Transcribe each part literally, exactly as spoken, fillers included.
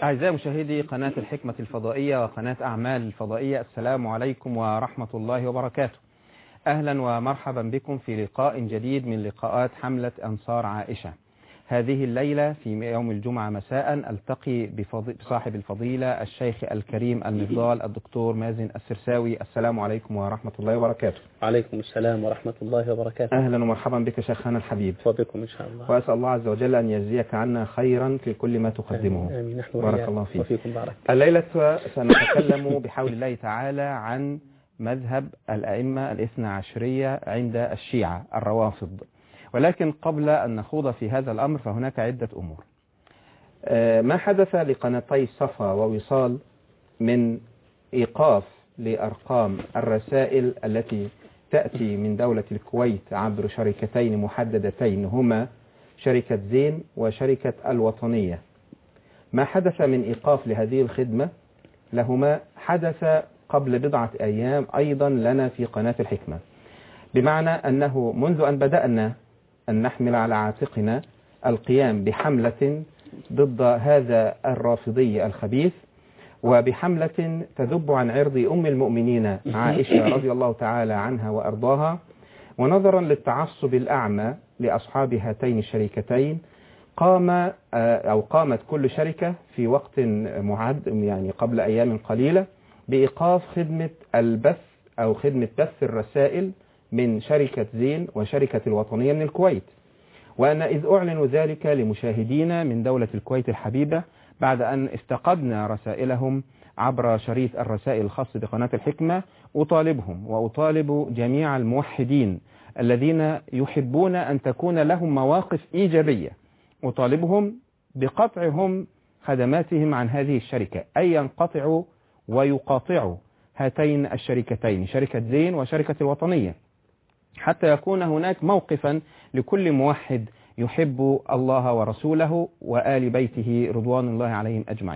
أعزائي مشاهدي قناة الحكمة الفضائية وقناة أعمال الفضائية، السلام عليكم ورحمة الله وبركاته. أهلا ومرحبا بكم في لقاء جديد من لقاءات حملة أنصار عائشة. هذه الليلة في يوم الجمعة مساء ألتقي بصاحب الفضيلة الشيخ الكريم المفضال الدكتور مازن السرساوي. السلام عليكم ورحمة الله وبركاته. عليكم السلام ورحمة الله وبركاته. أهلا ومرحبا بك شيخنا الحبيب. وبكم إن شاء الله. وأسأل الله عز وجل أن يجزيك عنا خيرا في كل ما تقدمه. آمين. نحن بارك الله فيك. وفيكم بارك. الليلة سنتكلم بحول الله تعالى عن مذهب الأئمة الاثنى عشرية عند الشيعة الروافض، ولكن قبل أن نخوض في هذا الأمر فهناك عدة أمور. ما حدث لقناتي صفا ووصال من إيقاف لأرقام الرسائل التي تأتي من دولة الكويت عبر شركتين محددتين هما شركة زين وشركة الوطنية. ما حدث من إيقاف لهذه الخدمة لهما حدث قبل بضعة أيام أيضا لنا في قناة الحكمة، بمعنى أنه منذ أن بدأنا أن نحمل على عاتقنا القيام بحملة ضد هذا الرافضي الخبيث، وبحملة تذب عن عرض أم المؤمنين عائشة رضي الله تعالى عنها وأرضاها، ونظرا للتعصب الأعمى لأصحاب هاتين الشركتين قام أو قامت كل شركة في وقت معد يعني قبل أيام قليلة بإيقاف خدمة البث أو خدمة بث الرسائل من شركة زين وشركة الوطنية من الكويت. وأن إذ أعلن ذلك لمشاهدينا من دولة الكويت الحبيبة بعد أن استقدنا رسائلهم عبر شريط الرسائل الخاص بقناة الحكمة، أطالبهم وأطالب جميع الموحدين الذين يحبون أن تكون لهم مواقف إيجابية، أطالبهم بقطعهم خدماتهم عن هذه الشركة، أي ينقطعوا ويقاطعوا هاتين الشركتين شركة زين وشركة الوطنية، حتى يكون هناك موقفا لكل موحد يحب الله ورسوله وآل بيته رضوان الله عليهم أجمعين.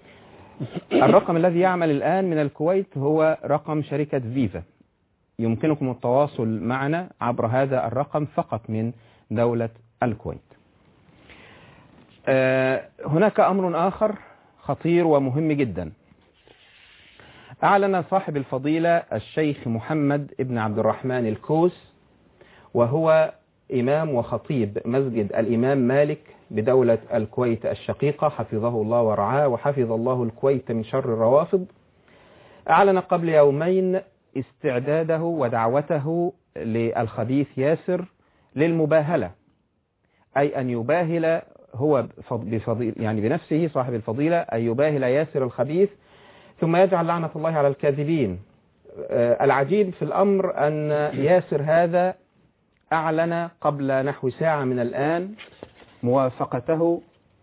الرقم الذي يعمل الآن من الكويت هو رقم شركة فيفا، يمكنكم التواصل معنا عبر هذا الرقم فقط من دولة الكويت. هناك أمر آخر خطير ومهم جدا. أعلن صاحب الفضيلة الشيخ محمد ابن عبد الرحمن الكوس، وهو إمام وخطيب مسجد الإمام مالك بدولة الكويت الشقيقة حفظه الله ورعاه وحفظ الله الكويت من شر الروافض، أعلن قبل يومين استعداده ودعوته للخبيث ياسر للمباهلة، أي أن يباهل هو بفضيل يعني بنفسه صاحب الفضيلة أن يباهل ياسر الخبيث ثم يجعل لعنة الله على الكاذبين. العجيب في الأمر أن ياسر هذا أعلن قبل نحو ساعة من الآن موافقته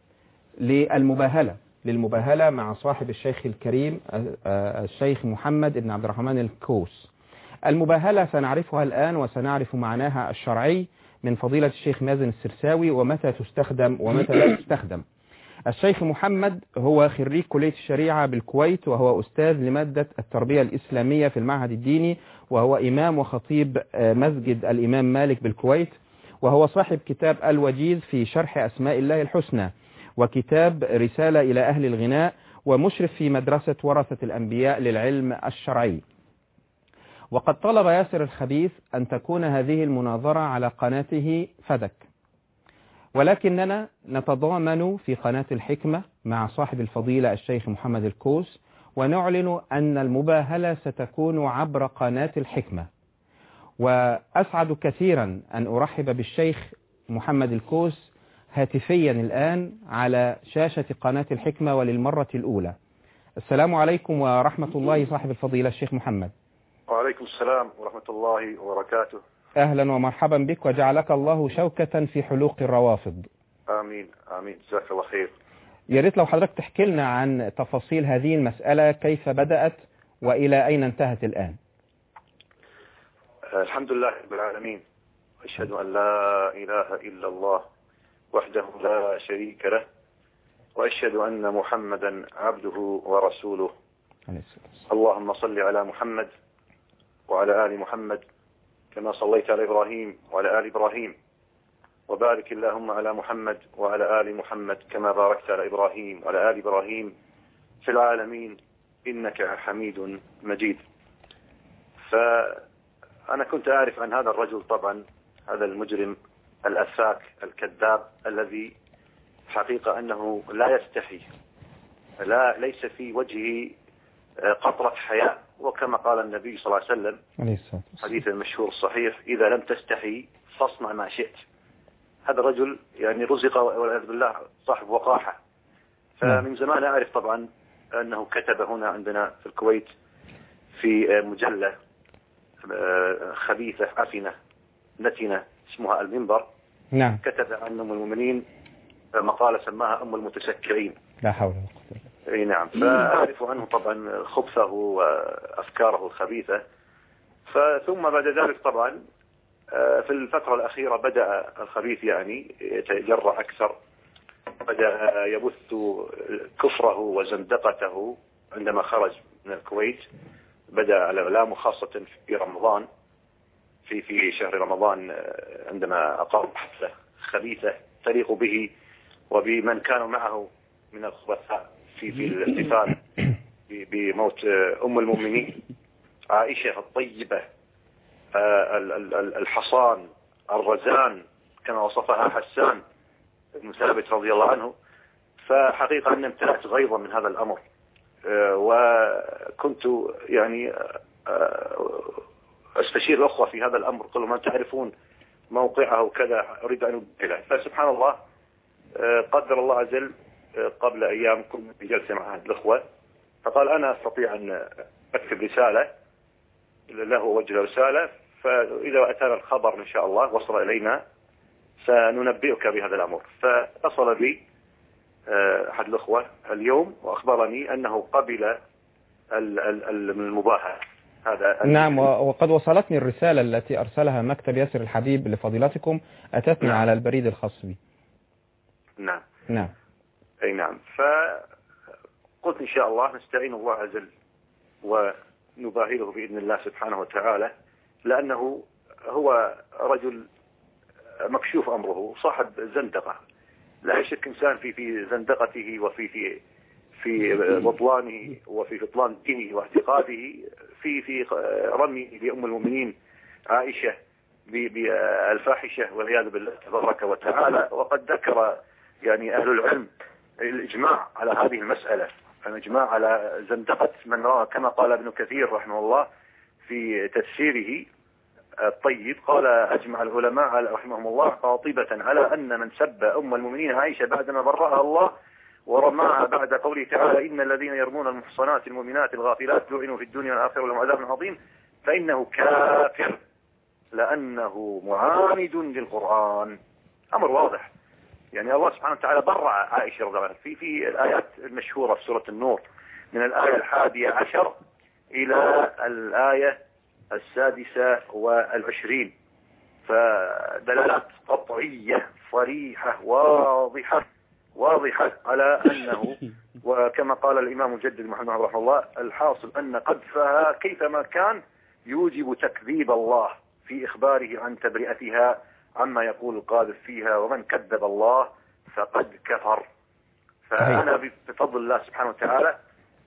للمباهلة للمباهلة مع صاحب الشيخ الكريم الشيخ محمد بن عبد الرحمن الكوس. المباهلة سنعرفها الآن وسنعرف معناها الشرعي من فضيلة الشيخ مازن السرساوي ومتى تستخدم ومتى لا تستخدم. الشيخ محمد هو خريج كلية الشريعة بالكويت، وهو أستاذ لمادة التربية الإسلامية في المعهد الديني، وهو إمام وخطيب مسجد الإمام مالك بالكويت، وهو صاحب كتاب الوجيز في شرح أسماء الله الحسنى، وكتاب رسالة إلى أهل الغناء، ومشرف في مدرسة ورثة الأنبياء للعلم الشرعي. وقد طلب ياسر الخبيث أن تكون هذه المناظرة على قناته فدك، ولكننا نتضامن في قناة الحكمة مع صاحب الفضيلة الشيخ محمد الكوس، ونعلن أن المباهلة ستكون عبر قناة الحكمة. وأسعد كثيرا أن أرحب بالشيخ محمد الكوس هاتفيا الآن على شاشة قناة الحكمة وللمرة الأولى. السلام عليكم ورحمة الله صاحب الفضيلة الشيخ محمد. وعليكم السلام ورحمة الله وبركاته. أهلا ومرحبا بك، وجعلك الله شوكة في حلوق الروافض. آمين آمين، جزاك الله خير. يا ريت لو حضرتك تحكي لنا عن تفاصيل هذه المسألة، كيف بدأت وإلى أين انتهت الآن؟ الحمد لله رب العالمين، أشهد أن لا إله إلا الله وحده لا شريك له، وأشهد أن محمدا عبده ورسوله. اللهم صل على محمد وعلى آل محمد كما صليت على إبراهيم وعلى آل إبراهيم وبارك اللهم على محمد وعلى آل محمد كما باركت على إبراهيم وعلى آل إبراهيم في العالمين إنك حميد مجيد. فأنا كنت أعرف عن هذا الرجل طبعا، هذا المجرم الأفاك الكذاب الذي حقيقة أنه لا يستحي، لا ليس في وجهه قطرة حياء، وكما قال النبي صلى الله عليه وسلم حديث المشهور الصحيح: إذا لم تستحي فاصنع ما شئت. هذا الرجل يعني رزق والعياذ بالله صاحب وقاحة. فمن زمان أعرف طبعا أنه كتب هنا عندنا في الكويت في مجلة خبيثة عفنة نتنة اسمها المنبر. نعم. كتب عن أم المؤمنين مقالة سماها أم المتسكرين. لا حول ولا قوة. اي نعم. فأعرف عنه طبعا خبثه وأفكاره الخبيثة. فثم بعد ذلك طبعا في الفترة الأخيرة بدأ الخبيث يعني يتجرأ أكثر، بدأ يبث كفره وزندقته عندما خرج من الكويت. بدأ الإعلام خاصة في رمضان، في في شهر رمضان عندما أقام حفلة خبيثة تليق به وبمن كانوا معه من الخبثاء في في الاحتفال بموت أم المؤمنين عائشة الطيبة الحصان الرزان كما وصفها حسان بن ثابت رضي الله عنه. فحقيقة أن امتلأت غيظا من هذا الأمر، وكنت يعني أستشير الأخوة في هذا الأمر، قلوا ما تعرفون موقعه وكذا، أريد أن أبدله. فسبحان الله قدر الله عز وجل قبل أيام كنت في جلسة مع أحد الأخوة، فقال أنا أستطيع أن أكتب رسالة له وجه رسالة، فإذا أتانا الخبر إن شاء الله وصل إلينا سننبئك بهذا الأمر. فأصل بي أحد الأخوة اليوم وأخبرني أنه قبل المباهاة. هذا نعم. وقد وصلتني الرسالة التي أرسلها مكتب ياسر الحبيب لفضيلتكم، أتتني نعم. على البريد الخاص بي. نعم نعم أي نعم. فقلت إن شاء الله نستعين الله عز وجل ونباهله بإذن الله سبحانه وتعالى، لأنه هو رجل مكشوف أمره، صاحب زندقة، لا يشك إنسان في في زندقته وفي في في بطلانه وفي بطلان دينه واعتقاده في في رمي بأم المؤمنين عائشة بالفاحشة والعياذ بالله تبارك وتعالى. وقد ذكر يعني أهل العلم الإجماع على هذه المسألة، الإجماع على زندقة من رأى، كما قال ابن كثير رحمه الله في تفسيره الطيب، قال أجمع العلماء رحمهم الله قاطبة على أن من سب أم المؤمنين عائشة بعدما برأها الله ورماها بعد قوله تعالى إن الذين يرمون المحصنات المؤمنات الغافلات لعنوا في الدنيا والآخرة ولهم عذاب عظيم، فإنه كافر لأنه معاند للقرآن. أمر واضح. يعني الله سبحانه وتعالى برأ عائشة رضي الله عنها في في الآيات المشهورة في سورة النور من الآية الحادية عشر إلى الآية السادسة والعشرين. فدلالات قطعية صريحة واضحة واضحة على أنه، وكما قال الإمام مجدد محمد رحمه الله، الحاصل أن قذفها كيفما كان يوجب تكذيب الله في إخباره عن تبرئتها عما يقول القاذف فيها، ومن كذب الله فقد كفر. فأنا بفضل الله سبحانه وتعالى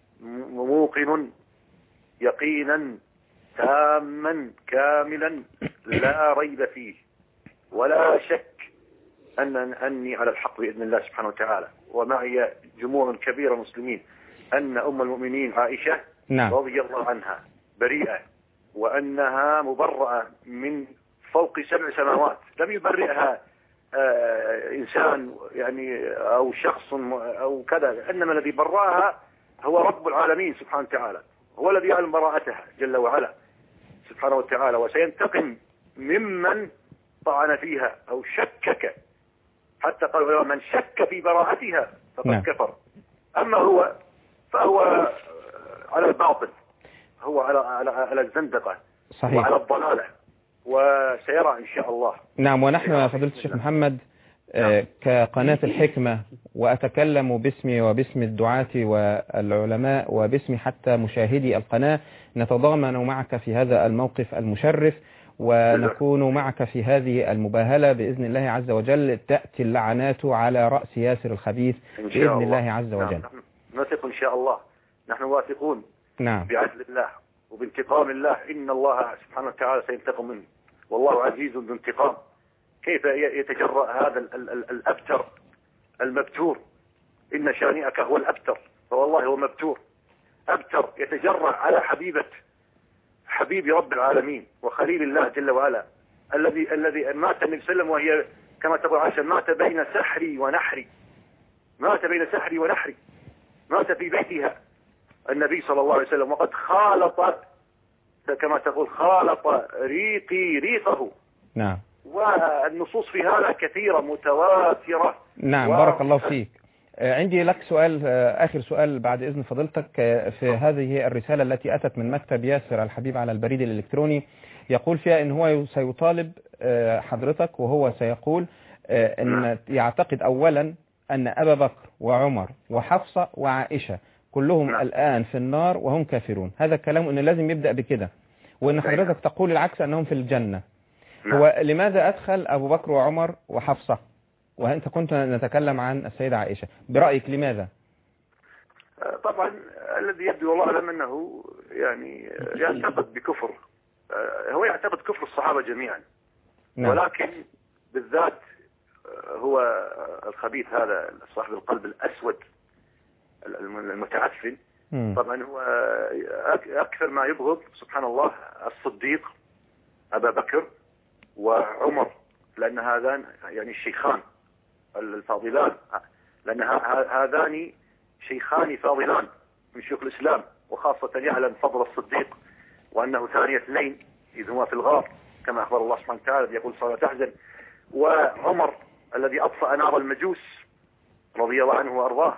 موقن يقينا تاما كاملا لا ريب فيه ولا شك أن أني على الحق بإذن الله سبحانه وتعالى، ومعي جموع كبير المسلمين، أن أم المؤمنين عائشة نعم. رضي الله عنها بريئة، وأنها مبرأة من فوق سبع سماوات، لم يبرئها آه إنسان يعني أو شخص أو كذا، إنما الذي برأها هو رب العالمين سبحانه وتعالى، هو الذي يعلم براءتها جل وعلا سبحانه وتعالى، وسينتقم ممن طعن فيها أو شكك، حتى قالوا من شك في براءتها فقد نعم. كفر. أما هو فهو على الباطل، هو على على على الزندقة صحيح. وعلى الضلالة، وسيرى إن شاء الله. نعم. ونحن يا فضيلة الشيخ محمد نعم. كقناة الحكمة، وأتكلم باسمي وباسم الدعاة والعلماء وباسم حتى مشاهدي القناة، نتضامن معك في هذا الموقف المشرف، ونكون معك في هذه المباهلة بإذن الله عز وجل. تأتي اللعنات على رأس ياسر الخبيث بإذن الله عز وجل. نعم. نثق إن شاء الله، نحن واثقون نعم بعدل الله وبانتقام الله، إن الله سبحانه وتعالى سينتقم منه، والله عزيز ذو انتقام. كيف يتجرأ هذا الأبتر المبتور؟ إن شانئك هو الأبتر، فوالله هو مبتور أبتر يتجرأ على حبيبة حبيب رب العالمين وخليل الله جل وعلا، الذي الذي مات النبي صلى الله عليه وسلم وهي كما تقول عائشة مات بين سحري ونحري، مات بين سحري ونحري، مات في بيتها النبي صلى الله عليه وسلم، وقد خالط كما تقول خالط ريقي ريقه. نعم. والنصوص في هذا كثيرة متواترة. نعم و... بارك الله فيك. عندي لك سؤال، آخر سؤال بعد إذن فضيلتك. في هذه الرسالة التي أتت من مكتب ياسر الحبيب على البريد الإلكتروني، يقول فيها إن هو سيطالب حضرتك، وهو سيقول أن يعتقد أولا أن أبا بكر وعمر وحفصة وعائشة كلهم نعم. الآن في النار وهم كافرون. هذا الكلام أنه لازم يبدأ بكده، وأن حضرتك تقول العكس أنهم في الجنة. نعم. هو لماذا أدخل أبو بكر وعمر وحفصة وأنت كنت نتكلم عن السيدة عائشة؟ برأيك لماذا؟ طبعا الذي يبدو والله أعلم أنه يعني يعتقد بكفر، هو يعتقد كفر الصحابة جميعا. نعم. ولكن بالذات هو الخبيث هذا صاحب القلب الأسود المتعفن. م. طبعا هو أكثر ما يبغض سبحان الله الصديق أبا بكر وعمر، لأن هذان يعني الشيخان الفاضلان، لأن هذان شيخان فاضلان من شيوخ الإسلام، وخاصة يعلم فضل الصديق وأنه ثاني اثنين إذ هو في الغار كما أخبر الله سبحانه وتعالى يقول صلى تحزن. وعمر الذي أطفأ نار المجوس رضي الله عنه وأرضاه،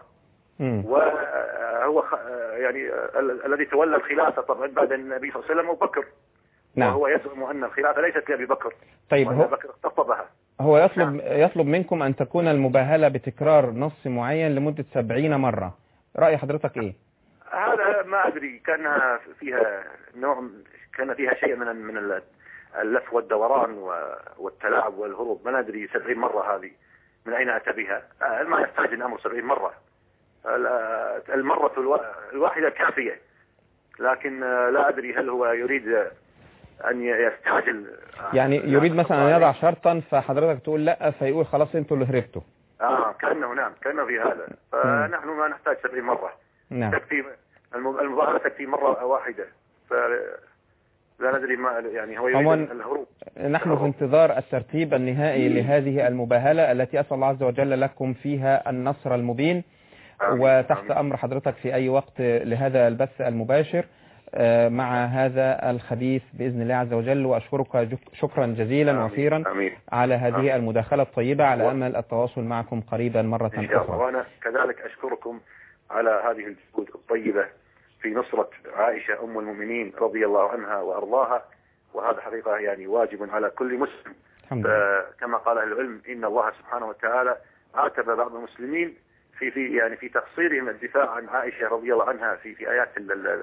وهو يعني الذي تولى الخلافة طبعا بعد النبي صلى الله عليه وسلم أبو بكر. نعم. وهو يزعم أن الخلافة ليست لأبي بكر. طيب هو بكر اغتصبها. هو يطلب نعم. يطلب منكم أن تكون المباهلة بتكرار نص معين لمدة سبعين مرة. رأي حضرتك إيه؟ هذا ما أدري، كان فيها نوع كان فيها شيء من من اللف والدوران والتلاعب والهروب، ما ندري سبعين مرة هذه من أين أتى بها؟ ما يحتاج الأمر سبعين مرة، المرة الواحدة كافية، لكن لا أدري هل هو يريد أن يستعجل، يعني يريد مثلا أن يضع شرطا فحضرتك تقول لا فيقول خلاص انتوا اللي هربتوا. آه كأنه نعم كأنه في هذا، فنحن ما نحتاج سبعين مرة. نعم. تكفي المظاهرة تكفي مرة واحدة، فلا ندري ما يعني هو يريد الهروب. نحن في انتظار الترتيب النهائي لهذه المباهلة التي أسأل الله عز وجل لكم فيها النصر المبين. آمين. وتحت آمين. أمر حضرتك في أي وقت لهذا البث المباشر مع هذا الخبيث بإذن الله عز وجل. وأشكرك شكرا جزيلا آمين. وفيرا آمين. على هذه آمين. المداخلة الطيبة، على أمل التواصل معكم قريبا مرة إن شاء أخرى. الله. وأنا كذلك أشكركم على هذه الجهود الطيبة في نصرة عائشة أم المؤمنين رضي الله عنها وأرضاها، وهذا حقيقة يعني واجب على كل مسلم. كما قال أهل العلم إن الله سبحانه وتعالى عاتب بعض المسلمين في في يعني في تقصيرهم الدفاع عن عائشة رضي الله عنها في في آيات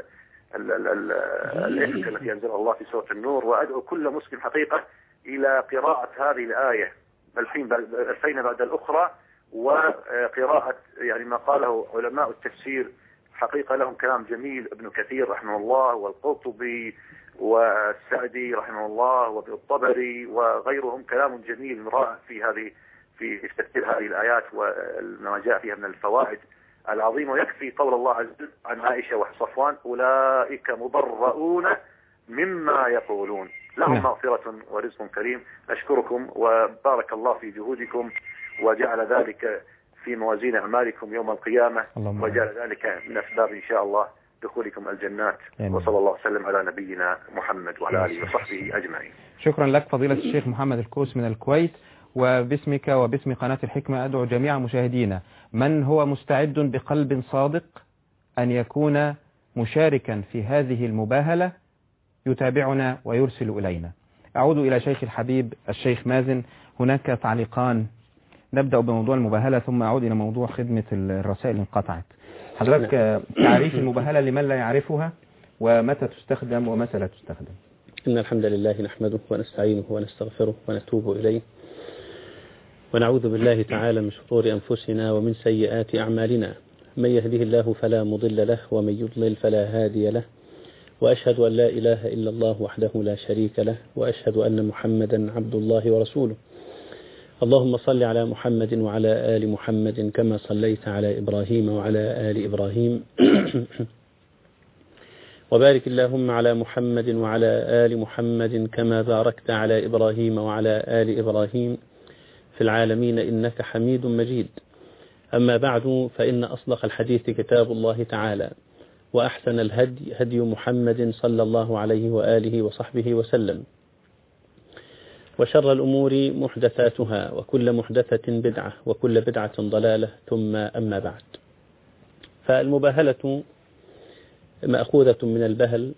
الإفك التي أنزلها الله في سورة النور. وأدعو كل مسلم حقيقة إلى قراءة هذه الآية الحين الفين بعد الأخرى، وقراءة يعني ما قاله علماء التفسير، حقيقة لهم كلام جميل، ابن كثير رحمه الله والقرطبي والسعدي رحمه الله والطبري وغيرهم، كلام جميل رائع في هذه في تفسير هذه الآيات وما جاء فيها من الفوائد العظيمة. ويكفي قول الله عز وجل عن عائشة وصفوان أولئك مبرؤون مما يقولون لهم مغفرة ورزق كريم. أشكركم وبارك الله في جهودكم، وجعل ذلك في موازين أعمالكم يوم القيامة، وجعل ذلك من أسباب إن شاء الله دخولكم الجنات. وصلى الله وسلم على نبينا محمد وعلى آله وصحبه أجمعين. شكرا لك فضيلة الشيخ محمد الكوس من الكويت. وباسمك وباسم قناة الحكمة أدعو جميع مشاهدينا من هو مستعد بقلب صادق أن يكون مشاركا في هذه المباهلة يتابعنا ويرسل إلينا. أعود إلى شيخ الحبيب الشيخ مازن، هناك تعليقان. نبدأ بموضوع المباهلة ثم أعود إلى موضوع خدمة الرسائل انقطعت. حضرتك تعريف المباهلة لمن لا يعرفها، ومتى تستخدم ومتى لا تستخدم؟ إن الحمد لله نحمده ونستعينه ونستغفره ونتوب إليه ونعوذ بالله تعالى من شرور أنفسنا ومن سيئات أعمالنا. من يهده الله فلا مضل له ومن يضلل فلا هادي له، وأشهد أن لا إله إلا الله وحده لا شريك له، وأشهد أن محمدا عبد الله ورسوله. اللهم صل على محمد وعلى آل محمد كما صليت على إبراهيم وعلى آل إبراهيم وبارك اللهم على محمد وعلى آل محمد كما باركت على إبراهيم وعلى آل إبراهيم في العالمين إنك حميد مجيد. أما بعد، فإن أصدق الحديث كتاب الله تعالى، وأحسن الهدي هدي محمد صلى الله عليه وآله وصحبه وسلم، وشر الأمور محدثاتها، وكل محدثة بدعة، وكل بدعة ضلالة، ثم أما بعد. فالمباهلة مأخوذة من البهل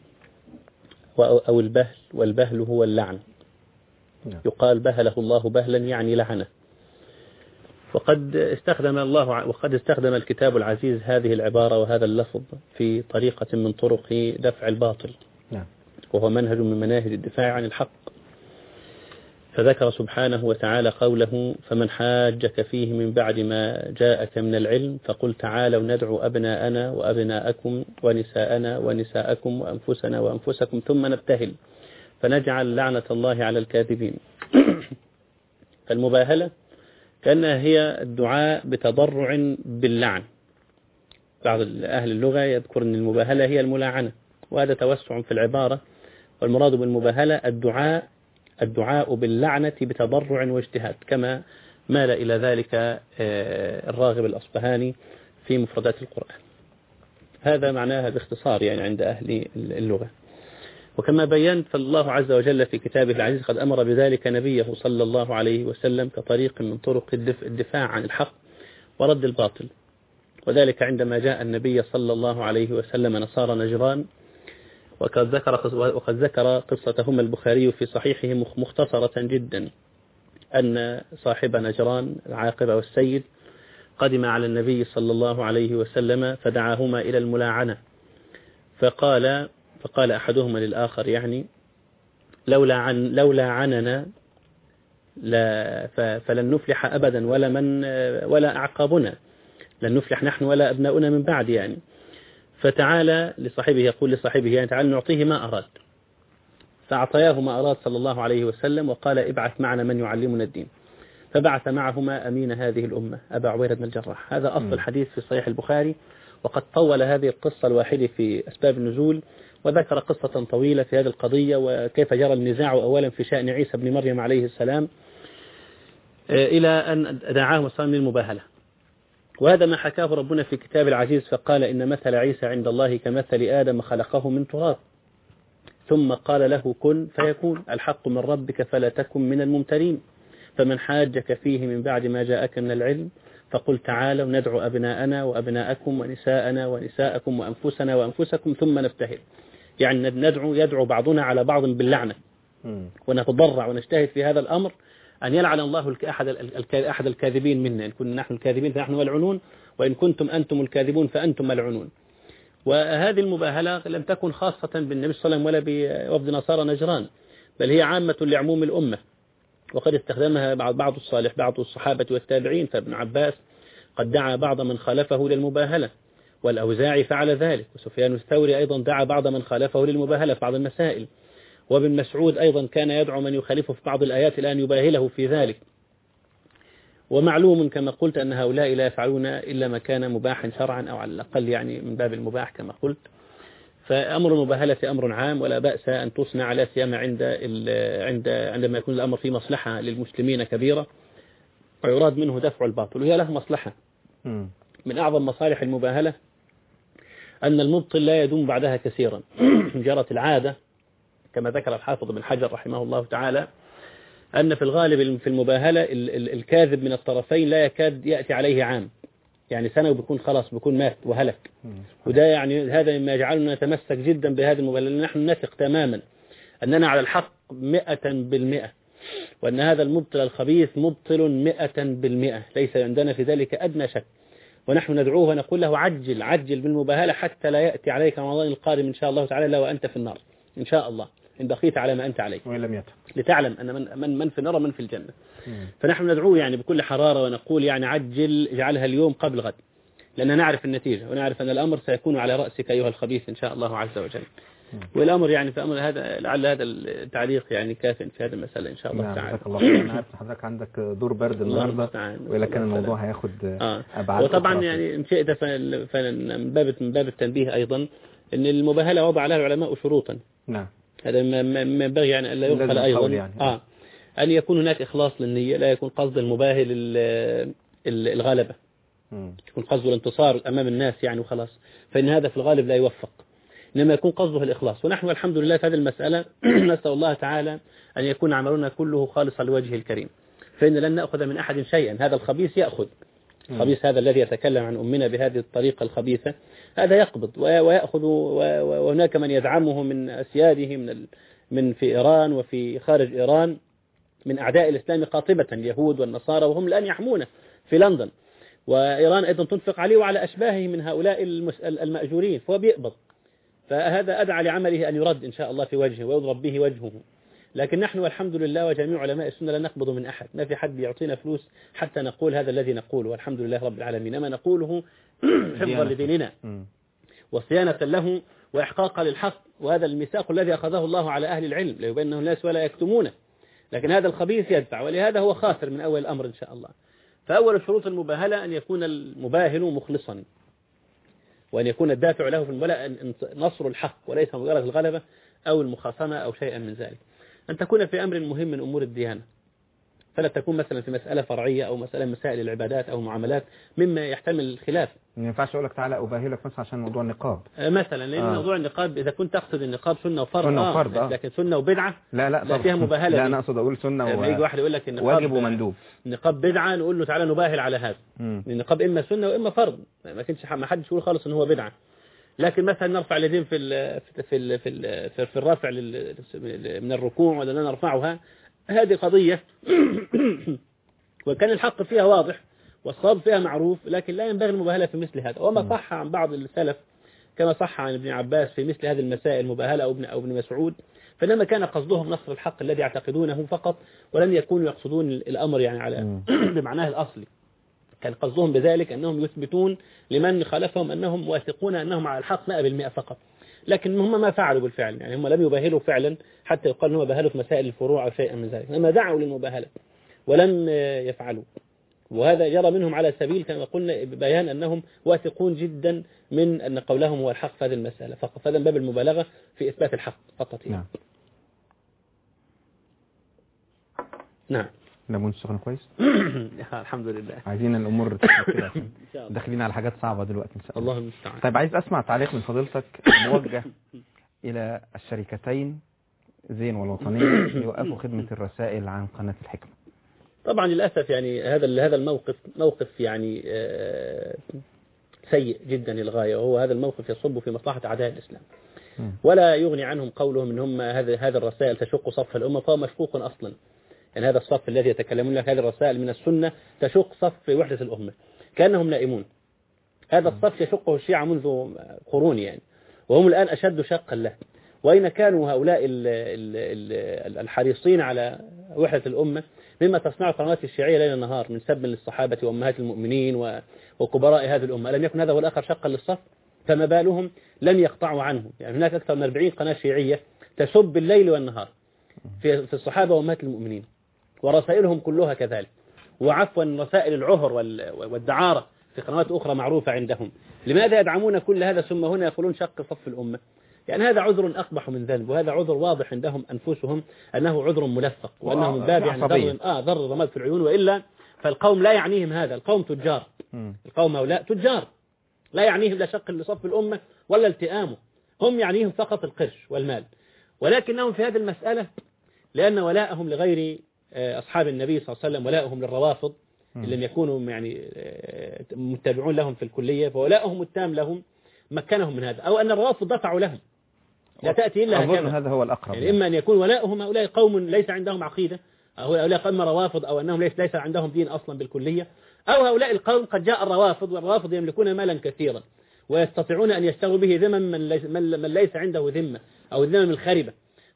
أو البهل، والبهل هو اللعن. يقال بهله الله بهلا يعني لعنه. وقد استخدم الله وقد استخدم الكتاب العزيز هذه العبارة وهذا اللفظ في طريقة من طرق دفع الباطل، وهو منهج من مناهج الدفاع عن الحق. فذكر سبحانه وتعالى قوله: فمن حاجك فيه من بعد ما جاءك من العلم فقل تعالوا ندعو أبناءنا وأبناءكم ونساءنا ونساءكم وأنفسنا وأنفسكم ثم نبتهل فنجعل لعنة الله على الكاذبين. فالمباهلة كأنها هي الدعاء بتضرع باللعن. بعض أهل اللغة يذكر أن المباهلة هي الملاعنة، وهذا توسع في العبارة، والمراد بالمباهلة الدعاء الدعاء باللعنة بتضرع واجتهاد، كما مال إلى ذلك الراغب الأصبهاني في مفردات القرآن. هذا معناها باختصار يعني عند أهل اللغة. وكما بينت، فالله عز وجل في كتابه العزيز قد أمر بذلك نبيه صلى الله عليه وسلم كطريق من طرق الدفاع عن الحق ورد الباطل. وذلك عندما جاء النبي صلى الله عليه وسلم نصارى نجران، وقد ذكر وقد ذكر قصتهما البخاري في صحيحه مختصرة جدا، أن صاحب نجران العاقبة والسيد قدم على النبي صلى الله عليه وسلم فدعاهما إلى الملاعنة، فقال فقال أحدهما للآخر يعني لولا عن لولا عننا لا فلن نفلح أبدا ولا من ولا أعقابنا، لن نفلح نحن ولا أبناؤنا من بعد يعني. فتعالى لصاحبه يقول لصاحبه يعني تعال نعطيه ما أراد، فأعطياه ما أراد صلى الله عليه وسلم، وقال ابعث معنا من يعلمنا الدين، فبعث معهما أمين هذه الأمة أبا عبيدة بن الجراح. هذا أصل الحديث في صحيح البخاري، وقد طول هذه القصة الواحدة في أسباب النزول، وذكر قصة طويلة في هذه القضية، وكيف جرى النزاع أولا في شأن عيسى بن مريم عليه السلام، إلى أن دعاه صلى للمباهلة. وهذا ما حكاه ربنا في كتاب العزيز، فقال إن مثل عيسى عند الله كمثل آدم خلقه من تراب ثم قال له كن فيكون، الحق من ربك فلا تكن من الممترين. فمن حاجك فيه من بعد ما جاءك من العلم فقل تعالوا ندعو أبناءنا وأبناءكم ونساءنا ونساءكم وأنفسنا وأنفسكم ثم نبتهل. يعني ندعو يدعو بعضنا على بعض باللعنة، ونتضرع ونجتهد في هذا الأمر أن يلعن الله أحد أحد الكاذبين منا، إن كنا نحن الكاذبين فنحن ملعونون، وإن كنتم أنتم الكاذبون فأنتم ملعونون. وهذه المباهلة لم تكن خاصة بالنبي صلى الله عليه وسلم ولا بوفد نصارى نجران، بل هي عامة لعموم الأمة، وقد استخدمها بعض الصالح بعض الصحابة والتابعين. فابن عباس قد دعا بعض من خالفه للمباهلة، والأوزاعي فعل ذلك، وسفيان الثوري أيضا دعا بعض من خالفه للمباهلة في بعض المسائل، وابن مسعود أيضا كان يدعو من يخالفه في بعض الآيات الآن يباهله في ذلك. ومعلوم كما قلت أن هؤلاء لا يفعلون إلا ما كان مباحا شرعا، أو على الأقل يعني من باب المباح كما قلت. فأمر المباهلة أمر عام، ولا بأس أن تصنع على سيما عند عند عندما يكون الأمر في مصلحة للمسلمين كبيرة ويراد منه دفع الباطل، وهي له مصلحة. من أعظم مصالح المباهلة أن المبطل لا يدوم بعدها كثيرا. جرت العادة كما ذكر الحافظ بن حجر رحمه الله تعالى أن في الغالب في المباهلة الكاذب من الطرفين لا يكاد يأتي عليه عام، يعني سنة وبيكون خلاص بيكون مات وهلك. وده يعني هذا مما يجعلنا نتمسك جدا بهذه المباهلة، نحن نثق تماما أننا على الحق مئة بالمئة، وأن هذا المبطل الخبيث مبطل مئة بالمئة، ليس عندنا في ذلك أدنى شك. ونحن ندعوه ونقول له عجل عجل بالمباهلة حتى لا يأتي عليك رمضان القادم إن شاء الله تعالى إلا وأنت في النار إن شاء الله. إن بقيت على ما أنت عليه وإن لم يتب لتعلم أن من, من, من في النار ومن في الجنة. مم. فنحن ندعوه يعني بكل حرارة ونقول يعني عجل اجعلها اليوم قبل غد، لأننا نعرف النتيجة ونعرف أن الأمر سيكون على رأسك أيها الخبيث إن شاء الله عز وجل. والأمر يعني في أمر هذا لعل هذا التعليق يعني كاف في هذه المسألة إن شاء الله تعالى. جزاك الله خير. أنا عارف حضرتك عندك دور برد النهارده ولكن الموضوع هياخد آه. أبعاد. وطبعا يعني إن شئت فمن باب من باب التنبيه أيضا أن المباهلة وضع لها العلماء شروطا. نعم. هذا ما ينبغي يعني ألا يغفل أيضا يعني. آه. أن يكون هناك إخلاص للنية، لا يكون قصد المباهل الغلبة، يكون قصده الانتصار أمام الناس يعني وخلاص، فإن هذا في الغالب لا يوفق، إنما يكون قصده الإخلاص. ونحن الحمد لله في هذه المسألة نسأل الله تعالى أن يكون عملنا كله خالصا لوجهه الكريم، فإن لن نأخذ من أحد شيئا. هذا الخبيث يأخذ، الخبيث هذا الذي يتكلم عن أمنا بهذه الطريقة الخبيثة هذا يقبض ويأخذ، وهناك من يدعمه من أسياده من من في إيران وفي خارج إيران من أعداء الإسلام قاطبة، اليهود والنصارى، وهم الآن يحمونه في لندن، وإيران أيضا تنفق عليه وعلى أشباهه من هؤلاء المأجورين، فهو بيقبض. فهذا أدعى لعمله أن يرد إن شاء الله في وجهه ويضرب به وجهه. لكن نحن والحمد لله وجميع علماء السنة لا نقبض من أحد، ما في حد يعطينا فلوس حتى نقول هذا الذي نقوله، والحمد لله رب العالمين، ما نقوله حفظا لديننا وصيانة له وإحقاقا للحق، وهذا الميثاق الذي أخذه الله على أهل العلم ليبينه الناس ولا يكتمونه. لكن هذا الخبيث يدفع، ولهذا هو خاسر من أول الأمر إن شاء الله. فأول شروط المباهلة أن يكون المباهل مخلصا، وأن يكون الدافع له في المباهلة نصر الحق وليس مجرد الغلبة أو المخاصمة أو شيئا من ذلك. أن تكون في أمر مهم من أمور الديانة، فلا تكون مثلا في مسألة فرعية أو مسألة مسائل العبادات أو معاملات مما يحتمل الخلاف. ما ينفعش أقول لك تعالى أباهلك مثلا عشان موضوع النقاب مثلا، لأن آه. موضوع النقاب إذا كنت تقصد النقاب سنة وفرض سنة وفرض آه. لكن سنة وبدعة لا لا, لا فيها مباهلة. لا أنا أقصد أقول سنة و... يجي واحد يقول لك واجب ومندوب، النقاب بدعة نقول له تعالى نباهل على هذا. النقاب إما سنة وإما فرض، ما كانش ما حدش يقول خالص إن هو بدعة. لكن مثلا نرفع اليدين في ال في ال في ال في الرفع من الركوع ولا نرفعها، هذه قضية وكان الحق فيها واضح والصواب فيها معروف، لكن لا ينبغي المباهلة في مثل هذا. وما صح عن بعض السلف كما صح عن ابن عباس في مثل هذه المسائل المباهلة أو ابن أو ابن مسعود، فإنما كان قصدهم نصر الحق الذي يعتقدونه فقط، ولم يكونوا يقصدون الأمر يعني على بمعناه الأصلي. كان قصدهم بذلك أنهم يثبتون لمن خالفهم أنهم واثقون أنهم على الحق مئة بالمئة فقط، لكن هم ما فعلوا بالفعل، يعني هم لم يباهلوا فعلا حتى يقال أنهم باهلوا في مسائل الفروع أو شيئا من ذلك، إنما دعوا للمباهلة ولم يفعلوا. وهذا جرى منهم على سبيل كما قلنا بيان أنهم واثقون جدا من أن قولهم هو الحق في هذه المسألة فقط، هذا من باب المبالغة في إثبات الحق فقط. نعم. نعم. ليمون سخن كويس. الحمد لله. عايزين الأمور كده داخلين على حاجات صعبة دلوقتي إن شاء الله. الله المستعان. طيب عايز أسمع تعليق من فضيلتك موجه إلى الشركتين زين والوطنية يوقفوا خدمة الرسائل عن قناة الحكمة. طبعا للأسف يعني هذا هذا الموقف موقف يعني سيء جدا للغاية، وهو هذا الموقف يصب في مصلحة أعداء الإسلام، ولا يغني عنهم قولهم إن هم هذا هذا الرسائل تشق صف الأمة، فهو مشقوق أصلا. يعني هذا الصف الذي يتكلمون لك هذه الرسائل من السنة تشق صف وحدة الأمة كأنهم نائمون. هذا الصف يشقه الشيعة منذ قرون يعني، وهم الآن أشد شقا له. وأين كانوا هؤلاء الحريصين على وحدة الأمة مما تصنع القنوات الشيعية ليل نهار من سب للصحابة وأمهات المؤمنين وكبراء هذه الأمة؟ ألم يكن هذا هو الآخر شقا للصف؟ فما بالهم لم يقطعوا عنه. يعني هناك أكثر من أربعين قناة شيعية تسب الليل والنهار في في الصحابة وأمهات المؤمنين، ورسائلهم كلها كذلك، وعفوا رسائل العهر والدعارة في قنوات أخرى معروفة عندهم. لماذا يدعمون كل هذا ثم هنا يقولون شق صف الأمة؟ يعني هذا عذر أقبح من ذنب، وهذا عذر واضح عندهم أنفسهم أنه عذر ملفق، وأنه من باب يعني ضر آه ضر ضماد في العيون، وإلا فالقوم لا يعنيهم هذا. القوم تجار، القوم هؤلاء تجار لا يعنيهم لا شق لصف الأمة ولا التئامه، هم يعنيهم فقط القرش والمال. ولكنهم في هذه المسألة لأن ولاءهم لغير أصحاب النبي صلى الله عليه وسلم، ولاءهم للروافض اللي لم يكونوا يعني متبعون لهم في الكلية، فولاءهم التام لهم مكنهم من هذا، أو أن الروافض دفعوا لهم. لا تأتي إلا أظن هذا هو الأقرب. يعني إما أن يكون ولاؤهم هؤلاء قوم ليس عندهم عقيدة، أو هؤلاء قوم روافض، أو أنهم ليس ليس عندهم دين أصلا بالكلية، أو هؤلاء القوم قد جاء الروافض، والروافض يملكون مالا كثيرا ويستطيعون أن يشتغلوا به ذمم من ليس, من ليس عنده ذمة أو الذمم الخربة،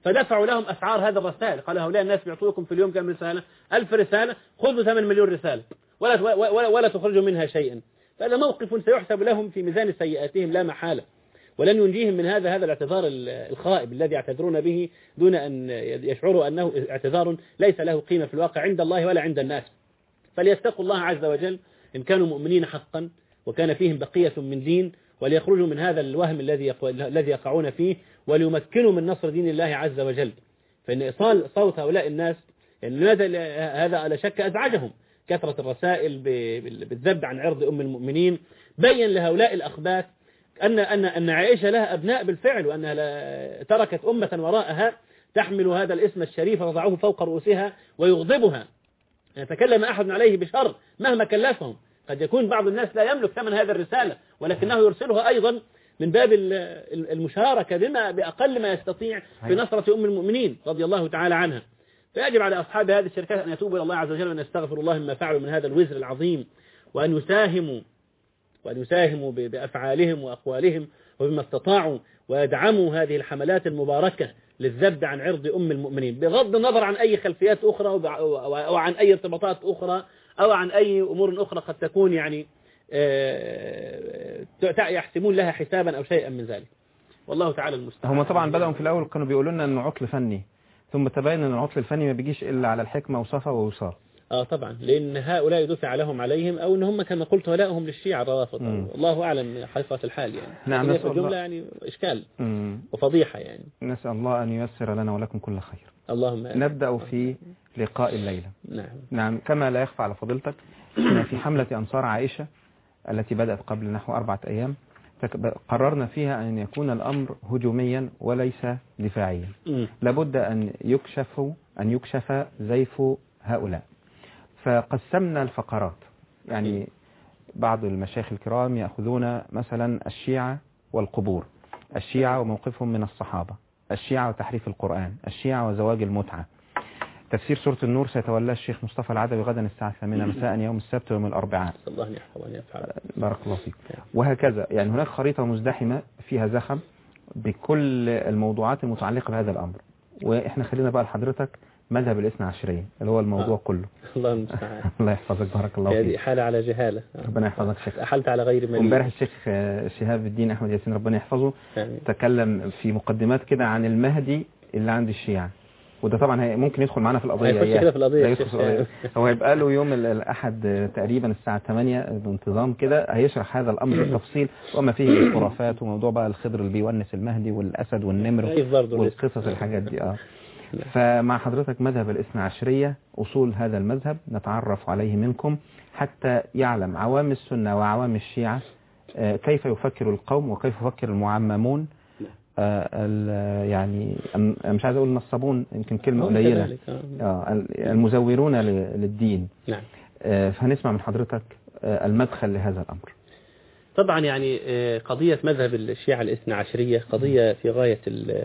فدفعوا لهم أسعار هذا الرسائل، قال هؤلاء الناس بيعطوكم في اليوم كم رسالة؟ ألف رسالة، خذوا ثمانية مليون رسالة ولا ولا, ولا تخرجوا منها شيئا. فهذا موقف سيحسب لهم في ميزان سيئاتهم لا محالة، ولن ينجيهم من هذا هذا الاعتذار الخائب الذي يعتذرون به دون أن يشعروا أنه اعتذار ليس له قيمة في الواقع عند الله ولا عند الناس. فليتقوا الله عز وجل إن كانوا مؤمنين حقا وكان فيهم بقية من دين، وليخرجوا من هذا الوهم الذي الذي يقعون فيه، وليمكنوا من نصر دين الله عز وجل. فإن إيصال صوت هؤلاء الناس يعني هذا على شك أزعجهم، كثرة الرسائل بالذب عن عرض أم المؤمنين بين لهؤلاء الأخباث أن أن أن عائشة لها أبناء بالفعل، وأنها تركت أمة وراءها تحمل هذا الاسم الشريف وتضعه فوق رؤوسها ويغضبها. يتكلم أحد عليه بشر مهما كلفهم، قد يكون بعض الناس لا يملك ثمن هذه الرسالة ولكنه يرسلها أيضا من باب المشاركة بما بأقل ما يستطيع في نصرة أم المؤمنين رضي الله تعالى عنها. فيجب على أصحاب هذه الشركات أن يتوبوا إلى الله عز وجل وأن يستغفروا الله مما فعلوا من هذا الوزر العظيم، وأن يساهموا وأن يساهموا بأفعالهم وأقوالهم وبما استطاعوا، ويدعموا هذه الحملات المباركة للذب عن عرض أم المؤمنين بغض النظر عن أي خلفيات أخرى أو عن أي ارتباطات أخرى أو عن أي أمور أخرى قد تكون يعني يحسمون لها حسابا أو شيئا من ذلك. والله تعالى المستعان. هم طبعا بدأوا في الأول كانوا بيقولوا لنا أنه عطل فني، ثم تبين أن العطل الفني ما بيجيش إلا على الحكمة وصفة ووصال. آه طبعا، لأن هؤلاء دفع لهم عليهم أو أن هم كما قلت ولاؤهم للشيعة الروافض، الله أعلم حقيقة الحال يعني. نعم، نسأل الله يعني إشكال مم. وفضيحة يعني. نسأل الله أن ييسر لنا ولكم كل خير. اللهم نبدأ في لقاء الليلة. نعم. نعم، كما لا يخفى على فضيلتك في حملة أنصار عائشة التي بدأت قبل نحو أربعة أيام قررنا فيها أن يكون الأمر هجوميا وليس دفاعيا. م. لابد أن يكشف أن يكشف زيف هؤلاء، فقسمنا الفقرات. يعني بعض المشايخ الكرام يأخذون مثلا الشيعة والقبور، الشيعة وموقفهم من الصحابة، الشيعة وتحريف القرآن، الشيعة وزواج المتعة. تفسير سورة النور سيتولى الشيخ مصطفى العدوي غدا الساعة الثامنة مساء يوم السبت ويوم الأربعاء. الله يحفظه ويفعل. بارك الله فيك. وهكذا يعني هناك خريطة مزدحمة فيها زخم بكل الموضوعات المتعلقة بهذا الأمر، وإحنا خلينا بقى لحضرتك مذهب الاثنى عشرية اللي هو الموضوع آه. كله. الله المستعان. الله يحفظك، بارك الله فيك. هذه حالة على جهالة. ربنا يحفظك شيخ. أحلت على غير مليء. وامبارح الشيخ شهاب الدين أحمد ياسين ربنا يحفظه آمين. تكلم في مقدمات كده عن المهدي اللي عند الشيعة، وده طبعا ممكن يدخل معنا في القضية. هيخش كده في القضية. هو هيبقى له يوم الأحد تقريبا الساعة ثمانية بانتظام كده هيشرح هذا الأمر بالتفصيل وما فيه من الخرافات وموضوع بقى الخضر اللي بيونس المهدي والأسد والنمر والقصص الحاجات دي. اه فمع حضرتك مذهب الاثنى عشرية، أصول هذا المذهب نتعرف عليه منكم حتى يعلم عوام السنة وعوام الشيعة كيف يفكر القوم وكيف يفكر المعممون. آه يعني مش عايز اقول نصابون، يمكن كلمة قليلة، آه المزورون للدين. نعم. آه فهنسمع من حضرتك آه المدخل لهذا الأمر. طبعا يعني قضية مذهب الشيعة الاثنى عشرية قضية في غاية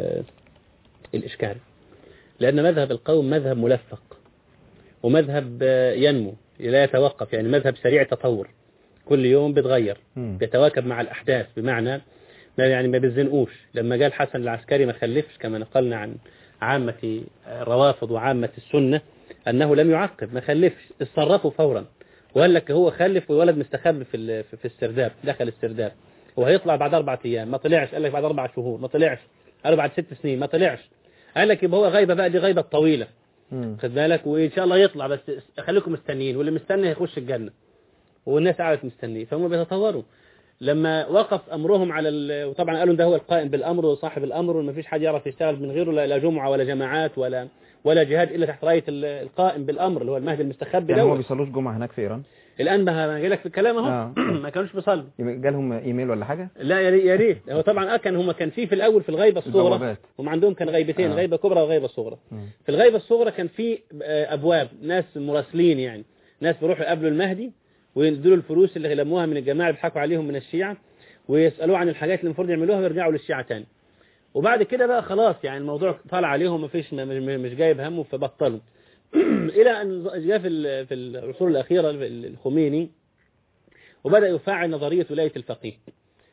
الإشكال، لأن مذهب القوم مذهب ملفق ومذهب ينمو لا يتوقف، يعني مذهب سريع التطور كل يوم بيتغير بيتواكب مع الأحداث، بمعنى يعني ما بيزنقوش. لما قال حسن العسكري ما خلفش كما نقلنا عن عامة الروافض وعامة السنة أنه لم يعقب، ما خلفش، اتصرفوا فورا، وقال لك هو خلف وولد مستخبي في في السرداب، دخل السرداب وهيطلع بعد أربعة أيام، ما طلعش، قال لك بعد أربعة شهور، ما طلعش، قال بعد ست سنين، ما طلعش، قال لك يبقى هو غيبة بقى، دي غيبة طويلة خد بالك، وإن شاء الله يطلع، بس خليكم مستنيين، واللي مستني هيخش الجنة، والناس قاعدة مستنيه. فهم بيتطوروا. لما وقف أمرهم على ال... وطبعا قالوا ده هو القائم بالأمر وصاحب الأمر وما فيش حد يعرف يشتغل من غيره، لا جمعة ولا جماعات ولا ولا جهاد إلا تحت راية القائم بالأمر اللي هو المهدي المستخبي. يعني هم ما بيصلوش جمعة هناك في إيران الآن؟ ما جاي لك في الكلام اهو. آه. ما كانوش بيصلوا. جالهم إيميل ولا حاجة؟ لا يا ريت. هو طبعا كان هم كان في في الأول في الغيبة الصغرى، هم عندهم كان غيبتين، آه. غيبة كبرى وغيبة صغرى. م. في الغيبة الصغرى كان في أبواب، ناس مراسلين، يعني ناس بيروحوا يقابلوا المهدي ويدوا الفلوس اللي لموها من الجماعة اللي بيضحكوا عليهم من الشيعة، ويسألوه عن الحاجات اللي المفروض يعملوها ويرجعوا للشيعة تاني. وبعد كده بقى خلاص يعني الموضوع طلع عليهم، مفيش مش جايب همه، فبطلوا. إلى أن جاء في في العصور الأخيرة الخميني وبدأ يفعل نظرية ولاية الفقيه،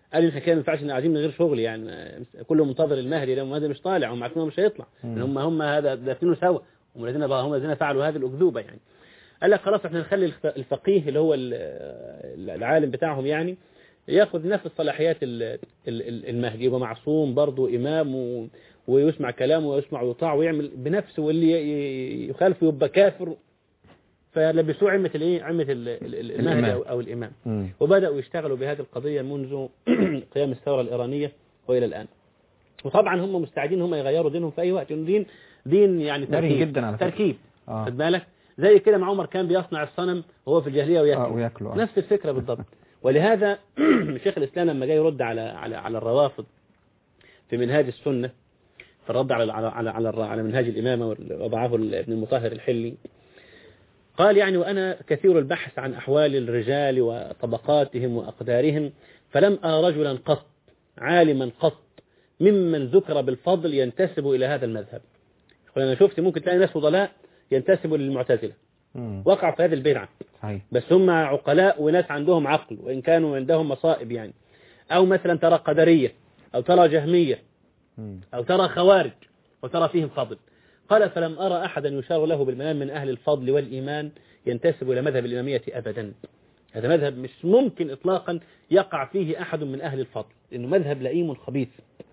قال لي الحكايه ما ينفعش ان قاعدين من غير شغل يعني كله منتظر المهدي ده، المهدي مش طالع، هم عارفين مش هيطلع، هم هم هذا دافنوا سوا، هم الذين هم الذين فعلوا هذه الاكذوبه يعني. قال لك خلاص احنا نخلي الفقيه اللي هو العالم بتاعهم يعني ياخذ نفس الصلاحيات المهدي، يبقى معصوم برضه امام ويسمع كلامه ويسمع ويطاع ويعمل بنفسه، واللي يخالفه يبقى كافر. فلبسوه عمة الايه عمة المهدي أو, او الامام. م. وبداوا يشتغلوا بهذه القضيه منذ قيام الثوره الايرانيه والى الان. وطبعا هم مستعدين هم يغيروا دينهم في اي وقت، دين دين يعني تركيب جدا على تركيب آه. خد بالك زي كده ما عمر كان بيصنع الصنم وهو في الجاهليه وياكله, آه وياكله آه. نفس الفكره بالضبط. ولهذا شيخ الاسلام لما جاي يرد على على على الروافض في منهاج السنه، في الرد على على على على, على منهاج الامامه وضعه ابن المطهر الحلي، قال يعني وأنا كثير البحث عن أحوال الرجال وطبقاتهم وأقدارهم، فلم أرى رجلا قط عالما قط ممن ذكر بالفضل ينتسب إلى هذا المذهب. أنا شفت ممكن تلاقي ناس فضلاء ينتسبوا للمعتزلة، وقعوا في هذه البدعة، بس هم عقلاء وناس عندهم عقل وإن كانوا عندهم مصائب يعني. أو مثلا ترى قدرية أو ترى جهمية أو ترى خوارج وترى فيهم فضل. قال فلم أرى أحدا يشار له بالمنام من أهل الفضل والإيمان ينتسب إلى مذهب الإمامية أبدا. هذا مذهب مش ممكن إطلاقا يقع فيه أحد من أهل الفضل، لأنه مذهب لئيم خبيث.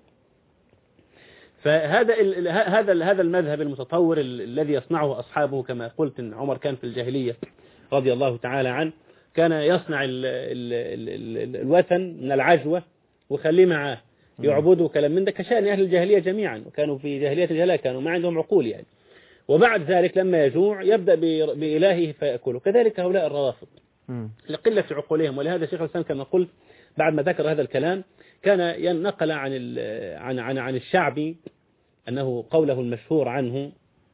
فهذا هذا هذا المذهب المتطور الذي يصنعه أصحابه، كما قلت إن عمر كان في الجاهلية رضي الله تعالى عنه كان يصنع ال ال ال الوثن من العجوة وخليه معاه يعبدوا كلام من ده كشأن أهل الجاهلية جميعا، وكانوا في جاهلية الجاهلية كانوا ما عندهم عقول يعني. وبعد ذلك لما يجوع يبدأ بإلهه فيأكله. كذلك هؤلاء الروافض لقلة عقولهم. ولهذا شيخ الإسلام كما قلت بعد ما ذكر هذا الكلام كان ينقل عن عن عن عن الشعبي أنه قوله المشهور عنه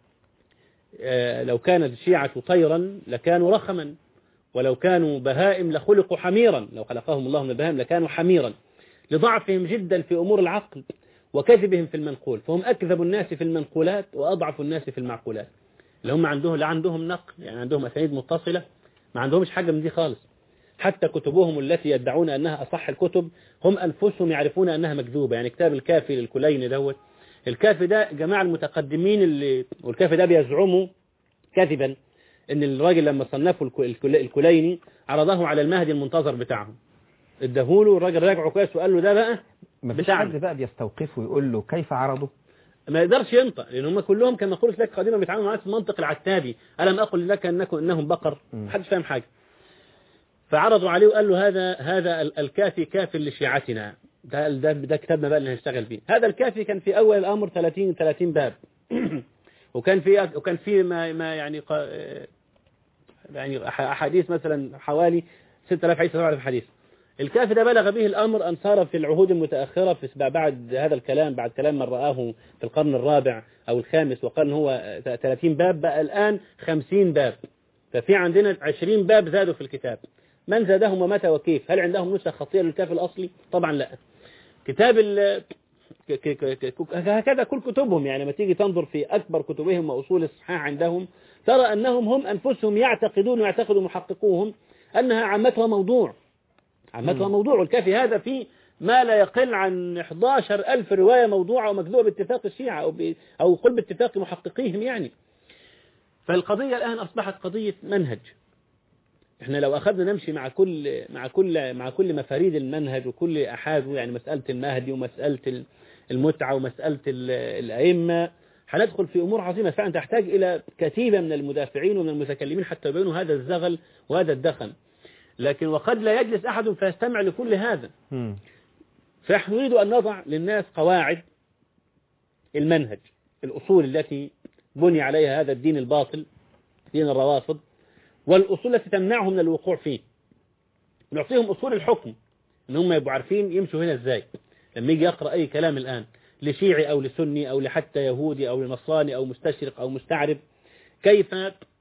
لو كانت الشيعة طيرا لكانوا رخما، ولو كانوا بهائم لخلقوا حميرا، لو خلقهم الله من البهائم لكانوا حميرا، لضعفهم جدا في أمور العقل وكذبهم في المنقول، فهم أكذب الناس في المنقولات وأضعف الناس في المعقولات. اللي هم عندهم لا عندهم نقل يعني عندهم أسانيد متصلة، ما عندهمش حاجة من دي خالص. حتى كتبهم التي يدعون أنها أصح الكتب هم أنفسهم يعرفون أنها مكذوبة. يعني كتاب الكافي للكليني دوت، الكافي ده جماعة المتقدمين اللي والكافي ده بيزعموا كذبا ان الراجل لما صنفوا الكليني عرضه على المهدي المنتظر بتاعهم، اداهوله الراجل راجعه كويس وقال له ده بقى مفيش حد بقى بيستوقفه ويقول له كيف عرضه، ما يقدرش ينطق، لان هم كلهم كما قلت لك قديما بيتعاملوا معاه في المنطق العتابي، الم اقل لك انكم انهم بقر، محدش فاهم حاجه. فعرضوا عليه وقال له هذا هذا الكافي كاف لشيعتنا، ده ده, ده كتابنا بقى اللي هنشتغل بيه. هذا الكافي كان في اول الامر ثلاثين ثلاثين باب وكان في وكان في ما, ما يعني يعني احاديث مثلا حوالي ستة آلاف حديث سبعة آلاف حديث. الكافي ده بلغ به الأمر أن صار في العهود المتأخرة في بعد هذا الكلام، بعد كلام من رآه في القرن الرابع أو الخامس وقال هو ثلاثين باب، بقى الآن خمسين باب. ففي عندنا عشرين باب زادوا في الكتاب. من زادهم ومتى وكيف؟ هل عندهم نسخ خطية للكافي الأصلي؟ طبعا لا. كتاب ال هكذا كل كتبهم، يعني ما تيجي تنظر في أكبر كتبهم وأصول الصحاح عندهم ترى أنهم هم أنفسهم يعتقدون ويعتقد محققوهم أنها عامتها موضوع عامتها موضوع. والكافي هذا فيه ما لا يقل عن إحدى عشرة ألف رواية موضوعة ومكذوبة باتفاق الشيعة أو ب... أو قل باتفاق محققيهم يعني. فالقضية الآن أصبحت قضية منهج. إحنا لو أخذنا نمشي مع كل مع كل مع كل مفاريد المنهج وكل أحاده، يعني مسألة المهدي ومسألة المتعة ومسألة الأئمة، هندخل في أمور عظيمة فعلا تحتاج إلى كتيبة من المدافعين ومن المتكلمين حتى يبينوا هذا الزغل وهذا الدخن. لكن وقد لا يجلس أحد فيستمع لكل هذا. فنحن نريد أن نضع للناس قواعد المنهج، الأصول التي بني عليها هذا الدين الباطل دين الروافض، والأصول التي تمنعهم من الوقوع فيه. نعطيهم أصول الحكم إن هم يبقوا عارفين يمشوا هنا إزاي. لما يجي يقرأ أي كلام الآن لشيعي أو لسني أو لحتى يهودي أو لنصراني أو مستشرق أو مستعرب، كيف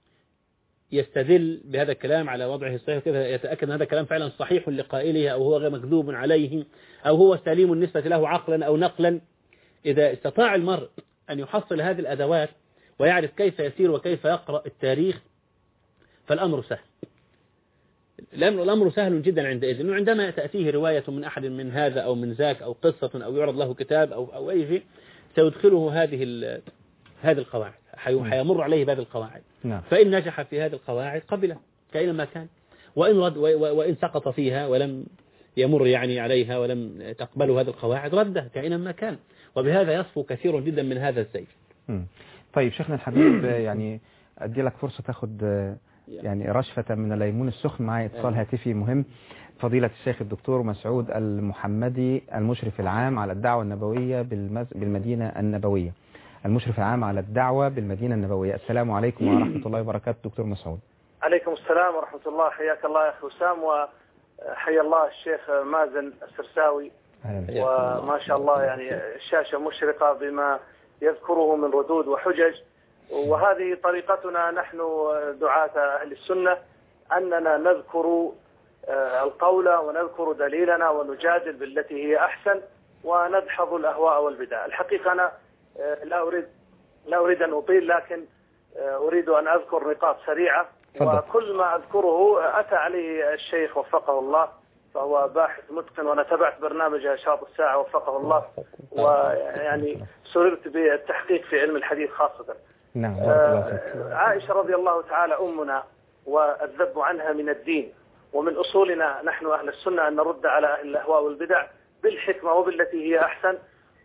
يستدل بهذا الكلام على وضعه الصحيح، كيف يتأكد أن هذا الكلام فعلا صحيح لقائله أو هو غير مكذوب عليه أو هو سليم النسبة له عقلا أو نقلا. إذا استطاع المرء أن يحصل هذه الأدوات ويعرف كيف يسير وكيف يقرأ التاريخ فالأمر سهل. الأمر سهل جدا عندئذ، إنه عندما تأتيه رواية من أحد من هذا أو من ذاك أو قصة أو يعرض له كتاب أو أو أي شيء سيدخله هذه هذه القواعد، حيمر عليه بهذه القواعد. نعم. فإن نجح في هذه القواعد قبله كأينما كان، وإن رد وإن سقط فيها ولم يمر يعني عليها ولم تقبله هذه القواعد رده كأينما كان، وبهذا يصفو كثير جدا من هذا الزيف. طيب شيخنا الحبيب، يعني أدي لك فرصة تاخد يعني رشفة من الليمون السخن. معي اتصال هاتفي مهم. فضيلة الشيخ الدكتور مسعود المحمدي، المشرف العام على الدعوة النبوية بالمدينة النبوية المشرف العام على الدعوة بالمدينة النبوية. السلام عليكم ورحمة الله وبركاته دكتور مسعود. عليكم السلام ورحمة الله. حياك الله يا أخي وسام، وحيا الله الشيخ مازن السرساوي، وما شاء الله يعني الشاشة مشرقة بما يذكره من ردود وحجج. وهذه طريقتنا نحن دعاة أهل السنة، أننا نذكر القول ونذكر دليلنا ونجادل بالتي هي أحسن وندحض الأهواء والبدع. الحقيقة أنا لا أريد لا أريد أن أطيل، لكن أريد أن أذكر نقاط سريعة. وكل ما أذكره أتى عليه الشيخ وفقه الله، فهو باحث متقن، وأنا تابعت برنامج أشراط الساعة وفقه الله، ويعني سررت بالتحقيق في علم الحديث خاصة. نعم. عائشة رضي الله تعالى أمنا، والذب عنها من الدين، ومن أصولنا نحن أهل السنة أن نرد على أهل الأهواء والبدع بالحكمة وبالتي هي أحسن.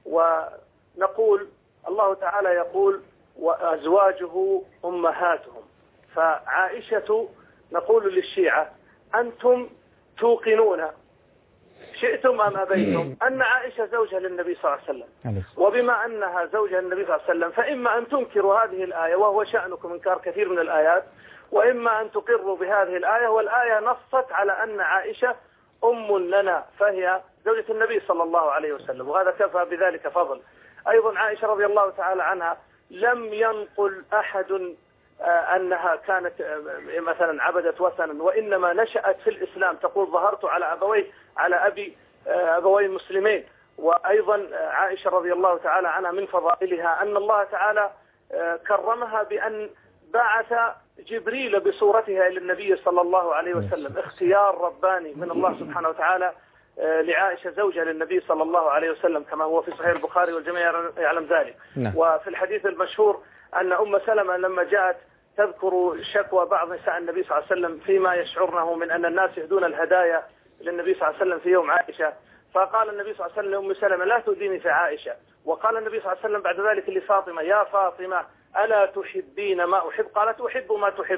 ونقول الله تعالى يقول وأزواجه أمهاتهم، فعائشة نقول للشيعة أنتم توقنون شئتم أم أبيتم أن عائشة زوجها للنبي صلى الله عليه وسلم، وبما أنها زوجها للنبي صلى الله عليه وسلم فإما أن تنكروا هذه الآية، وهو شأنكم إنكار كثير من الآيات، وإما أن تقروا بهذه الآية، والآية نصت على أن عائشة أم لنا، فهي زوجة النبي صلى الله عليه وسلم، وهذا كفى بذلك فضل. أيضا عائشة رضي الله تعالى عنها لم ينقل أحد أنها كانت مثلا عبدت وثنا، وإنما نشأت في الإسلام. تقول ظهرت على أبوي على أبي أبوي المسلمين. وأيضا عائشة رضي الله تعالى عنها من فضائلها أن الله تعالى كرمها بأن بعث جبريل بصورتها إلى النبي صلى الله عليه وسلم، اختيار رباني من الله سبحانه وتعالى لعائشة زوجها للنبي صلى الله عليه وسلم، كما هو في صحيح البخاري والجميع يعلم ذلك. وفي الحديث المشهور أن أم سلمة لما جاءت تذكر شكوى بعض نساء النبي صلى الله عليه وسلم فيما يشعرنه من أن الناس يهدون الهدايا للنبي صلى الله عليه وسلم في يوم عائشة، فقال النبي صلى الله عليه وسلم لأم سلمة لا تؤذيني في عائشة. وقال النبي صلى الله عليه وسلم بعد ذلك لفاطمة يا فاطمة ألا تحبين ما أحب؟ قالت أحب ما تحب.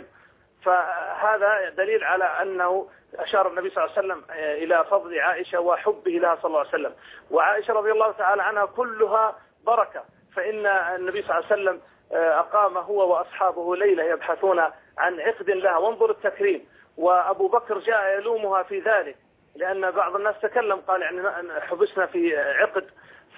فهذا دليل على أنه أشار النبي صلى الله عليه وسلم إلى فضل عائشة وحبه لها صلى الله عليه وسلم. وعائشة رضي الله تعالى عنها كلها بركة، فإن النبي صلى الله عليه وسلم أقام هو وأصحابه ليلة يبحثون عن عقد لها، وانظر التكريم. وأبو بكر جاء يلومها في ذلك، لأن بعض الناس تكلم قال يعني حبسنا في عقد،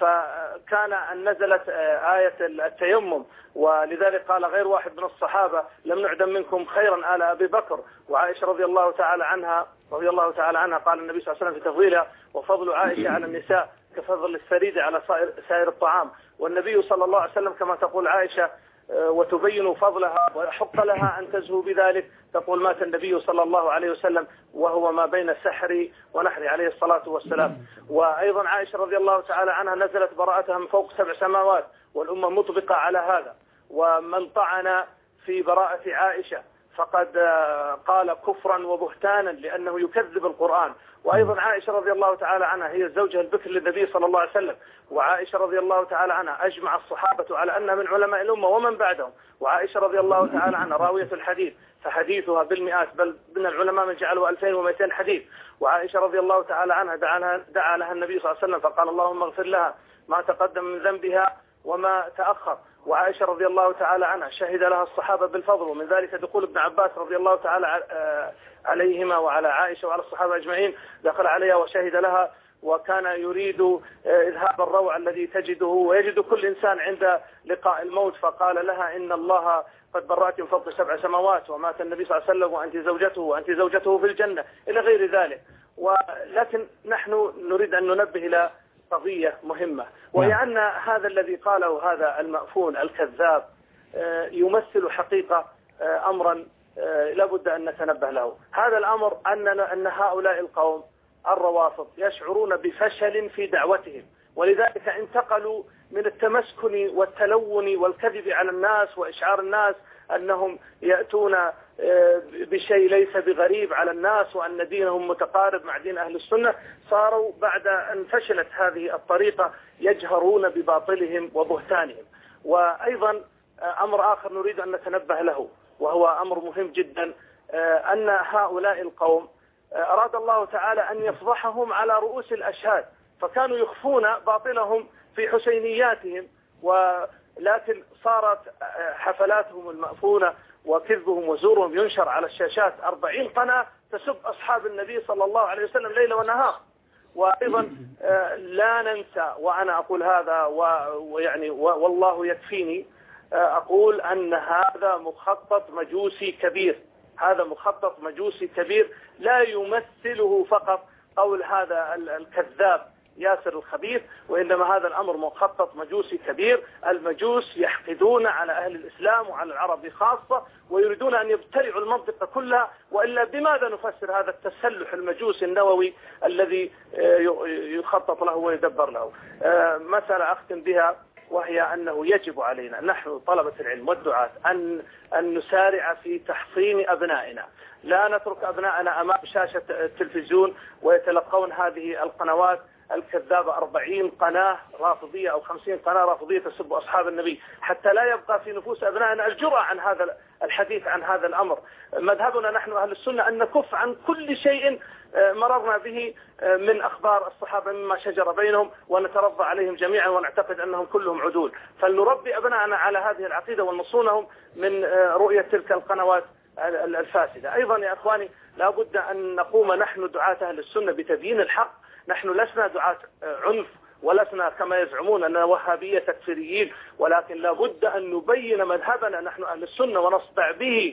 فكان أن نزلت آية التيمم، ولذلك قال غير واحد من الصحابة لم نعدم منكم خيرا آل أبي بكر. وعائشة رضي الله تعالى عنها رضي الله تعالى عنها قال النبي صلى الله عليه وسلم في تفضيلها وفضل عائشة على النساء كفضل الثريد على سائر الطعام. والنبي صلى الله عليه وسلم كما تقول عائشة وتبين فضلها ويحق لها أن تزهو بذلك، تقول مات النبي صلى الله عليه وسلم وهو ما بين السحر ونحر عليه الصلاة والسلام. وأيضا عائشة رضي الله تعالى عنها نزلت براءتها من فوق سبع سماوات، والأمة مطبقة على هذا. ومن طعن في براءة عائشة فقد قال كفرا وبهتانا لأنه يكذب القرآن. وأيضا عائشة رضي الله تعالى عنها هي الزوجة البكر للنبي صلى الله عليه وسلم، وعائشة رضي الله تعالى عنها أجمع الصحابة على أنها من علماء الأمة ومن بعدهم. وعائشة رضي الله تعالى عنها راوية الحديث، فحديثها بالمئات، بل من العلماء من جعلوا ألفين ومئتين حديث. وعائشة رضي الله تعالى عنها دعا لها, دعا لها النبي صلى الله عليه وسلم فقال اللهم اغفر لها ما تقدم من ذنبها وما تأخر. وعائشة رضي الله تعالى عنها شهد لها الصحابة بالفضل، ومن ذلك دخول ابن عباس رضي الله تعالى عليهما وعلى عائشة وعلى الصحابة أجمعين، دخل عليها وشهد لها، وكان يريد إذهاب الروع الذي تجده ويجد كل إنسان عند لقاء الموت، فقال لها إن الله قد برأت من فوق سبع سماوات ومات النبي صلى الله عليه وسلم وأنت زوجته وأنت زوجته في الجنة إلى غير ذلك. ولكن نحن نريد أن ننبه إلى قضية مهمة، وهي أن هذا الذي قاله هذا المأفون الكذاب يمثل حقيقة أمرا لابد أن نتنبه له. هذا الأمر أننا أن هؤلاء القوم الروافض يشعرون بفشل في دعوتهم، ولذلك انتقلوا من التمسكن والتلون والكذب على الناس وإشعار الناس أنهم يأتون بشيء ليس بغريب على الناس وأن دينهم متقارب مع دين أهل السنة. صاروا بعد أن فشلت هذه الطريقة يجهرون بباطلهم وبهتانهم. وأيضا أمر آخر نريد أن نتنبه له وهو أمر مهم جدا، أن هؤلاء القوم أراد الله تعالى أن يفضحهم على رؤوس الأشهاد، فكانوا يخفون باطلهم في حسينياتهم، ولكن صارت حفلاتهم المأفونة وكذبهم وزورهم ينشر على الشاشات. أربعين قناة تسب أصحاب النبي صلى الله عليه وسلم ليل ونهار. وأيضا لا ننسى، وأنا أقول هذا ويعني والله يكفيني، أقول أن هذا مخطط مجوسي كبير، هذا مخطط مجوسي كبير لا يمثله فقط قول هذا الكذاب ياسر الخبيث، وإنما هذا الأمر مخطط مجوسي كبير. المجوس يحقدون على أهل الإسلام وعلى العرب خاصة، ويريدون أن يبتلعوا المنطقة كلها، وإلا بماذا نفسر هذا التسلح المجوسي النووي الذي يخطط له ويدبر له؟ مسألة أختم بها، وهي أنه يجب علينا نحن طلبة العلم والدعاة أن أن نسارع في تحصين أبنائنا، لا نترك أبنائنا أمام شاشة التلفزيون ويتلقون هذه القنوات الكذابة، أربعين قناة رافضية أو خمسين قناة رافضية تسب أصحاب النبي، حتى لا يبقى في نفوس أبنائنا الجرأة عن هذا الحديث عن هذا الأمر. مذهبنا نحن أهل السنة أن نكف عن كل شيء مررنا به من أخبار الصحابة مما شجر بينهم، ونترضى عليهم جميعا ونعتقد أنهم كلهم عدول. فلنربي أبنائنا على هذه العقيدة ونصونهم من رؤية تلك القنوات الفاسدة. أيضا يا أخواني لا بد أن نقوم نحن دعاة أهل السنة بتبيين الحق. نحن لسنا دعاة عنف ولسنا كما يزعمون أننا وهابية تكفيريين، ولكن لا بد أن نبين مذهبنا نحن أهل السنة ونصدع به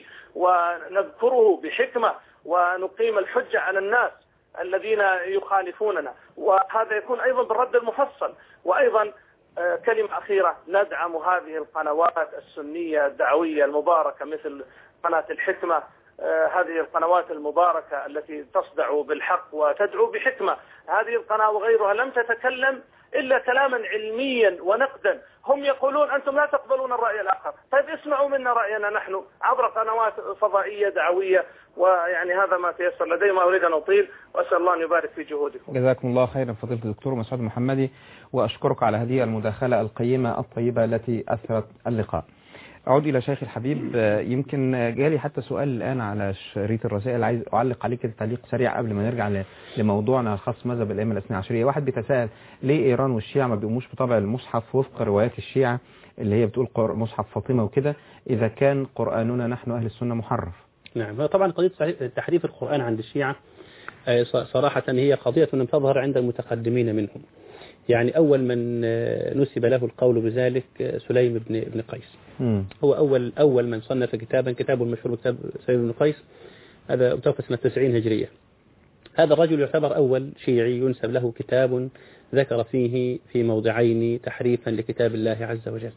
ونذكره بحكمة ونقيم الحجة على الناس الذين يخالفوننا، وهذا يكون أيضا بالرد المفصل. وأيضا كلمة أخيرة، ندعم هذه القنوات السنية الدعوية المباركة مثل قناة الحكمة، هذه القنوات المباركة التي تصدع بالحق وتدعو بحكمة. هذه القناة وغيرها لم تتكلم إلا كلاما علميا ونقدا. هم يقولون أنتم لا تقبلون الرأي الآخر، طيب اسمعوا منا رأينا نحن عبر قنوات فضائية دعوية. ويعني هذا ما تيسر لدي، ما أريد أن أطيل، وأسأل الله أن يبارك في جهودكم. جزاكم الله خيرا فضيلة الدكتور مسعود محمدي، وأشكرك على هذه المداخلة القيمة الطيبة التي أثرت اللقاء. أعود إلى شيخ الحبيب، يمكن جالي حتى سؤال الآن على شريط الرسائل، عايز أعلق عليك تعليق سريع قبل ما نرجع لموضوعنا الخاص مذهب الأئمة الاثنى عشرية. واحد بيتساءل ليه إيران والشيعة ما بيقوموش بطبع المصحف وفق روايات الشيعة اللي هي بتقول مصحف فاطمة وكده، إذا كان قرآننا نحن أهل السنة محرف؟ نعم، طبعا قضية تحريف القرآن عند الشيعة صراحة هي قضية لم تظهر عند المتقدمين منهم. يعني أول من نسب له القول بذلك سليم بن ابن قيس، مم. هو أول أول من صنف كتابا، كتابه المشهور كتاب سليم بن قيس، هذا توفى سنة تسعين هجرية. هذا الرجل يعتبر أول شيعي ينسب له كتاب ذكر فيه في موضعين تحريفا لكتاب الله عز وجل.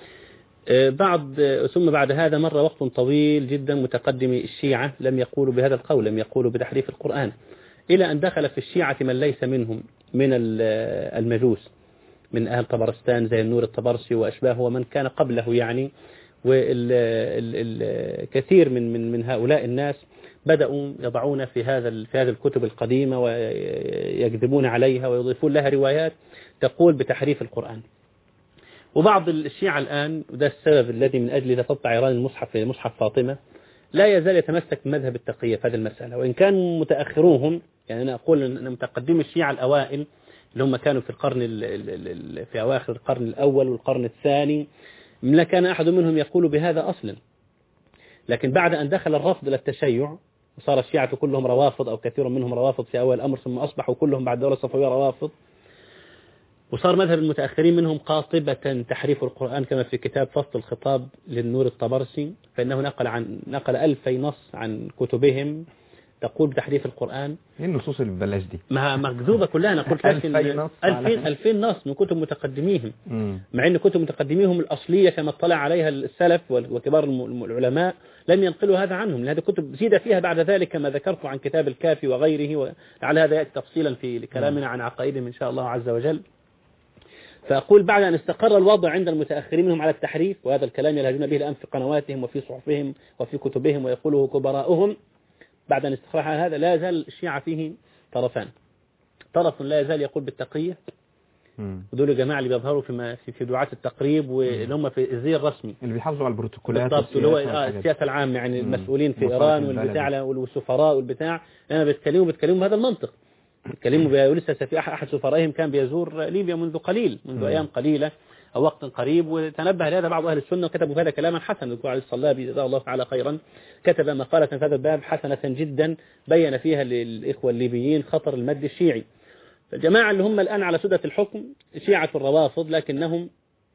بعد ثم بعد هذا مر وقت طويل جدا، متقدمي الشيعة لم يقولوا بهذا القول، لم يقولوا بتحريف القرآن، إلى أن دخل في الشيعة من ليس منهم من المجوس من أهل طبرستان زي النور الطبرسي وأشباهه ومن كان قبله يعني. والكثير من من من هؤلاء الناس بدأوا يضعون في هذا في هذه الكتب القديمة ويكذبون عليها ويضيفون لها روايات تقول بتحريف القرآن. وبعض الشيعة الآن، وده السبب الذي من أجله تطبع إيران المصحف مصحف فاطمة، لا يزال يتمسك بمذهب التقية في هذه المسألة، وإن كان متأخروهم، يعني أنا أقول أن متقدمي الشيعة الأوائل اللي هم كانوا في القرن في أواخر القرن الأول والقرن الثاني، لا كان أحد منهم يقول بهذا أصلا. لكن بعد أن دخل الرفض إلى التشيع وصار الشيعة كلهم روافض أو كثير منهم روافض في أول الأمر، ثم أصبحوا كلهم بعد الدولة الصفوية روافض، وصار مذهب المتأخرين منهم قاطبة تحريف القرآن، كما في كتاب فصل الخطاب للنور الطبرسي، فإنه نقل عن نقل ألفي نص عن كتبهم تقول بتحريف القرآن. ايه النصوص اللي ببلاش دي؟ ما مكذوبة كلها. أنا قلت لك ألفين ألفين نص من كتب متقدميهم، مع أن كتب متقدميهم الأصلية كما اطلع عليها السلف وكبار العلماء لم ينقلوا هذا عنهم، لأن هذه كتب زيد فيها بعد ذلك كما ذكرت عن كتاب الكافي وغيره، وعلى هذا يأتي تفصيلا في كلامنا عن عقائدهم إن شاء الله عز وجل. فأقول بعد أن استقر الوضع عند المتأخرين منهم على التحريف، وهذا الكلام يلهجون به الآن في قنواتهم وفي صحفهم وفي كتبهم ويقوله كبراؤهم، بعد أن استقر على هذا لا يزال الشيعة فيه طرفان. طرف لا يزال يقول بالتقية، ودول الجماعة اللي بيظهروا في في دعاة التقريب واللي هم في الزي الرسمي اللي بيحافظوا على البروتوكولات بالضبط، اللي هو السياسة العامة، يعني المسؤولين في إيران والبتاع والسفراء والبتاع. أنا بتكلموا بتكلموا بهذا المنطق، بيتكلموا ولسه في أحد سفرائهم كان بيزور ليبيا منذ قليل منذ أيام قليلة أو وقت قريب، وتنبه لهذا بعض أهل السنة وكتبوا في هذا كلاما حسنا. الدكتور علي الصلابي جزاه الله تعالى خيرا كتب مقالة في هذا الباب حسنة جدا بين فيها للإخوة الليبيين خطر المد الشيعي. فالجماعة اللي هم الآن على سدة الحكم شيعة الروافض، لكنهم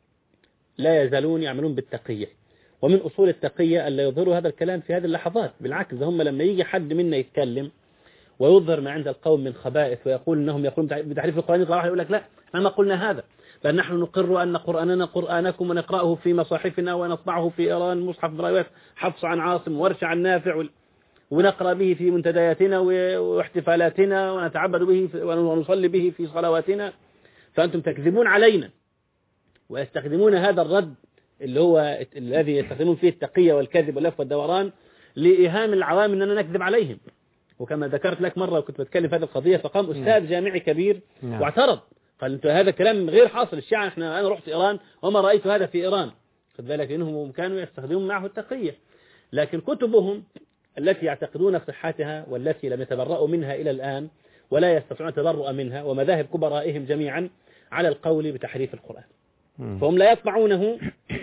لا يزالون يعملون بالتقية، ومن أصول التقية ألا يظهروا هذا الكلام في هذه اللحظات. بالعكس، هم لما يجي حد منا يتكلم ويظهر ما عند القوم من خبائث ويقول انهم يقولون بتحريف القرآن، يطلع واحد يقول لك لا احنا ما قلنا هذا، بل نحن نقر ان قرآننا قرآنكم ونقرأه في مصاحفنا ونطبعه في ايران، مصحف برايات حفص عن عاصم ورش عن نافع، ونقرأ به في منتدياتنا واحتفالاتنا ونتعبد به ونصلي به في صلواتنا، فأنتم تكذبون علينا. ويستخدمون هذا الرد اللي هو الذي يستخدمون فيه التقية والكذب واللف والدوران لإيهام العوام أننا نكذب عليهم. وكما ذكرت لك مرة وكنت بتكلم في هذه القضية، فقام أستاذ جامعي كبير واعترض، قال أنت هذا كلام غير حاصل، الشيعة احنا أنا رحت إيران وما رأيت هذا في إيران. خد بالك إنهم كانوا يستخدمون معه التقية، لكن كتبهم التي يعتقدون صحتها والتي لم يتبرؤوا منها إلى الآن ولا يستطيعون التبرؤ منها، ومذاهب كبرائهم جميعا على القول بتحريف القرآن. فهم لا يطبعونه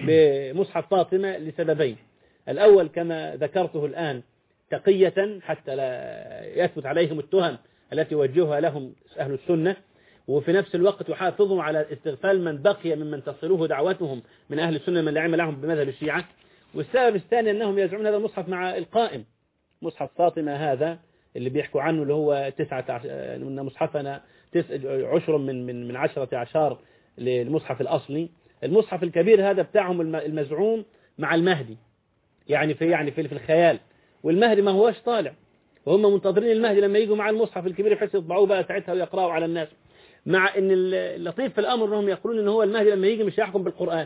بمصحف فاطمة لسببين: الأول كما ذكرته الآن تقية حتى لا يثبت عليهم التهم التي وجهها لهم أهل السنة، وفي نفس الوقت يحافظهم على استغفال من بقي ممن تصله دعوتهم من أهل السنة من لعم لهم بمذهب الشيعة. والسبب الثاني أنهم يزعمون هذا المصحف مع القائم، مصحف فاطمة هذا اللي بيحكوا عنه اللي هو تسعة عشر من مصحفنا عشر من من من عشرة عشر للمصحف الأصلي. المصحف الكبير هذا بتاعهم المزعوم مع المهدي، يعني في يعني في في الخيال، والمهدي ما هوش طالع، وهم منتظرين المهدي لما يجوا مع المصحف الكبير بحيث يطبعوه بقى ساعتها ويقرأوا على الناس. مع ان اللطيف في الامر انهم يقولون ان هو المهدي لما يجي مش هيحكم بالقرآن.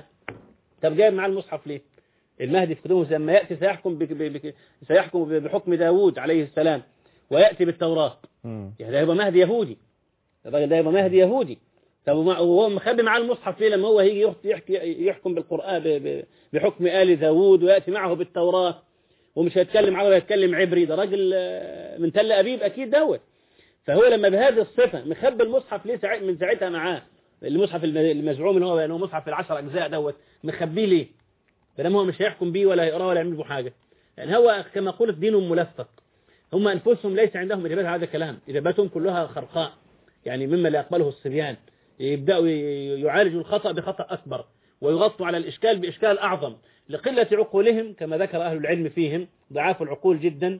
طب جايب مع المصحف ليه؟ المهدي في قدومه لما يأتي سيحكم بك بك سيحكم بحكم داوود عليه السلام ويأتي بالتوراة، يعني ده يبقى مهدي يهودي، الراجل ده يبقى مهدي يهودي. طب هو مخبي معاه المصحف ليه لما هو هيجي يحكي يحكم بالقرآن بحكم آل داوود ويأتي معه بالتوراة ومش هيتكلم عربي هيتكلم عبري؟ ده راجل من تل أبيب أكيد دوت. فهو لما بهذه الصفة مخبي المصحف ليه ساعت من ساعتها معاه، المصحف المزعوم ان هو انه مصحف في العشر أجزاء دوت مخبيه ليه؟ فلما هو مش هيحكم بيه ولا يقرأ ولا يعمل به حاجة. يعني هو كما قلت دينهم ملفق، هم أنفسهم ليس عندهم إجابات على هذا الكلام، إجاباتهم كلها خرقاء، يعني مما لا يقبله الصبيان. يبدأوا يعالجوا الخطأ بخطأ أكبر ويغطوا على الإشكال بإشكال أعظم لقلة عقولهم كما ذكر أهل العلم فيهم، ضعاف العقول جدا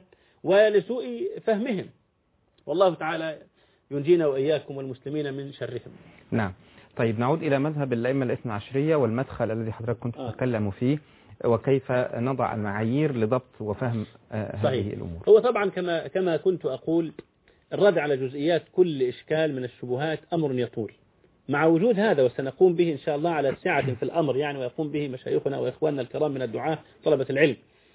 ولسوء فهمهم. والله تعالى ينجينا وإياكم والمسلمين من شرهم. نعم. طيب نعود إلى مذهب الأئمة الاثنى عشرية والمدخل الذي حضرتك كنت آه. تتكلم فيه، وكيف نضع المعايير لضبط وفهم آه هذه الأمور. هو طبعا كما كما كنت أقول الرد على جزئيات كل إشكال من الشبهات أمر يطول، مع وجود هذا وسنقوم به إن شاء الله على سعة في الأمر يعني، ويقوم به مشايخنا وإخواننا الكرام من الدعاة طلبة العلم.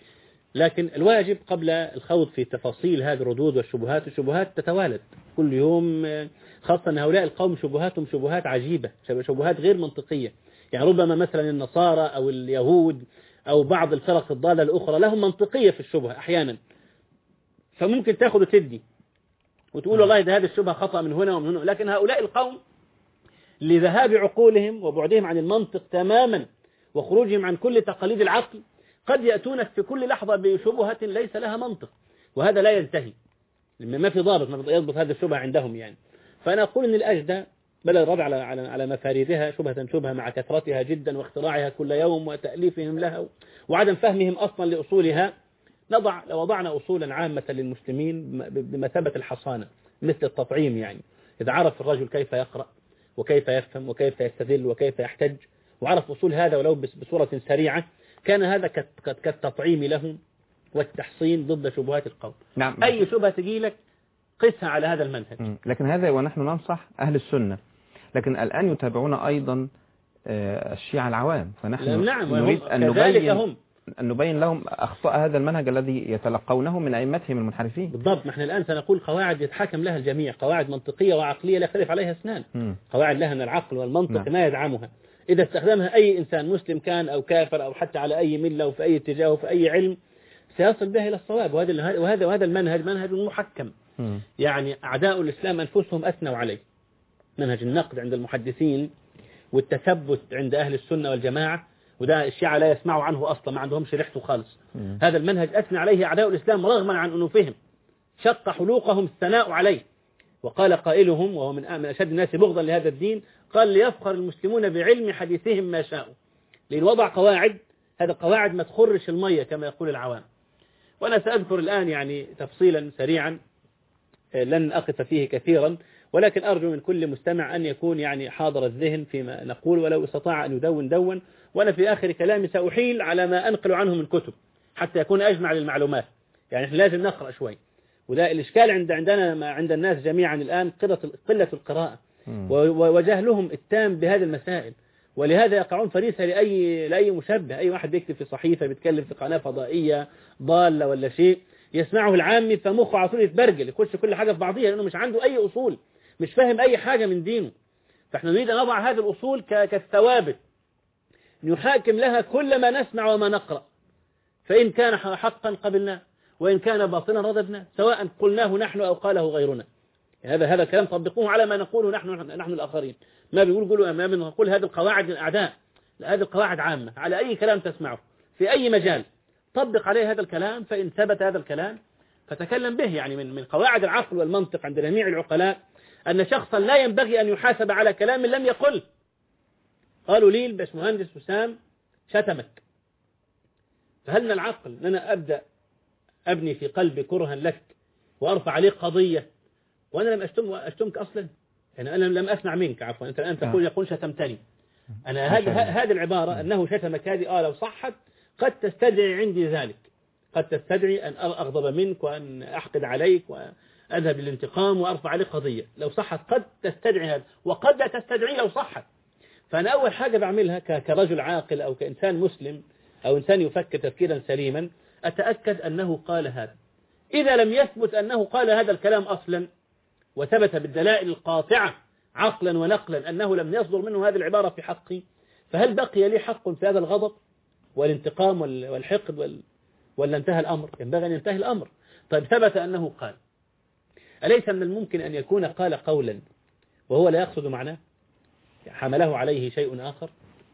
لكن الواجب قبل الخوض في تفاصيل هذه الردود والشبهات، الشبهات تتوالد كل يوم، خاصة أن هؤلاء القوم شبهاتهم شبهات عجيبة، شبهات غير منطقية. يعني ربما مثلا النصارى أو اليهود أو بعض الفرق الضالة الأخرى لهم منطقية في الشبهة أحيانا، فممكن تأخذ وتدي وتقول والله ده هذه الشبهة خطأ من هنا ومن هنا. لكن هؤلاء القوم لذهاب عقولهم وبعدهم عن المنطق تماما وخروجهم عن كل تقاليد العقل قد يأتونك في كل لحظة بشبهة ليس لها منطق، وهذا لا ينتهي، ما في ضابط ما يضبط هذه الشبهة عندهم يعني. فأنا أقول أن الأجدى بدل الرد على على على مفاريدها شبهة شبهة مع كثرتها جدا واختراعها كل يوم وتأليفهم لها وعدم فهمهم أصلا لأصولها، نضع لو وضعنا أصولا عامة للمسلمين بمثابة الحصانة مثل التطعيم، يعني إذا عرف الرجل كيف يقرأ وكيف يفهم وكيف يستدل وكيف يحتج وعرف أصول هذا ولو بصورة سريعة، كان هذا كالتطعيم لهم والتحصين ضد شبهات القوم. نعم. أي شبهة تجي لك قسها على هذا المنهج. لكن هذا ونحن ننصح أهل السنة، لكن الآن يتابعون أيضا الشيعة العوام، فنحن نعم نريد أن نبين هم. أن نبين لهم أخطاء هذا المنهج الذي يتلقونه من أئمتهم المنحرفين. بالضبط. نحن الآن سنقول قواعد يتحاكم لها الجميع، قواعد منطقية وعقلية لا يختلف عليها اثنان، قواعد لها من العقل والمنطق نعم. ما يدعمها. إذا استخدمها أي إنسان مسلم كان أو كافر أو حتى على أي ملة وفي أي اتجاه وفي أي علم سيصل بها إلى الصواب. وهذا وهذا وهذا المنهج منهج محكم. م. يعني أعداء الإسلام أنفسهم أثنوا عليه. منهج النقد عند المحدثين والتثبت عند أهل السنة والجماعة، وده الشيعة لا يسمعوا عنه أصلا، ما عندهمش ريحته خالص. م. هذا المنهج أثنى عليه أعداء الإسلام رغما عن أنوفهم، شق حلوقهم الثناء عليه. وقال قائلهم وهو من أشد الناس بغضا لهذا الدين، قال ليفخر المسلمون بعلم حديثهم ما شاءوا، لأن وضع قواعد، هذا القواعد ما تخرش المية كما يقول العوام. وأنا سأذكر الآن يعني تفصيلا سريعا لن أقف فيه كثيرا، ولكن أرجو من كل مستمع أن يكون يعني حاضر الذهن فيما نقول، ولو استطاع أن يدون دون. وأنا في آخر كلامي سأحيل على ما أنقل عنه من كتب حتى يكون أجمع للمعلومات، يعني إحنا لازم نقرأ شوي. وده الإشكال عند عندنا عند الناس جميعا الآن قلة قلة القراءة وجهلهم التام بهذه المسائل، ولهذا يقعون فريسة لأي لأي مشبه. أي واحد بيكتب في صحيفة، بيتكلم في قناة فضائية ضالة ولا شيء، يسمعه العامي فمخه على طول يتبرجل، يخش كل حاجة في بعضيها لأنه مش عنده أي أصول، مش فاهم أي حاجة من دينه. فإحنا نريد أن نضع هذه الأصول كالثوابت نحاكم لها كل ما نسمع وما نقرأ، فإن كان حقا قبلناه وإن كان باطلا رددناه، سواء قلناه نحن أو قاله غيرنا. هذا هذا الكلام طبقوه على ما نقوله نحن نحن الآخرين. ما بيقول قولوا ما بنقول هذه القواعد للأعداء، لا، هذه القواعد عامة على أي كلام تسمعه في أي مجال، طبق عليه هذا الكلام، فإن ثبت هذا الكلام فتكلم به. يعني من من قواعد العقل والمنطق عند جميع العقلاء أن شخصا لا ينبغي أن يحاسب على كلام لم يقل. قالوا لي الباشمهندس وسام شتمك، فهل من العقل أن أنا أبدأ أبني في قلبي كرها لك وأرفع عليك قضية وأنا لم أشتم أشتمك أصلا؟ يعني أنا لم أسمع منك، عفوا أنت الآن تقول يقول شتمتني. أنا هذا هذه العبارة أنه شتمك هذه آه لو صحت قد تستدعي عندي ذلك، قد تستدعي أن أغضب منك وأن أحقد عليك وأذهب للانتقام وأرفع عليك قضية. لو صحت قد تستدعي هذا، وقد لا تستدعي لو صحت. فأنا أول حاجة بعملها كرجل عاقل أو كإنسان مسلم أو إنسان يفكر تفكيرا سليما، أتأكد أنه قال هذا. إذا لم يثبت أنه قال هذا الكلام أصلا وثبت بالدلائل القاطعة عقلا ونقلا أنه لم يصدر منه هذه العبارة في حقي، فهل بقي لي حق في هذا الغضب والانتقام والحقد وال... ولا انتهى الأمر؟ ينبغي أن ينتهي الأمر. طيب ثبت أنه قال، أليس من الممكن أن يكون قال قولا وهو لا يقصد معناه، حمله عليه شيء آخر؟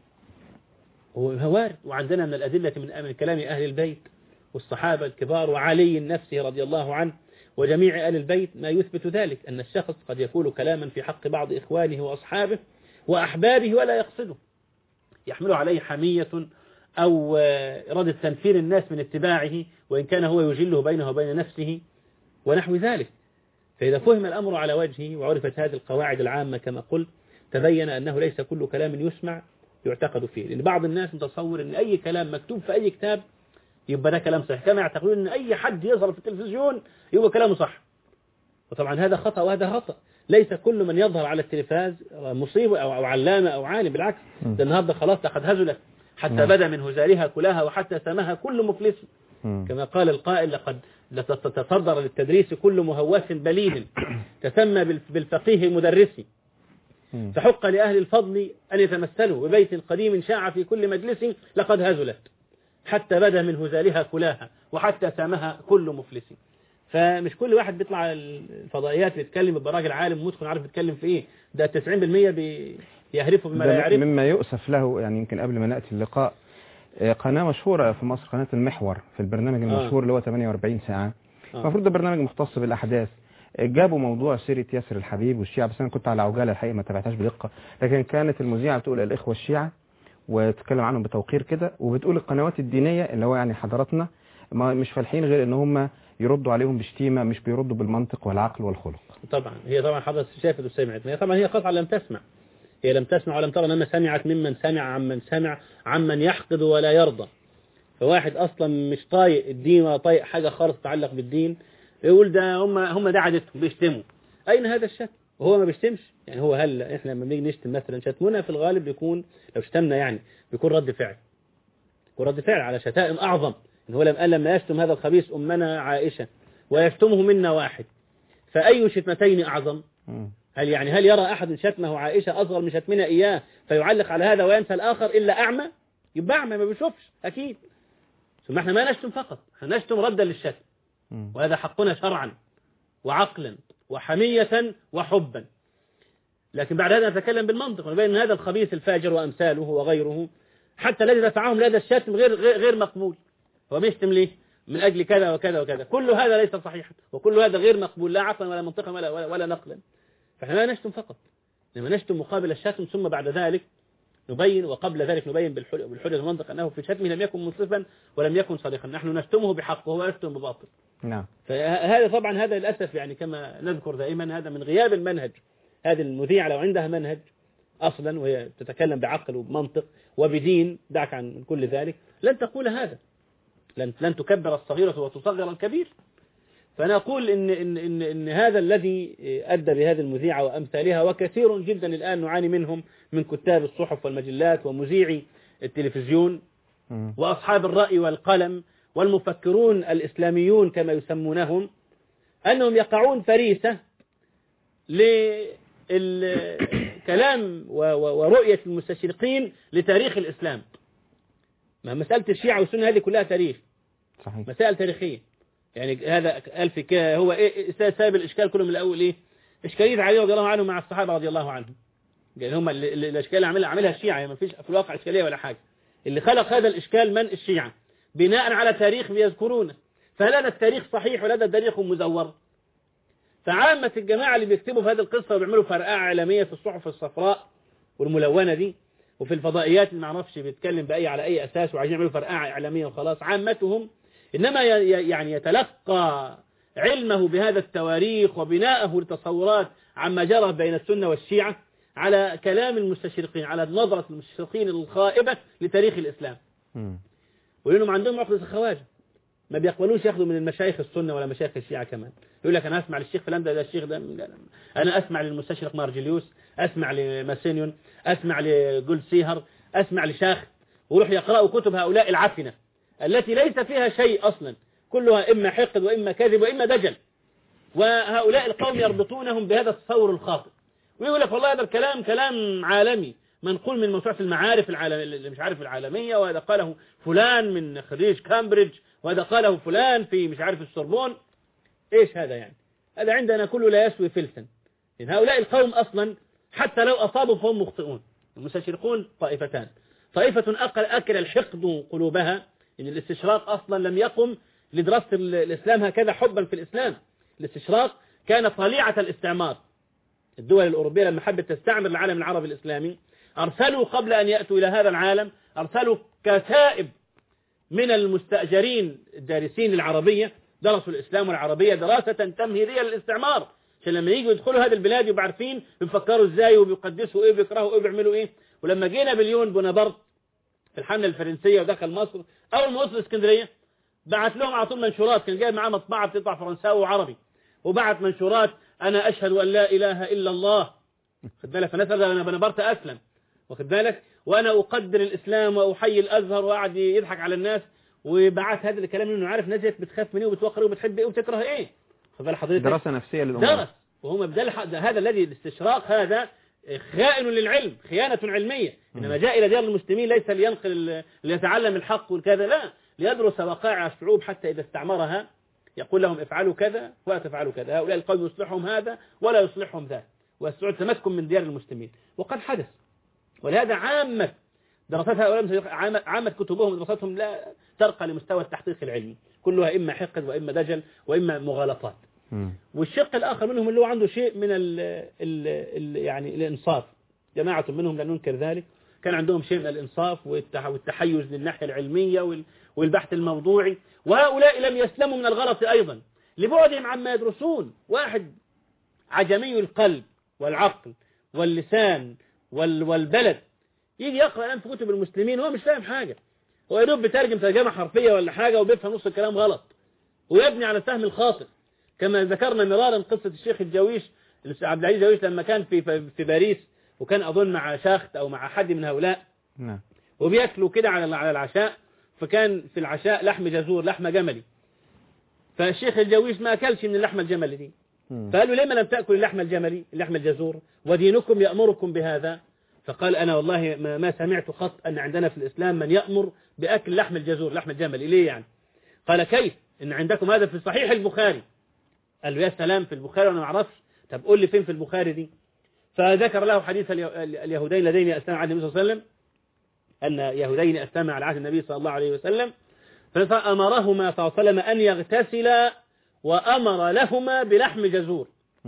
وهو وارد. وعندنا من الأدلة من كلام أهل البيت والصحابة الكبار وعلي نفسه رضي الله عنه وجميع آل البيت ما يثبت ذلك، أن الشخص قد يقول كلاما في حق بعض إخوانه وأصحابه وأحبابه ولا يقصده، يحمل عليه حمية أو إرادة تنفير الناس من اتباعه وإن كان هو يجله بينه وبين نفسه ونحو ذلك. فإذا فهم الأمر على وجهه وعرفت هذه القواعد العامة كما قلت، تبين أنه ليس كل كلام يسمع يعتقد فيه. لأن بعض الناس متصور أن أي كلام مكتوب في أي كتاب يبقى ده كلام صحيح، كما يعتقدون أن أي حد يظهر في التلفزيون يبقى كلامه صح. وطبعا هذا خطأ وهذا خطأ. ليس كل من يظهر على التلفاز مصيبة أو علامة أو عالم، بالعكس، ده النهارده خلاص لقد هزلت حتى بدا من هزالها كلها وحتى سماها كل مفلس، كما قال القائل لقد تصدر للتدريس كل مهوس بليد تسمى بالفقيه مدرسي، فحق لأهل الفضل أن يتمثلوا ببيت قديم شاع في كل مجلس لقد هزلت حتى بدا من هزالها كلاها وحتى سامها كل مفلس. فمش كل واحد بيطلع الفضائيات يتكلم يبقى راجل عالم متقن عارف يتكلم في ايه، ده تسعين بالمية بيهرفوا بما لا يعرف. مما يؤسف له، يعني يمكن قبل ما نأتي اللقاء قناة مشهورة في مصر، قناة المحور، في البرنامج المشهور اللي هو ثمانية وأربعين ساعة، المفروض ده برنامج مختص بالأحداث، جابوا موضوع سيرة ياسر الحبيب والشيعة، بس أنا كنت على عجالة الحقيقة ما تابعتهاش بدقة، لكن كانت المذيعة بتقول الإخوة الشيعة وتتكلم عنهم بتوقير كده، وبتقول القنوات الدينية اللي هو يعني حضراتنا ما مش فالحين غير ان هم يردوا عليهم بشتيمة، مش بيردوا بالمنطق والعقل والخلق. طبعا هي طبعا حضرتك شافت وسمعت، هي طبعا هي قطعا لم تسمع، هي لم تسمع ولم ترى، انما سمعت ممن سمع عمن سمع عمن يحقد ولا يرضى. فواحد اصلا مش طايق الدين ولا طايق حاجه خالص تتعلق بالدين يقول ده هم هم ده عادتهم بيشتموا. اين هذا الشتم؟ وهو ما بيشتمش. يعني هو هل احنا لما بنيجي نشتم مثلا شتمنا في الغالب بيكون لو شتمنا يعني بيكون رد فعل، بيكون رد فعل على شتائم اعظم. ان هو لما لما يشتم هذا الخبيث امنا عائشه ويشتمه منا واحد، فاي شتمتين اعظم؟ هل يعني هل يرى احد شتمه عائشه اصغر من شتمنا اياه فيعلق على هذا وينسى الاخر الا اعمى؟ يبقى اعمى ما بيشوفش اكيد. ثم احنا ما نشتم فقط، احنا نشتم ردا للشتم، وهذا حقنا شرعا وعقلا وحمية وحبا. لكن بعد هذا نتكلم بالمنطق ونبين ان هذا الخبيث الفاجر وامثاله وغيره حتى الذي دفعهم لهذا الشتم غير غير مقبول. هو بيشتم ليه؟ من اجل كذا وكذا وكذا، كل هذا ليس صحيحا وكل هذا غير مقبول لا عقلا ولا منطقا ولا ولا, ولا نقلا. فاحنا لا نشتم فقط، لما نشتم مقابل الشتم ثم بعد ذلك نبين، وقبل ذلك نبين بالحجة المنطق أنه في شتمه لم يكن منصفا ولم يكن صادقا، نحن نشتمه بحق وهو يشتم بباطل. نعم. فهذا طبعا هذا للأسف يعني كما نذكر دائما هذا من غياب المنهج. هذه المذيعة لو عندها منهج أصلا وهي تتكلم بعقل وبمنطق وبدين دعك عن كل ذلك لن تقول هذا، لن لن تكبر الصغيرة وتصغر الكبير. فأنا أقول إن, إن, إن, إن هذا الذي أدى بهذه المذيعة وأمثالها وكثير جدا الآن نعاني منهم من كتاب الصحف والمجلات ومذيعي التلفزيون وأصحاب الرأي والقلم والمفكرون الإسلاميون كما يسمونهم، أنهم يقعون فريسة للكلام ورؤية المستشرقين لتاريخ الإسلام. ما مسألة الشيعة والسنة هذه كلها تاريخ، صحيح. مسائل تاريخية. يعني هذا ألف هو إيه سبب الإشكال كله من الأول إيه؟ إشكالية علي رضي الله عنه مع الصحابة رضي الله عنهم. يعني هم الإشكال اللي عملها عملها الشيعة، ما فيش في الواقع إشكالية ولا حاجة. اللي خلق هذا الإشكال من الشيعة بناء على تاريخ بيذكرونه، فهل هذا التاريخ صحيح ولا هذا التاريخ مزور؟ فعامة الجماعة اللي بيكتبوا في هذه القصة وبيعملوا فرقعة إعلامية في الصحف الصفراء والملونة دي وفي الفضائيات اللي ما نعرفش بيتكلم بأي على أي أساس وعايزين يعملوا فرقعة إعلامية وخلاص، عامتهم إنما يعني يتلقى علمه بهذا التواريخ وبناءه لتصورات عما جرى بين السنة والشيعة على كلام المستشرقين، على نظرة المستشرقين الخائبة لتاريخ الإسلام. ولأنهم عندهم عقدة الخواجة، ما بيقبلوش ياخذوا من المشايخ السنة ولا مشايخ الشيعة كمان. يقول لك أنا أسمع للشيخ فلان ده, ده الشيخ ده، أنا أسمع للمستشرق مارجليوس، أسمع لماسينيون، أسمع لجول سيهر، أسمع لشاخ، ويروح يقرأوا كتب هؤلاء العفنة التي ليس فيها شيء أصلا، كلها إما حقد وإما كذب وإما دجل. وهؤلاء القوم يربطونهم بهذا التصور الخاطئ، ويقول لك والله هذا الكلام كلام عالمي منقول من موسوعة المعارف العالمية اللي مش عارف العالمية، وهذا قاله فلان من خريج كامبريدج، وهذا قاله فلان في مش عارف السوربون. إيش هذا يعني؟ هذا عندنا كله لا يسوي فلسا. إن هؤلاء القوم أصلا حتى لو أصابوا فهم مخطئون. المستشرقون طائفتان، طائفة أقل أكل الحقد قلوبها، إن الاستشراق أصلا لم يقم لدراسة الإسلام هكذا حبا في الإسلام. الاستشراق كان طليعة الاستعمار. الدول الأوروبية لما حبت تستعمر العالم العربي الإسلامي أرسلوا قبل أن يأتوا إلى هذا العالم أرسلوا كتائب من المستأجرين الدارسين العربية، درسوا الإسلام والعربية دراسة تمهيدية للاستعمار، عشان لما يجوا يدخلوا هذه البلاد يبقوا عارفين بيفكروا إزاي وبيقدسوا إيه وبيكرهوا إيه وبيعملوا إيه. ولما جينا نابليون بونابرت في الحملة الفرنسية ودخل مصر، أول ما وصل اسكندرية بعت لهم على طول منشورات، كان جاي معاه مطبعة بتطبع فرنساوي وعربي، وبعت منشورات أنا أشهد أن لا إله إلا الله، خد بالك، فناس أنا بونابرت أسلم، واخد بالك، وأنا أقدر الإسلام وأحيي الأزهر، وقعد يضحك على الناس، وبعت هذا الكلام لأنه عارف ناس بتخاف منه وبتوقر وبتحب إيه وبتكره إيه. خد بالك حضرتك، دراسة نفسية للأمور، درس وهم بدل هذا الذي الاستشراق هذا خائن للعلم، خيانة علمية. إنما جاء إلى ديار المسلمين ليس لينقل ليتعلم الحق والكذا، لا، ليدرس وقائع الشعوب حتى إذا استعمرها يقول لهم افعلوا كذا ولا تفعلوا كذا. هؤلاء القوم يصلحهم هذا ولا يصلحهم ذا، ويستطيع تمكن من ديار المسلمين، وقد حدث. ولهذا عامة دراسات هؤلاء، عامة كتبهم ودراستهم لا ترقى لمستوى التحقيق العلمي، كلها إما حقد وإما دجل وإما مغالطات. والشق الآخر منهم اللي هو عنده شيء من ال ال ال يعني الإنصاف، جماعة منهم لا ننكر ذلك، كان عندهم شيء من الإنصاف والتحيز للناحية العلمية والبحث الموضوعي، وهؤلاء لم يسلموا من الغلط أيضا لبعدهم عما يدرسون. واحد عجمي القلب والعقل واللسان والبلد يجي يقرأ الآن في كتب المسلمين هو مش فاهم حاجة، هو يدوب بترجم ترجمة حرفية ولا حاجة وبيفهم نص الكلام غلط ويبني على الفهم الخاطئ. كما ذكرنا مرارا قصة الشيخ الجويش عبد العزيز الجويش لما كان في في باريس، وكان أظن مع شاخت أو مع حد من هؤلاء نعم، وبيأكلوا كده على على العشاء، فكان في العشاء لحم جزور لحمة جملي، فالشيخ الجويش ما أكلش من اللحمة الجملي دي، فقالوا لما لم تأكل اللحمة الجملي اللحمة الجزور ودينكم يأمركم بهذا؟ فقال أنا والله ما, ما سمعت خط أن عندنا في الإسلام من يأمر بأكل لحم الجزور لحم الجملي. ليه يعني؟ قال كيف إن عندكم هذا في صحيح البخاري؟ قال له يا سلام في البخاري وأنا ما أعرفش، طب قول لي فين في البخاري دي؟ فذكر له حديث اليهودين الذين أسلم على النبي صلى الله عليه وسلم، أن يهودين أسلم على عهد النبي صلى الله عليه وسلم، فأمرهما صلى الله عليه وسلم أن يغتسلا وأمر لهما بلحم جزور.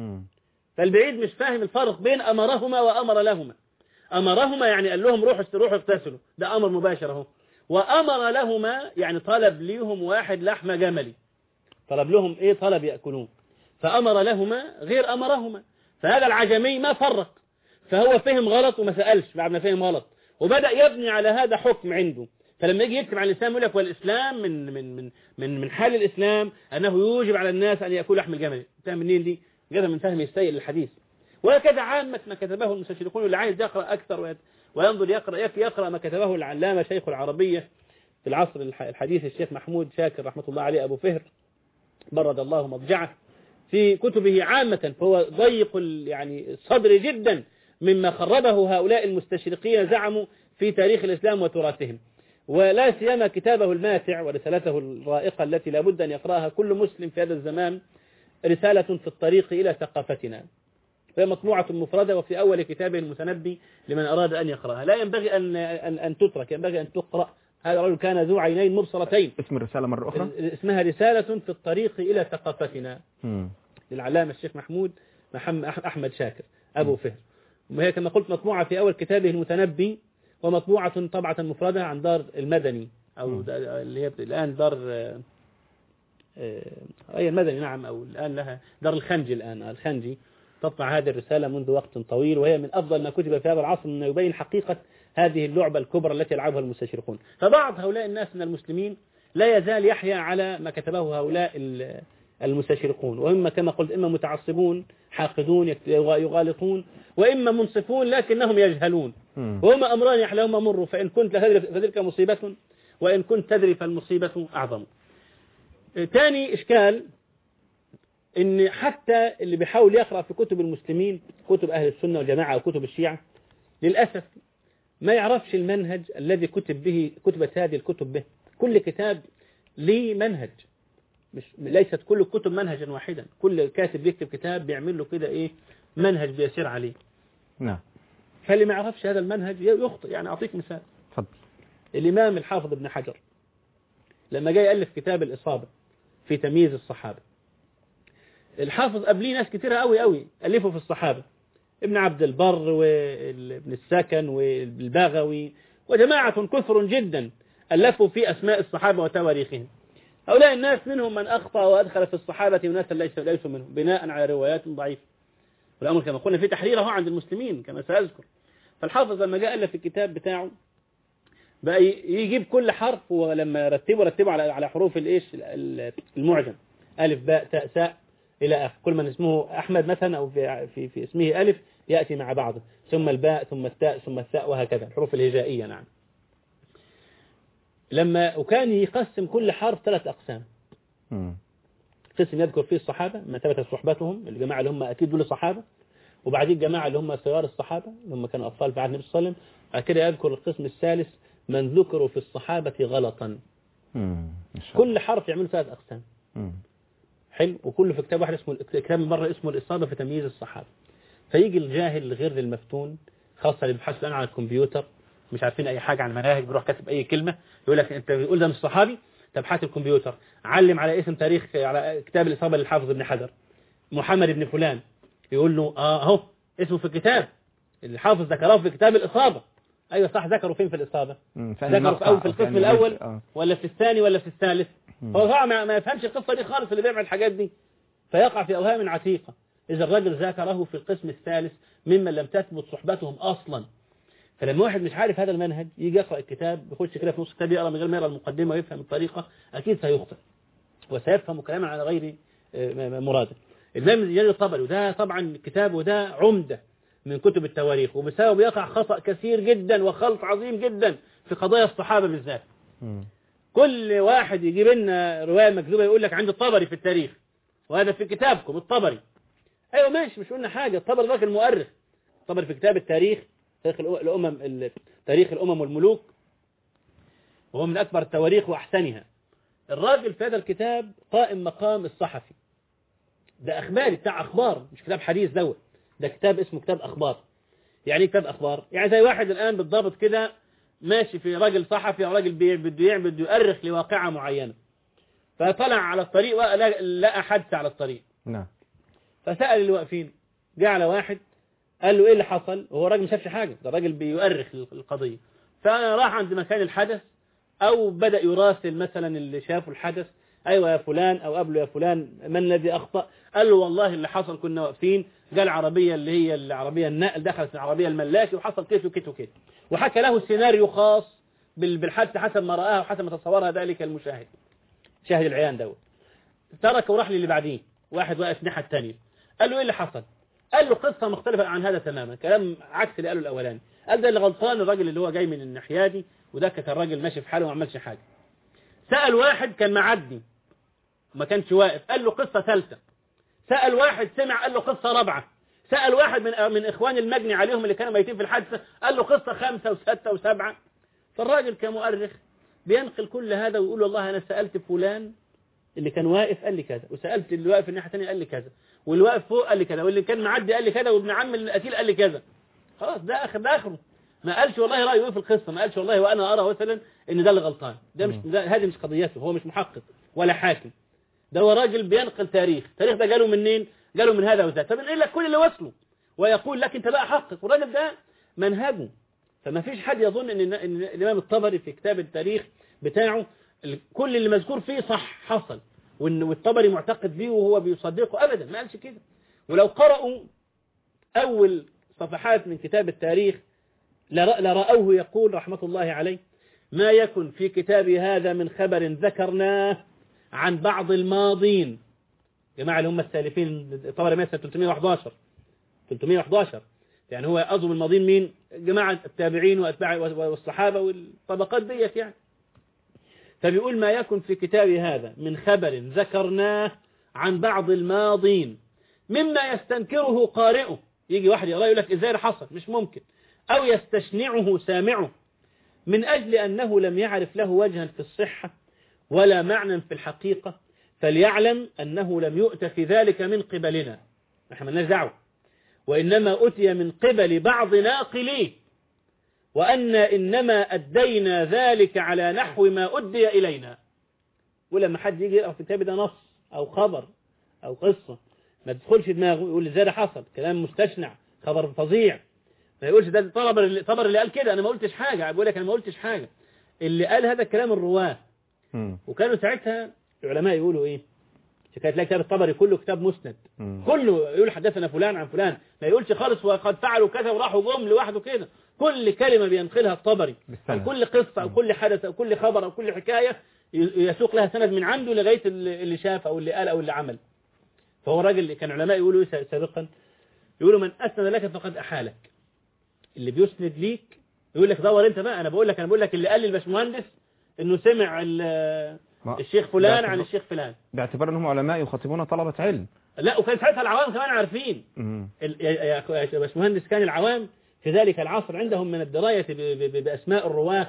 فالبعيد مش فاهم الفرق بين أمرهما وأمر لهما. أمرهما يعني قال لهم روحوا روحوا اغتسلوا، ده أمر مباشر اهو، وأمر لهما يعني طلب ليهم واحد لحمة جملي، طلب لهم إيه؟ طلب يأكلون. فأمر لهما غير أمرهما، فهذا العجمي ما فرق، فهو فهم غلط وما سألش بعد ما فهم غلط وبدأ يبني على هذا حكم عنده. فلما يجي يكتب عن الإسلام يقول لك والإسلام من من من من من حال الإسلام أنه يوجب على الناس أن يأكلوا لحم الجمل. فهم منين دي؟ جاء من فهم السيء للحديث. وهكذا عامة ما كتبه المستشرقون، اللي عايز يقرأ أكثر وينظر يقرأ يقرأ ما كتبه العلامة شيخ العربية في العصر الحديث الشيخ محمود شاكر رحمة الله عليه أبو فهر برد الله مضجعه في كتبه عامة، فهو ضيق يعني الصدر جدا مما خربه هؤلاء المستشرقين زعموا في تاريخ الإسلام وتراثهم. ولا سيما كتابه الماتع ورسالته الرائقة التي لا بد أن يقرأها كل مسلم في هذا الزمان، رسالة في الطريق إلى ثقافتنا، فهي مطبوعة مفردة وفي أول كتابه المتنبي لمن أراد أن يقرأها. لا ينبغي أن أن أن تترك، ينبغي أن تقرأ. هذا الرجل كان ذو عينين مبصرتين. اسم الرسالة مرة أخرى؟ اسمها رسالة في الطريق إلى ثقافتنا للعلامة الشيخ محمود محمد أحمد شاكر أبو فهر، وهي كما قلت مطبوعة في أول كتابه المتنبي، ومطبوعة طبعة مفردة عن دار المدني أو اللي هي الآن دار أي المدني نعم، أو الآن لها دار الخنجي الآن الخنجي تطبع هذه الرسالة منذ وقت طويل، وهي من أفضل ما كتب في هذا العصر أنه يبين حقيقة هذه اللعبة الكبرى التي يلعبها المستشرقون. فبعض هؤلاء الناس من المسلمين لا يزال يحيا على ما كتبه هؤلاء المستشرقون، وإما كما قلت إما متعصبون حاقدون يغالطون، وإما منصفون لكنهم يجهلون، وهما أمران يحلاهما مر، فإن كنت فتلك مصيبة وإن كنت تدري فالمصيبة أعظم. ثاني إشكال إن حتى اللي بيحاول يقرأ في كتب المسلمين كتب أهل السنة والجماعة أو كتب الشيعة للأسف ما يعرفش المنهج الذي كتب به كتبت هذه الكتب به. كل كتاب ليه منهج، مش ليست كل الكتب منهجا واحدا، كل كاتب يكتب كتاب بيعمل له كده إيه منهج بيسير عليه. نعم. فاللي ما يعرفش هذا المنهج يخطئ. يعني أعطيك مثال. تفضل. الإمام الحافظ ابن حجر لما جاي يألف كتاب الإصابة في تمييز الصحابة، الحافظ قبليه ناس كتيرة قوي قوي ألفوا في الصحابة، ابن عبد البر وابن السكن والباغوي وجماعة كثر جدا ألفوا في أسماء الصحابة وتواريخهم. هؤلاء الناس منهم من أخطأ وأدخل في الصحابة وناس ليسوا منهم بناء على روايات ضعيفة، والأمر كما قلنا في تحريره عند المسلمين كما سأذكر. فالحافظ لما جاء ألف الكتاب بتاعه بقى يجيب كل حرف، ولما رتبه رتبه على على حروف الايش المعجم، ألف باء تاء ساء إلى آخر. كل من اسمه أحمد مثلا أو في, في, في اسمه ألف يأتي مع بعضه، ثم الباء ثم التاء ثم الثاء وهكذا الحروف الهجائية. نعم. لما وكان يقسم كل حرف ثلاث أقسام. قسم يذكر فيه الصحابة ما ثبت صحبتهم، الجماعة اللي هم أكيد دول صحابة، وبعدين الجماعة اللي هم صغار الصحابة اللي هم كانوا أطفال في عهد النبي صلى الله عليه وسلم. بعد كده يذكر القسم الثالث من ذكروا في الصحابة غلطا. كل حرف يعمل ثلاث أقسام. مم. حلو. وكله في كتاب واحد اسمه كتاب مرة اسمه الإصابة في تمييز الصحابة. فيجي الجاهل غير المفتون خاصة اللي بيبحثوا الآن عن الكمبيوتر مش عارفين أي حاجة عن المناهج، بيروح كاتب أي كلمة يقول لك أنت بيقول ده مش صحابي، طب هات الكمبيوتر علم على اسم تاريخ على كتاب الإصابة للحافظ ابن حجر محمد ابن فلان، يقول له اه اهو اسمه في الكتاب الحافظ ذكره في كتاب الإصابة ايوه صح. ذكروا فين في الاصابه؟ مم. ذكروا في, أول في القسم يعني الاول آه. ولا في الثاني ولا في الثالث؟ مم. هو طبعا ما ما يفهمش القصه دي خالص اللي بيعمل الحاجات دي، فيقع في اوهام عتيقه. اذا الرجل ذكره في القسم الثالث ممن لم تثبت صحبتهم اصلا. فلما واحد مش عارف هذا المنهج يجي يقرا الكتاب، يخش كده في نص الكتاب يقرا من غير ما يقرا المقدمه ويفهم الطريقه، اكيد سيخطئ وسيفهم كلاما على غير مراده. الإمام جرير الطبري، وده طبعا كتاب وده عمده من كتب التواريخ، وبسبب يقع خطأ كثير جدا وخلط عظيم جدا في قضايا الصحابه بالذات. مم. كل واحد يجيب لنا روايه مكذوبه يقول لك عند الطبري في التاريخ، وهذا في كتابكم الطبري. ايوه ماشي، مش قلنا حاجه. الطبري راجل مؤرخ، الطبري في كتاب التاريخ، تاريخ الامم تاريخ الامم والملوك، وهو من اكبر التواريخ واحسنها. الراجل في هذا الكتاب قائم مقام الصحفي، ده اخباري بتاع اخبار، مش كتاب حديث دوت، ده كتاب اسمه كتاب اخبار. يعني كتاب اخبار يعني زي واحد الان بالضبط كده ماشي في راجل صحفي او راجل بده يعمل بده يؤرخ لواقعه معينه، فطلع على الطريق ولقى حادثه على الطريق. نعم. فسأل اللي واقفين، جاء على واحد قال له ايه اللي حصل؟ وهو راجل ما شافش حاجه، ده راجل بيؤرخ القضيه. فراح عند مكان الحدث او بدأ يراسل مثلا اللي شافوا الحدث، ايوه يا فلان او قبله يا فلان من الذي اخطأ؟ قال له والله اللي حصل كنا واقفين، جاء العربيه اللي هي العربيه النقل دخلت العربيه الملاكي وحصل كيف وكيف وكيف، وحكى له سيناريو خاص بالحادثه حسب ما رآها وحسب ما تصورها ذلك المشاهد، شاهد العيان دوت. ترك وراح للي بعديه، واحد واقف الناحيه الثانيه، قال له ايه اللي حصل؟ قال له قصه مختلفه عن هذا تماما، كلام عكس اللي قاله الاولاني. قال ده اللي غلطان الراجل اللي هو جاي من الناحيه دي، وده كان راجل ماشي في حاله وما عملش حاجه. سأل واحد كان معدي ما كانش واقف، قال له قصه ثالثه. سأل واحد سمع، قال له قصه رابعه. سأل واحد من من اخوان المجني عليهم اللي كانوا ميتين في الحادثه، قال له قصه خمسه وسته وسبعه. فالراجل كمؤرخ بينقل كل هذا ويقول والله انا سألت فلان اللي كان واقف قال لي كذا، وسألت اللي واقف الناحيه الثانيه قال لي كذا، واللي واقف فوق قال لي كذا، واللي كان معدي قال لي كذا، وابن عم القتيل قال لي كذا. خلاص ده اخر ده اخره. ما قالش والله رايه ايه في القصه، ما قالش والله وانا ارى مثلا ان ده اللي غلطان. ده مش ده هذه مش قضيته، هو مش محقق ولا حاكم، ده هو راجل بينقل تاريخ. التاريخ ده جاله منين؟ جاله من هذا وذاك. فبنقول لك كل اللي وصله ويقول لك انت بقى حقق، والراجل ده منهجه. فما فيش حد يظن ان ان الامام الطبري في كتاب التاريخ بتاعه كل اللي مذكور فيه صح حصل، وان والطبري معتقد بيه وهو بيصدقه، ابدا ما قالش كده. ولو قرأوا اول صفحات من كتاب التاريخ لرأوه يقول رحمة الله عليه: ما يكن في كتابي هذا من خبر ذكرناه عن بعض الماضين، جماعة اللي هم السالفين. طبعا مثلا ثلاثمائة وأحد عشر ثلاثمائة وأحد عشر يعني هو أظن الماضين مين؟ جماعة التابعين وأتباع والصحابة والطبقات ديت يعني. فبيقول ما يكن في كتابي هذا من خبر ذكرناه عن بعض الماضين مما يستنكره قارئه، يجي واحد يقرأ يقول لك ازاي حصل، مش ممكن، أو يستشنعه سامعه، من أجل أنه لم يعرف له وجها في الصحة ولا معنى في الحقيقة، فليعلم أنه لم يؤت في ذلك من قبلنا، نحن مالناش دعوة، وإنما أتي من قبل بعض ناقليه، وأن إنما أدينا ذلك على نحو ما أدي إلينا. ولما حد يجي يقرأ في الكتاب ده نص أو خبر أو قصة ما تدخلش دماغه يقول ازاي ده حصل، كلام مستشنع، خبر فظيع، ما يقولش ده طبر اللي, طبر اللي قال كده، أنا ما قلتش حاجة، بقول لك أنا ما قلتش حاجة، اللي قال هذا الكلام الرواه. وكانوا ساعتها العلماء يقولوا إيه، كانت تلاقي كتاب الطبري كله كتاب مسند، مم. كله يقول حدثنا فلان عن فلان، ما يقولش خالص وقد فعلوا كذا وراحوا جم لوحده كده، كل كلمة بينقلها الطبري، أو كل قصة أو كل حدث أو كل خبر أو كل حكاية يسوق لها سند من عنده لغاية اللي شاف أو اللي قال أو اللي عمل. فهو راجل اللي كان علماء يقولوا سابقا، يقولوا من أسند لك فقد أحالك، اللي بيسند ليك يقول لك دور أنت بقى، أنا بقول لك أنا بقول لك اللي قال للباشمهندس إنه سمع الشيخ فلان عن الشيخ فلان، باعتبار انهم علماء يخاطبون طلبة علم. لا وكان ساعتها العوام كمان عارفين. يا باشمهندس كان العوام في ذلك العصر عندهم من الدراية بأسماء الرواة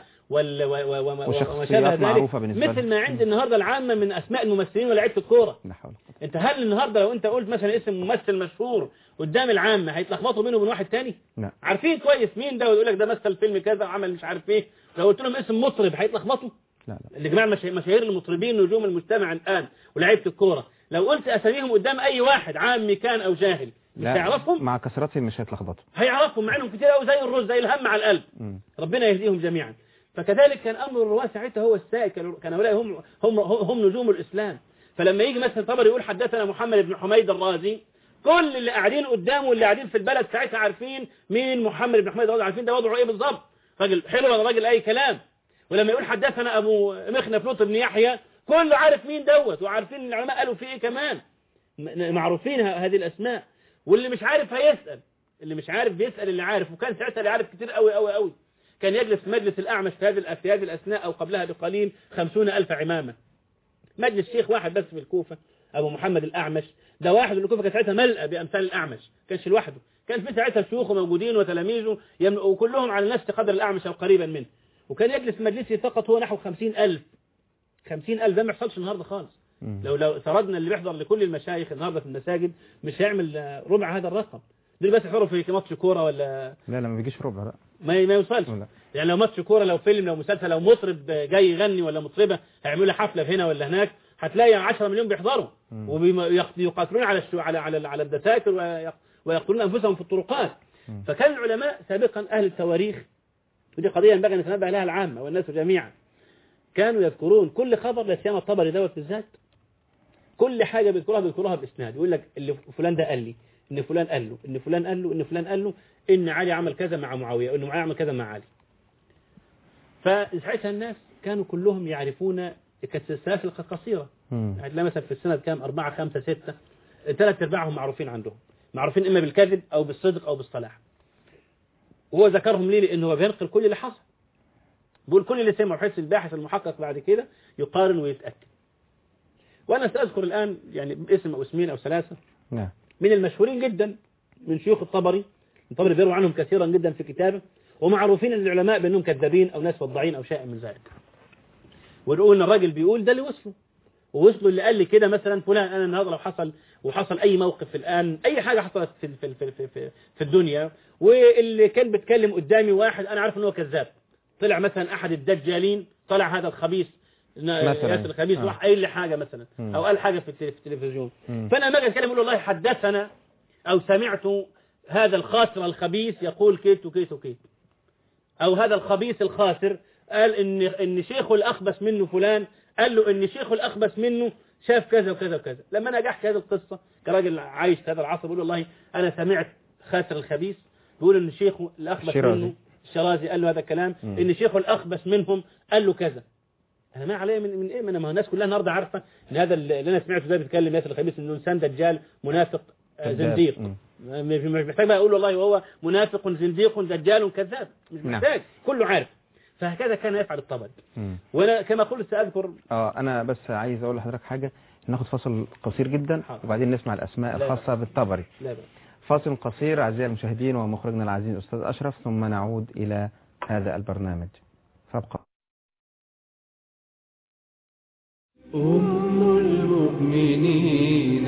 وما شابه ذلك، مثل ما عند النهاردة العامة من أسماء الممثلين ولاعيبة الكورة. انت هل النهاردة لو انت قلت مثلا اسم ممثل مشهور قدام العامة هيتلخبطوا بينه وبين واحد تاني؟ لا. عارفين كويس مين ده ويقول لك ده مثل فيلم كذا وعمل مش عارف ايه، لو قلت لهم اسم مطرب هيتلخبطوا؟ لا لا. اللي جماعة مشاهير المطربين نجوم المجتمع الآن ولاعيبة الكورة، لو قلت أساميهم قدام أي واحد عامي كان أو جاهل مش هيعرفهم، مع كثرتهم مش هيتلخبطوا، هيعرفهم مع انهم كتير قوي زي الرز زي الهم على القلب. م. ربنا يهديهم جميعا. فكذلك كان امر الرواه ساعتها هو السائد، كان هؤلاء هم هم هم نجوم الاسلام. فلما يجي مثلا طبري يقول حدثنا محمد بن حميد الرازي، كل اللي قاعدين قدامه واللي قاعدين في البلد ساعتها عارفين مين محمد بن حميد الرازي، عارفين ده وضعه ايه بالظبط، راجل حلو ولا راجل اي كلام. ولما يقول حدثنا ابو مخنف لوط بن يحيى، كله عارف مين دوت، وعارفين العلماء قالوا فيه ايه كمان، معروفين هذه الاسماء. واللي مش عارف هيسأل، اللي مش عارف بيسأل اللي عارف. وكان ساعتها اللي عارف كتير قوي قوي قوي. كان يجلس في مجلس الأعمش في هذه في هذه الأثناء أو قبلها بقليل خمسون ألف عمامة. مجلس شيخ واحد بس في الكوفة، أبو محمد الأعمش، ده واحد من الكوفة كانت ساعتها ملأة بأمثال الأعمش، كانش لوحده، كان في ساعتها شيوخه موجودين وتلاميذه وكلهم على نفس قدر الأعمش أو قريبا منه. وكان يجلس في مجلسه فقط هو نحو خمسين ألف. خمسين ألف ده ما يحصلش النهارده خالص. لو لو سردنا اللي بيحضر لكل المشايخ النهارده في المساجد مش هيعمل ربع هذا الرقم. دول بس يحضروا في ماتش كوره ولا لا لا ما بيجيش ربع، لا ما ما يوصلش. يعني لو ماتش كوره، لو فيلم، لو مسلسل، لو مطرب جاي يغني ولا مطربه هيعملوا له حفله هنا ولا هناك، هتلاقي عشرة مليون بيحضروا ويقاتلون على على على على الدساتر ويقتلون انفسهم في الطرقات. فكان العلماء سابقا اهل التواريخ، ودي قضيه ينبغي ان يتنبه لها العامه والناس جميعا، كانوا يذكرون كل خبر، لا سيما الطبري دوت بالذات، كل حاجه بيذكروها بيذكروها باسناد. يقول لك اللي فلان ده قال لي، ان فلان قال له، ان فلان قال له، ان فلان قال له، ان علي عمل كذا مع معاويه، وان معاويه عمل كذا مع علي. فساعتها الناس كانوا كلهم يعرفون، كانت السلاسل قصيره، هتلاقي مثلا في السند كام، أربعة خمسة ستة، ثلاث ارباعهم معروفين عندهم، معروفين اما بالكذب او بالصدق او بالصلاح. وهو ذكرهم ليه؟ لانه هو بينقل كل اللي حصل، بيقول كل اللي سمعه، بحيث الباحث المحقق بعد كده يقارن ويتاكد. وانا ساذكر الان يعني اسم او اسمين او ثلاثه نعم من المشهورين جدا من شيوخ الطبري. الطبري بيروي عنهم كثيرا جدا في كتابه، ومعروفين للعلماء بانهم كذابين او ناس وضاعين او شيء من ذلك. ونقول ان الراجل بيقول ده اللي وصله، ووصله اللي قال لي كده مثلا فلان، انا النهارده لو حصل وحصل اي موقف الان، اي حاجه حصلت في في في في, في, في الدنيا، واللي كان بيتكلم قدامي واحد انا عارف ان هو كذاب، طلع مثلا احد الدجالين، طلع هذا الخبيث ياسر الخبيث راح قايل لي حاجه مثلا، او قال حاجه في التلفزيون، فانا ما اجي اتكلم اقول والله حدثنا او سمعت هذا الخاسر الخبيث يقول كيت وكيت وكيت، او هذا الخبيث الخاسر قال ان ان شيخه الاخبث منه فلان قال له ان شيخه الاخبث منه شاف كذا وكذا وكذا. لما انا احكي هذه القصه كراجل عايش في هذا العصر بقول والله انا سمعت خاسر الخبيث بيقول ان شيخه الاخبث منه الشرازي قال له هذا الكلام، ان شيخه الاخبث منهم قال له كذا. انا ما عليه من من ايه؟ ما الناس كلها النهارده عارفه ان هذا اللي انا سمعته ده بيتكلم ياسر الخبيث انه انسان دجال منافق زنديق، مش محتاج بقى اقول والله وهو منافق زنديق دجال كذاب، مش محتاج، كله عارف. فهكذا كان يفعل الطبري. وانا كما قلت ساذكر اه انا بس عايز اقول لحضرتك حاجه، ناخد فاصل قصير جدا وبعدين نسمع الاسماء الخاصه بالطبري. لا بقى. فاصل قصير اعزائي المشاهدين ومخرجنا العزيز استاذ اشرف، ثم نعود الى هذا البرنامج، فابقى. أم المؤمنين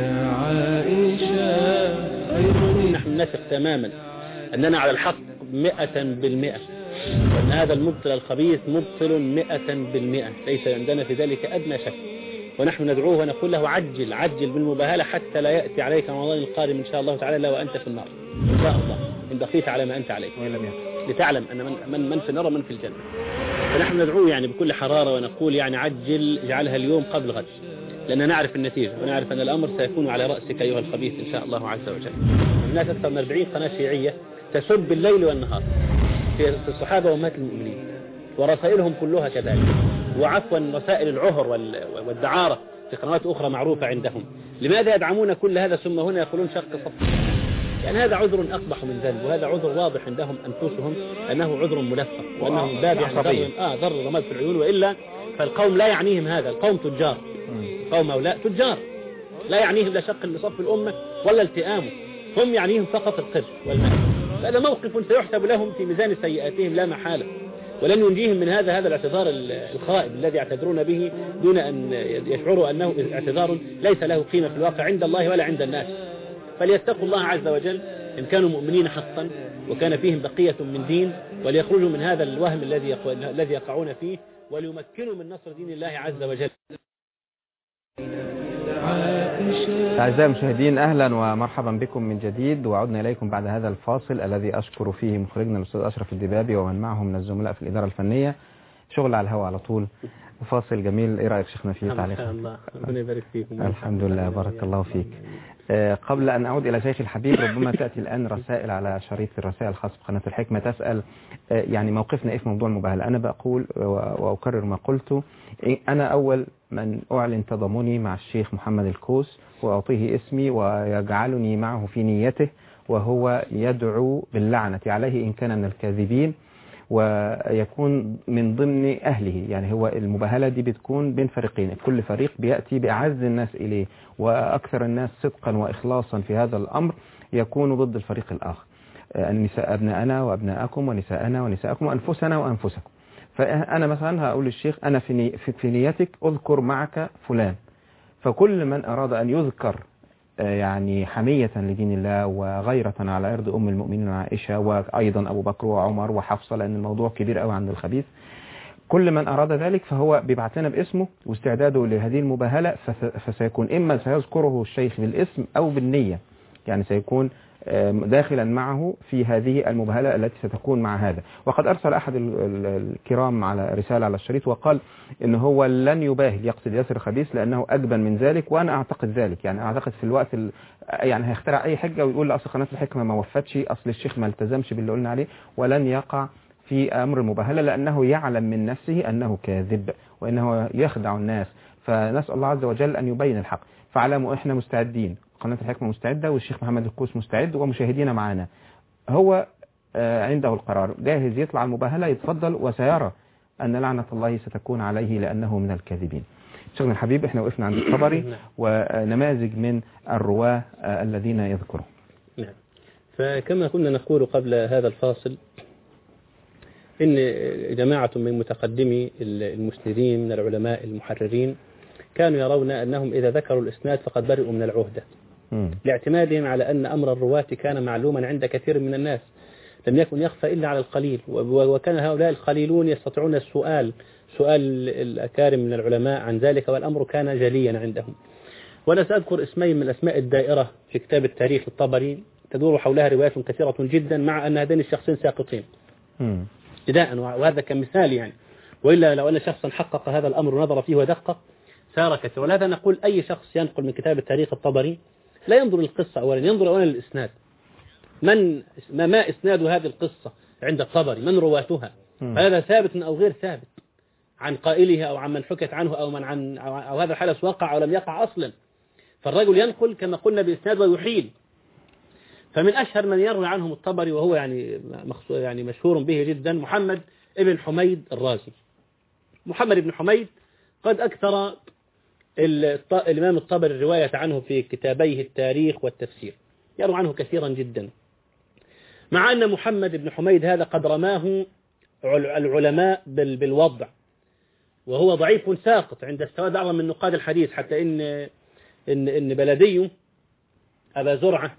عائشة. نحن نثق تماما أننا على الحق مئة بالمئة، وأن هذا المبطل الخبيث مبطل مئة بالمئة، ليس عندنا في ذلك أدنى شك. ونحن ندعوه ونقول له عجل عجل بالمباهلة حتى لا يأتي عليك رمضان القادم إن شاء الله تعالى لا وأنت في النار إن شاء الله، إن بقيت على ما أنت عليه لتعلم أن من, من, من في النار ومن في الجنة. فنحن ندعوه يعني بكل حرارة ونقول يعني عجل، اجعلها اليوم قبل غد، لأننا نعرف النتيجة ونعرف أن الأمر سيكون على رأسك أيها الخبيث إن شاء الله عز وجل. الناس أكثر من أربعين قناة شيعية تسب الليل والنهار في الصحابة وأمهات المؤمنين، ورسائلهم كلها كذلك، وعفوا رسائل العهر والدعارة في قنوات أخرى معروفة عندهم. لماذا يدعمون كل هذا ثم هنا يقولون شق صف؟ يعني هذا عذر أقبح من ذنب، وهذا عذر واضح عندهم أنفسهم أنه عذر ملفق، وأنه من باب يعني ضر آه ضر رماد في العيون، وإلا فالقوم لا يعنيهم هذا، القوم تجار، قوم هؤلاء تجار لا يعنيهم لا شق لصف الأمة ولا التئامه، هم يعنيهم فقط القرش والمال. هذا موقف سيحسب لهم في ميزان سيئاتهم لا محالة، ولن ينجيهم من هذا هذا الاعتذار الخائب الذي يعتذرون به دون أن يشعروا أنه اعتذار ليس له قيمة في الواقع عند الله ولا عند الناس. فليتقوا الله عز وجل إن كانوا مؤمنين حقا وكان فيهم بقية من دين، وليخرجوا من هذا الوهم الذي الذي يقعون فيه، وليمكنوا من نصر دين الله عز وجل. أعزائي المشاهدين، أهلا ومرحبا بكم من جديد، وعدنا إليكم بعد هذا الفاصل الذي أشكر فيه مخرجنا الأستاذ أشرف الدبابي ومن معه من الزملاء في الإدارة الفنية. شغل على الهواء على طول، فاصل جميل. إيه رأيك شيخنا فيه تعليق؟ إن شاء الله، ربنا يبارك فيكم. الحمد لله، بارك الله فيك. آه قبل أن أعود إلى شيخ الحبيب، ربما تأتي الآن رسائل على شريط الرسائل الخاص بقناة الحكمة تسأل آه يعني موقفنا إيه في موضوع المباهلة. أنا بقول وأكرر ما قلت، أنا أول من أعلن تضامني مع الشيخ محمد الكوس وأعطيه اسمي ويجعلني معه في نيته، وهو يدعو باللعنة عليه إن كان من الكاذبين ويكون من ضمن أهله. يعني هو المباهلة دي بتكون بين فريقين، كل فريق بيأتي بأعز الناس إليه وأكثر الناس صدقا وإخلاصا في هذا الأمر يكون ضد الفريق الآخر. النساء أبناءنا وأبناءكم ونساءنا ونساءكم وأنفسنا وأنفسكم. فأنا مثلا هقول للشيخ أنا في, في نيتك أذكر معك فلان، فكل من أراد أن يذكر يعني حمية لدين الله وغيرة على عرض أم المؤمنين عائشة وأيضا أبو بكر وعمر وحفصة، لأن الموضوع كبير قوي عند الخبيث، كل من أراد ذلك فهو بيبعتنا باسمه واستعداده لهذه المباهلة، فسيكون إما سيذكره الشيخ بالاسم أو بالنية، يعني سيكون داخلا معه في هذه المباهلة التي ستكون مع هذا. وقد أرسل أحد الكرام على رسالة على الشريط وقال إن هو لن يباهل، يقصد ياسر خبيث لأنه أجبن من ذلك، وأنا أعتقد ذلك. يعني أعتقد في الوقت يعني هيخترع أي حجة ويقول لأصل قناة الحكمة ما وفتش، أصل الشيخ ما التزمش باللي قلنا عليه، ولن يقع في أمر المباهلة لأنه يعلم من نفسه أنه كاذب وأنه يخدع الناس. فنسأل الله عز وجل أن يبين الحق. فعلموا إحنا مستعدين، قناة الحكمة مستعدة والشيخ محمد الكوس مستعد ومشاهدينا معنا. هو عنده القرار، جاهز يطلع المباهلة يتفضل، وسيرى أن لعنة الله ستكون عليه لأنه من الكاذبين. شيخنا الحبيب، احنا وقفنا عند الطبري ونماذج من الرواة الذين يذكروا. نعم. فكما كنا نقول قبل هذا الفاصل إن جماعة من متقدمي المسندين من العلماء المحررين كانوا يرون أنهم إذا ذكروا الإسناد فقد برئوا من العهدة، لاعتمادهم على أن أمر الرواة كان معلوما عند كثير من الناس، لم يكن يخفى إلا على القليل، وكان هؤلاء القليلون يستطيعون السؤال سؤال الأكارم من العلماء عن ذلك، والأمر كان جليا عندهم. وأنا سأذكر اسمين من الأسماء الدائرة في كتاب التاريخ الطبري تدور حولها روايات كثيرة جدا، مع أن هذين الشخصين ساقطين ابتداء، وهذا كمثال يعني، وإلا لو أن شخصا حقق هذا الأمر ونظر فيه ودقق سار كثير. ولهذا نقول أي شخص ينقل من كتاب التاريخ الطبري لا ينظر للقصة أولا، ينظر أولا للإسناد، من ما, ما إسناد هذه القصة عند الطبري، من رواتها، هذا ثابت أو غير ثابت عن قائلها أو عن من حكت عنه أو من عن أو هذا الحدث وقع أو لم يقع أصلا. فالرجل ينقل كما قلنا بإسناد ويحيل. فمن أشهر من يروي عنهم الطبري وهو يعني يعني مشهور به جدا محمد ابن حميد الرازي. محمد بن حميد قد أكثر الإمام الطبري الرواية عنه في كتابيه التاريخ والتفسير، يروي عنه كثيرا جدا، مع أن محمد بن حميد هذا قد رماه العلماء بالوضع، وهو ضعيف ساقط عند استوى بعض من نقاد الحديث، حتى إن إن إن بلديه أبا زرعة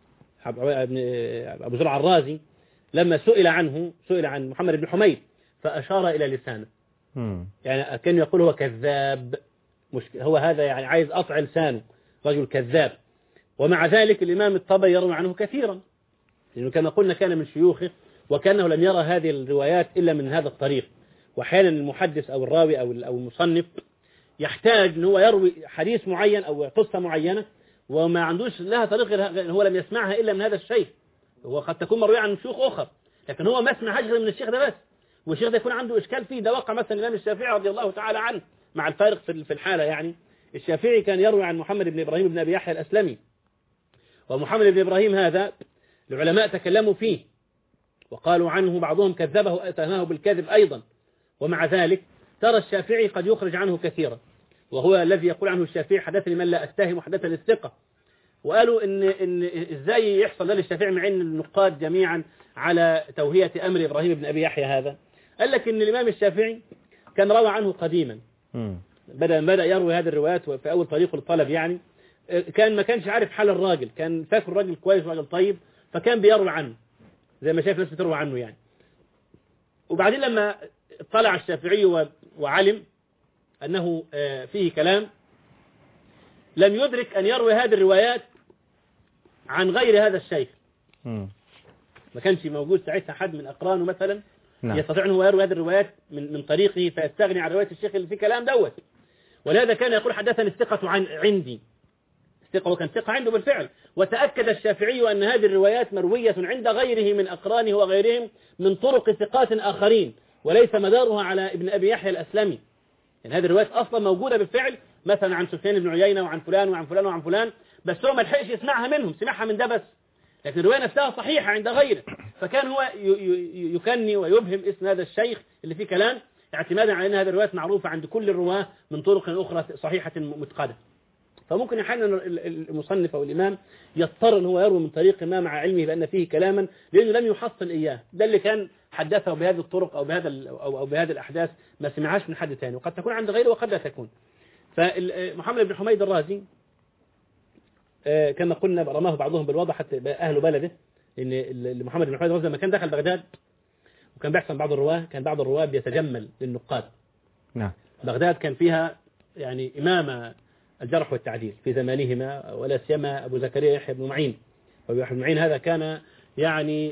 أبو زرعة الرازي لما سئل عنه سئل عن محمد بن حميد فأشار إلى لسانه، يعني كان يقول هو كذاب، مشكلة هو هذا يعني عايز أطع لسانه، رجل كذاب. ومع ذلك الإمام الطبري يروي عنه كثيرا، لأنه كما قلنا كان من شيوخه، وكانه لم يرى هذه الروايات إلا من هذا الطريق. وأحيانا المحدث أو الراوي أو أو المصنف يحتاج أن هو يروي حديث معين أو قصة معينة وما عندوش لها طريق غير هو لم يسمعها إلا من هذا الشيخ، هو قد تكون مروية عن شيوخ أخر، لكن هو ما سمعهاش غير من الشيخ ده بس، والشيخ ده يكون عنده إشكال فيه. ده وقع مثلا الإمام الشافعي رضي الله تعالى عنه، مع الفارق في الحالة. يعني الشافعي كان يروي عن محمد بن إبراهيم بن أبي يحيى الأسلمي، ومحمد بن إبراهيم هذا العلماء تكلموا فيه وقالوا عنه بعضهم كذبه وأتهمه بالكذب أيضا، ومع ذلك ترى الشافعي قد يخرج عنه كثيرا، وهو الذي يقول عنه الشافعي حدثني من لا أتهم وحدثني الثقة. وقالوا إن إن إزاي يحصل ذلك الشافعي مع إن النقاد جميعا على توهية أمر إبراهيم بن أبي يحيى هذا؟ قال لك إن الإمام الشافعي كان روى عنه قديما، بدأ بدأ يروي هذه الروايات في أول طريقه للطلب، يعني كان ما كانش عارف حال الراجل، كان فاكر الراجل كويس وراجل طيب، فكان بيروي عنه زي ما شايف ناس بتروي عنه يعني. وبعدين لما طلع الشافعي وعلم أنه فيه كلام، لم يدرك أن يروي هذه الروايات عن غير هذا الشيخ. مم. ما كانش موجود ساعتها حد من أقرانه مثلا نعم. يستطيع أن هو يروي هذه الروايات من من طريقه فيستغني عن رواية الشيخ اللي فيه كلام دوت. ولهذا كان يقول حدثني الثقة عن عندي، الثقة وكان ثقة عنده بالفعل. وتأكد الشافعي أن هذه الروايات مروية عند غيره من أقرانه وغيرهم من طرق ثقات آخرين، وليس مدارها على ابن أبي يحيى الأسلمي. يعني هذه الروايات أصلا موجودة بالفعل مثلا عن سفيان بن عيينة وعن فلان وعن فلان وعن فلان، بس هو ما لحقش يسمعها منهم، سمعها من ده بس، لكن الرواية نفسها صحيحة عند غيره. فكان هو يكني ويبهم اسم هذا الشيخ اللي فيه كلام اعتمادا على أن هذه الروايات معروفة عند كل الرواة من طرق أخرى صحيحة متقدة. فممكن أحيانا المصنف أو الإمام يضطر أن هو يروي من طريق ما مع علمه بأن فيه كلاما لأنه لم يحصل إياه، ده اللي كان حدثه بهذه الطرق أو بهذا أو أو بهذه الأحداث ما سمعهاش من حد ثاني، وقد تكون عند غيره وقد لا تكون. فمحمد بن حميد الرازي كما قلنا رماه بعضهم بالوضع حتى أهل بلده، إن محمد بن حميد الرازي لما كان دخل بغداد وكان بيحسن بعض الرواه، كان بعض الرواه بيتجمل للنقاد. نعم. بغداد كان فيها يعني إمامة الجرح والتعديل في زمانهما، ولا سيما أبو زكريا يحيى بن معين. أبو يحيى بن معين هذا كان يعني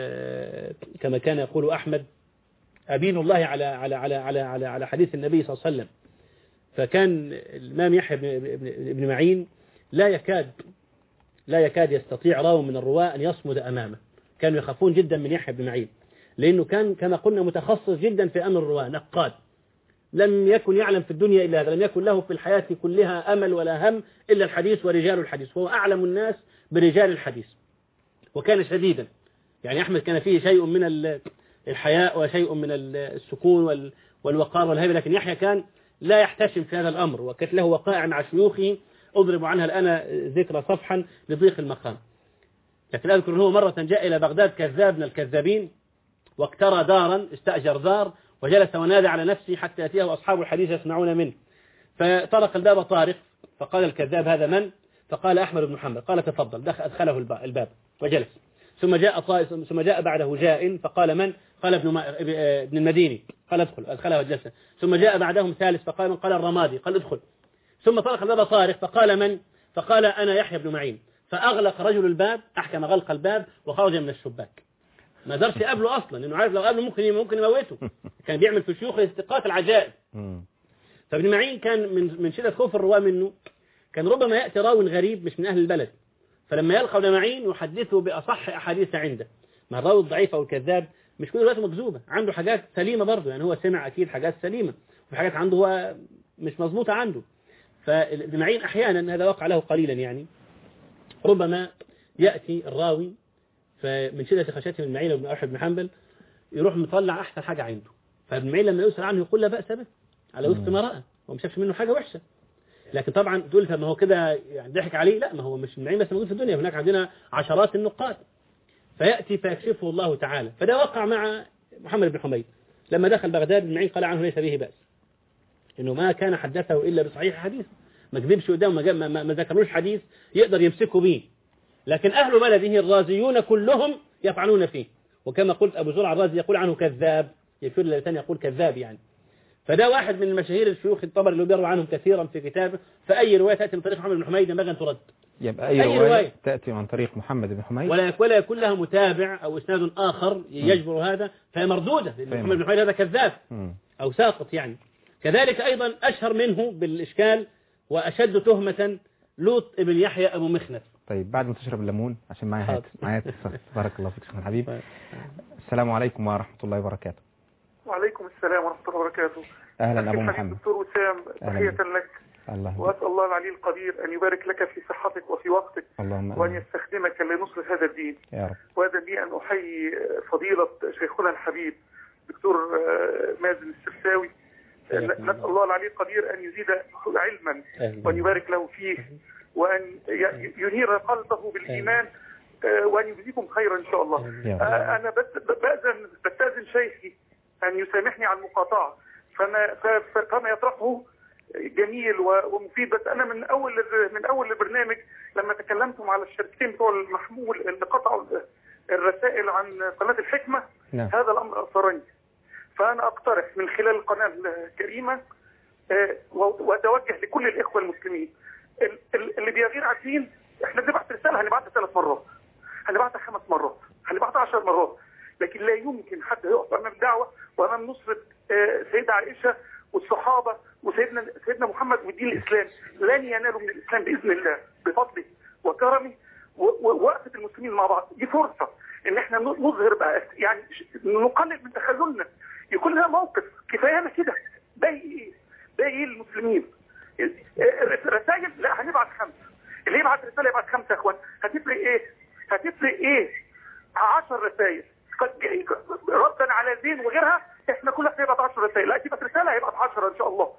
كما كان يقول أحمد أبين الله على على على على على على حديث النبي صلى الله عليه وسلم. فكان الإمام يحيى بن معين لا يكاد لا يكاد يستطيع راو من الرواة أن يصمد أمامه، كانوا يخافون جدا من يحيى بن معين لأنه كان كما قلنا متخصص جدا في أمر الرواة، نقاد، لم يكن يعلم في الدنيا إلا هذا، لم يكن له في الحياة كلها أمل ولا هم إلا الحديث ورجال الحديث، وهو أعلم الناس برجال الحديث. وكان شديدا، يعني أحمد كان فيه شيء من الحياء وشيء من السكون والوقار والهيبة، لكن يحيى كان لا يحتشم في هذا الأمر، وكانت له وقائع مع شيوخه أضرب عنها الآن ذكر صفحا لضيق المقام. لكن أذكر أنه مرة جاء إلى بغداد كذاب من الكذابين، واقترى دارا، استأجر دار وجلس ونادى على نفسه حتى يأتيه أصحاب الحديث يسمعون منه. فطرق الباب طارق، فقال الكذاب هذا من؟ فقال أحمد بن محمد. قال تفضل. دخل أدخله الباب وجلس. ثم جاء طائف ثم جاء بعده جاء فقال من؟ قال ابن ما... ابن المديني. قال ادخل. أدخله وجلس. ثم جاء بعدهم ثالث فقال من؟ قال الرمادي. قال ادخل. ثم طرق الباب طارق فقال من؟ فقال أنا يحيى بن معين. فأغلق رجل الباب، أحكم غلق الباب وخرج من الشباك. ما درش يقابله أصلا، لأنه عارف لو قابله ممكن ممكن يموته. كان بيعمل في شيوخ الاستقاط العجائب. فابن معين كان من من شدة خوف الرواة منه، كان ربما يأتي راو غريب مش من أهل البلد، فلما يلقى ابن معين يحدثه بأصح أحاديث عنده. ما الراوي الضعيف أو الكذاب مش كل الوقت مكذوبة، عنده حاجات سليمة برضه، يعني هو سمع أكيد حاجات سليمة وفي حاجات عنده هو مش مظبوطة عنده. فابن معين أحيانا هذا وقع له قليلا، يعني ربما يأتي الراوي فمن شدة خشيته من معين وابن أحمد بن حنبل يروح مطلع أحسن حاجة عنده، فابن معين لما يسأل عنه يقول لا بأس به على وفق ما رأى، هو ما شافش منه حاجة وحشة. لكن طبعا تقول ما هو كده يعني ضحك عليه، لا، ما هو مش معين بس موجود في الدنيا، هناك عندنا عشرات النقاد. فيأتي فيكشفه الله تعالى. فده وقع مع محمد بن حميد لما دخل بغداد. ابن معين قال عنه ليس به بأس، إنه ما كان حدثه إلا بصحيح حديث، ما كذبش قدامه، ما, ما, ما ذكرلوش حديث يقدر يمسكه به. لكن أهل بلده الرازيون كلهم يفعلون فيه، وكما قلت أبو زرع الرازي يقول عنه كذاب، يكفر الثاني يقول كذاب يعني. فده واحد من المشاهير الشيوخ الطبري اللي بيروي عنهم كثيرا في كتابه. فأي رواية تأتي من طريق محمد بن حميد ينبغي أن ترد. يبقى أي, أي رواية, رواية تأتي من طريق محمد بن حميد ولا ولا يكون لها متابع أو إسناد آخر يجبر م. هذا فهي مردودة، لأن محمد بن حميد هذا كذاب م. أو ساقط يعني. كذلك أيضا أشهر منه بالإشكال وأشد تهمة لوط ابن يحيى أبو مخنف. طيب بعد ما تشرب الليمون عشان معايا هات معايا بارك الله فيك شيخنا الحبيب. السلام عليكم ورحمة الله وبركاته. وعليكم السلام ورحمة الله وبركاته. أهلا أبو محمد. دكتور وسام، تحية لك. الله وأسأل الله العلي القدير أن يبارك لك في صحتك وفي وقتك، اللهم وأن يستخدمك لنصر هذا الدين يا رب. وهذا لي أن أحيي فضيلة شيخنا الحبيب دكتور مازن السرساوي. نسأل الله العلي القدير أن يزيد علما وأن يبارك له فيه وأن ينير قلبه بالإيمان وأن يجزيكم خيرا إن شاء الله. أنا بأذن بستأذن شيخي أن يسامحني على المقاطعة، فما فما يطرحه جميل ومفيد، بس أنا من أول من أول البرنامج لما تكلمتم على الشركتين بتوع المحمول اللي قطعوا الرسائل عن قناة الحكمة، نعم. هذا الأمر أثرني، فأنا أقترح من خلال القناة الكريمة وأتوجه لكل الإخوة المسلمين اللي بيغير على الدين احنا بنبعت رساله هنبعتها ثلاث مرات، هنبعتها خمس مرات، هنبعتها عشر مرات، لكن لا يمكن حد يقف امام دعوه وامام نصره سيدة عائشه والصحابه وسيدنا سيدنا محمد والدين الاسلامي، لن ينالوا من الاسلام باذن الله بفضله وكرمه ووقفه المسلمين مع بعض. دي فرصه ان احنا نظهر بقى، يعني نقلل من تخاذلنا، يكون لنا موقف كفايانا كده. باقي ايه؟ باقي ايه المسلمين؟ الرسائل لا هنبعت خمسه، اللي يبعت رساله يبعت خمسه يا اخوان، هتفرق ايه؟ هتفرق ايه؟ عشر رسائل ردا على زين وغيرها، احنا كلنا هنبعت عشر رسائل، لا تبعت رساله هيبعت عشرة ان شاء الله،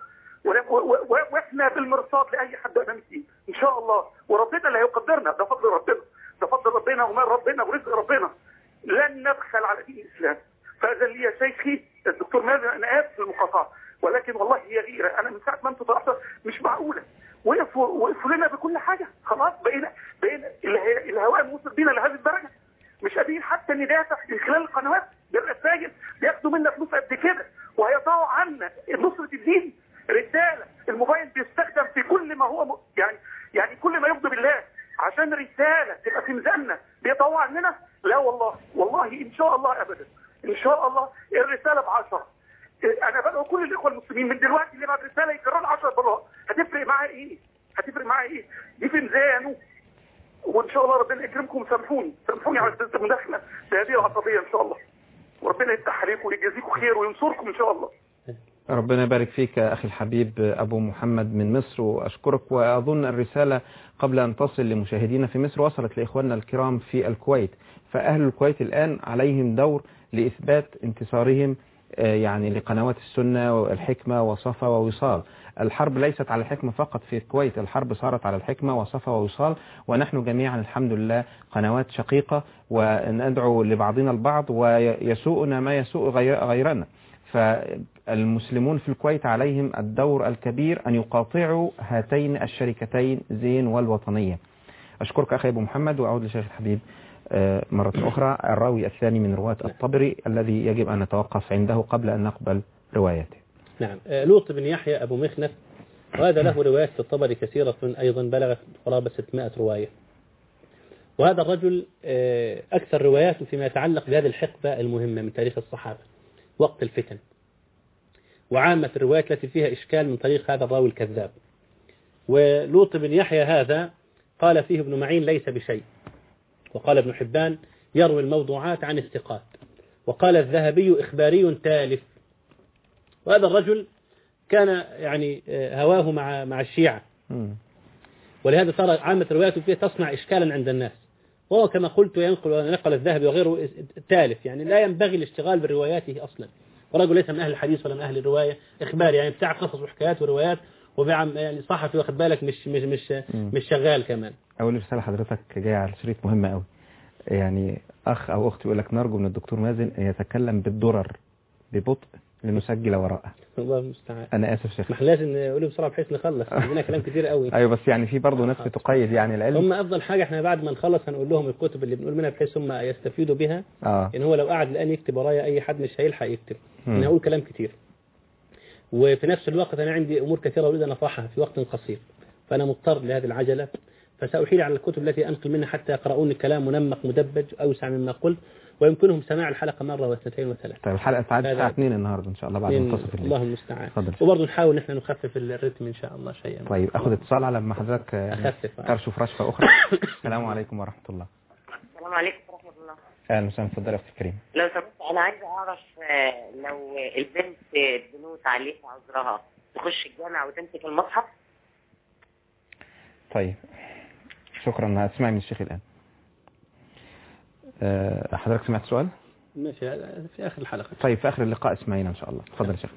واحنا بالمرصاد لاي حد امام الدين ان شاء الله، وربنا اللي هيقدرنا، ده فضل ربنا، ده فضل ربنا ومال ربنا ورزق ربنا، لن نبخل على دين الاسلام. فاذا لي يا شيخي الدكتور مازن، انا اسف في المقاطعه، ولكن والله هي غيره، انا من ساعه ما انتوا طلعتوا مش معقوله، وقفوا وقفوا لنا بكل حاجه، خلاص بقينا بقينا الهواء موصل بينا لهذه الدرجه، مش قادرين حتى ندافع من خلال القنوات بالرسائل، بياخدوا منا فلوس قد كده وهيقطعوا عنا نصره الدين. رساله، الموبايل بيستخدم في كل ما هو م... يعني يعني كل ما يغضب الله، عشان رساله تبقى في ميزاننا بيقطعوا عننا؟ لا والله، والله ان شاء الله ابدا، ان شاء الله الرساله بعشرة. انا بدعو كل الاخوه المسلمين من دلوقتي اللي بعد رساله يكرروا عشر مرات، هتفرق معاه ايه؟ هتفرق معاه ايه؟ دي في ميزانه، وان شاء الله ربنا يكرمكم. سامحوني سامحوني على المداخله بهذه العصبيه ان شاء الله، وربنا يفتح عليكم ويجازيكم خير وينصركم ان شاء الله. ربنا يبارك فيك أخي الحبيب أبو محمد من مصر، وأشكرك. وأظن الرسالة قبل أن تصل لمشاهدينا في مصر وصلت لإخواننا الكرام في الكويت، فأهل الكويت الآن عليهم دور لإثبات انتصارهم يعني لقنوات السنة والحكمة وصفا ووصال. الحرب ليست على الحكمة فقط في الكويت، الحرب صارت على الحكمة وصفا ووصال، ونحن جميعا الحمد لله قنوات شقيقة وندعو لبعضنا البعض ويسوءنا ما يسوء غيرنا. فالمسلمون في الكويت عليهم الدور الكبير أن يقاطعوا هاتين الشركتين زين والوطنية. أشكرك أخي أبو محمد، وأعود لشيخ الحبيب مرة أخرى، الراوي الثاني من رواة الطبري الذي يجب أن نتوقف عنده قبل أن نقبل روايته. نعم، لوط بن يحيى أبو مخنف، وهذا له روايات في الطبري كثيرة أيضا بلغت قرابة ستمائة رواية، وهذا الرجل أكثر رواياته فيما يتعلق بهذه الحقبة المهمة من تاريخ الصحابة وقت الفتن، وعامة الروايات التي فيها إشكال من طريق هذا الراوي الكذاب. ولوط بن يحيى هذا قال فيه ابن معين ليس بشيء، وقال ابن حبان يروي الموضوعات عن الثقات، وقال الذهبي إخباري تالف. وهذا الرجل كان يعني هواه مع مع الشيعة، ولهذا صار عامة رواياته فيها تصنع إشكالا عند الناس، وهو كما قلت ينقل نقل الذهبي وغيره تالف، يعني لا ينبغي الاشتغال برواياته أصلا، ورجل ليس من أهل الحديث ولا من أهل الرواية، إخبار يعني بتاع قصص وحكايات وروايات، وبيعم يعني صحفي واخد بالك، مش مش مش مش شغال كمان. أول رسالة حضرتك جاية على شريط مهمة قوي، يعني أخ أو أخت يقول لك نرجو من الدكتور مازن يتكلم بالدرر ببطء لنسجل وراءه. الله المستعان. أنا آسف شيخ. ما احنا لازم نقوله بسرعة بحيث نخلص، عندنا كلام كتير قوي. أيوة، بس يعني في برضه ناس بتقيد يعني العلم. هم أفضل حاجة احنا بعد ما نخلص هنقول لهم الكتب اللي بنقول منها بحيث هم يستفيدوا بها. آه. إن هو لو قعد الآن يكتب ورايا أي حد مش هيلحق يكتب. أنا هقول كلام كتير. وفي نفس الوقت أنا عندي أمور كثيرة أريد أن أطرحها في وقت قصير، فأنا مضطر لهذه العجلة، فسأحيل على الكتب التي أنقل منها حتى يقرؤون الكلام منمق مدبج أوسع مما قلت، ويمكنهم سماع الحلقة مرة واثنتين وثلاث. طيب الحلقة تعاد الساعة اثنين النهاردة إن شاء الله بعد منتصف الليل. الله المستعان. وبرضه نحاول نحن نخفف الرتم إن شاء الله شيئا. طيب أخذ اتصال على ما حضرتك يعني ترشف رشفة أخرى. السلام عليكم ورحمة الله. السلام عليكم ورحمة الله. أهلا وسهلا، اتفضل يا أختي الكريمة. لو سمحت أنا عايز أعرف لو البنت بنوت عليها عذرها تخش الجامع وتمسك المصحف. طيب شكرا، هتسمعي من الشيخ الآن. أه حضرتك سمعت سؤال؟ ماشي في آخر الحلقة. طيب في آخر اللقاء اسمعينا إن شاء الله. تفضل يا شيخ.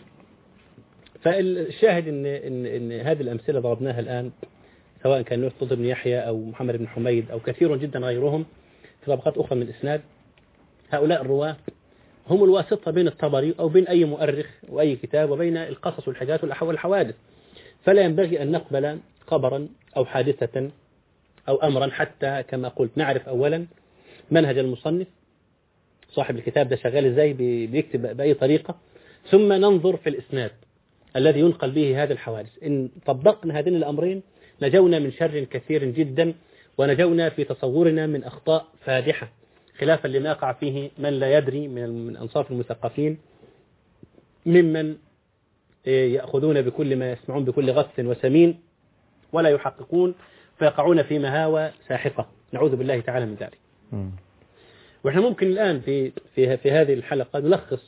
فالشاهد إن إن إن هذه الأمثلة ضربناها الآن، سواء كان لوط بن يحيى أو محمد بن حميد أو كثير جدا غيرهم في طبقات أخرى من الإسناد، هؤلاء الرواة هم الواسطة بين الطبري أو بين أي مؤرخ وأي كتاب وبين القصص والحاجات والحوادث، فلا ينبغي أن نقبل خبرا أو حادثة أو أمرا حتى كما قلت نعرف أولا منهج المصنف، صاحب الكتاب ده شغال إزاي، بيكتب بأي طريقة، ثم ننظر في الإسناد الذي ينقل به هذه الحوادث. إن طبقنا هذين الأمرين نجونا من شر كثير جدا، ونجونا في تصورنا من أخطاء فادحة خلافا لما يقع فيه من لا يدري من أنصاف المثقفين، ممن يأخذون بكل ما يسمعون بكل غث وسمين ولا يحققون، فيقعون في مهاوى ساحقة، نعوذ بالله تعالى من ذلك. مم. وإحنا ممكن الآن في في في هذه الحلقة نلخص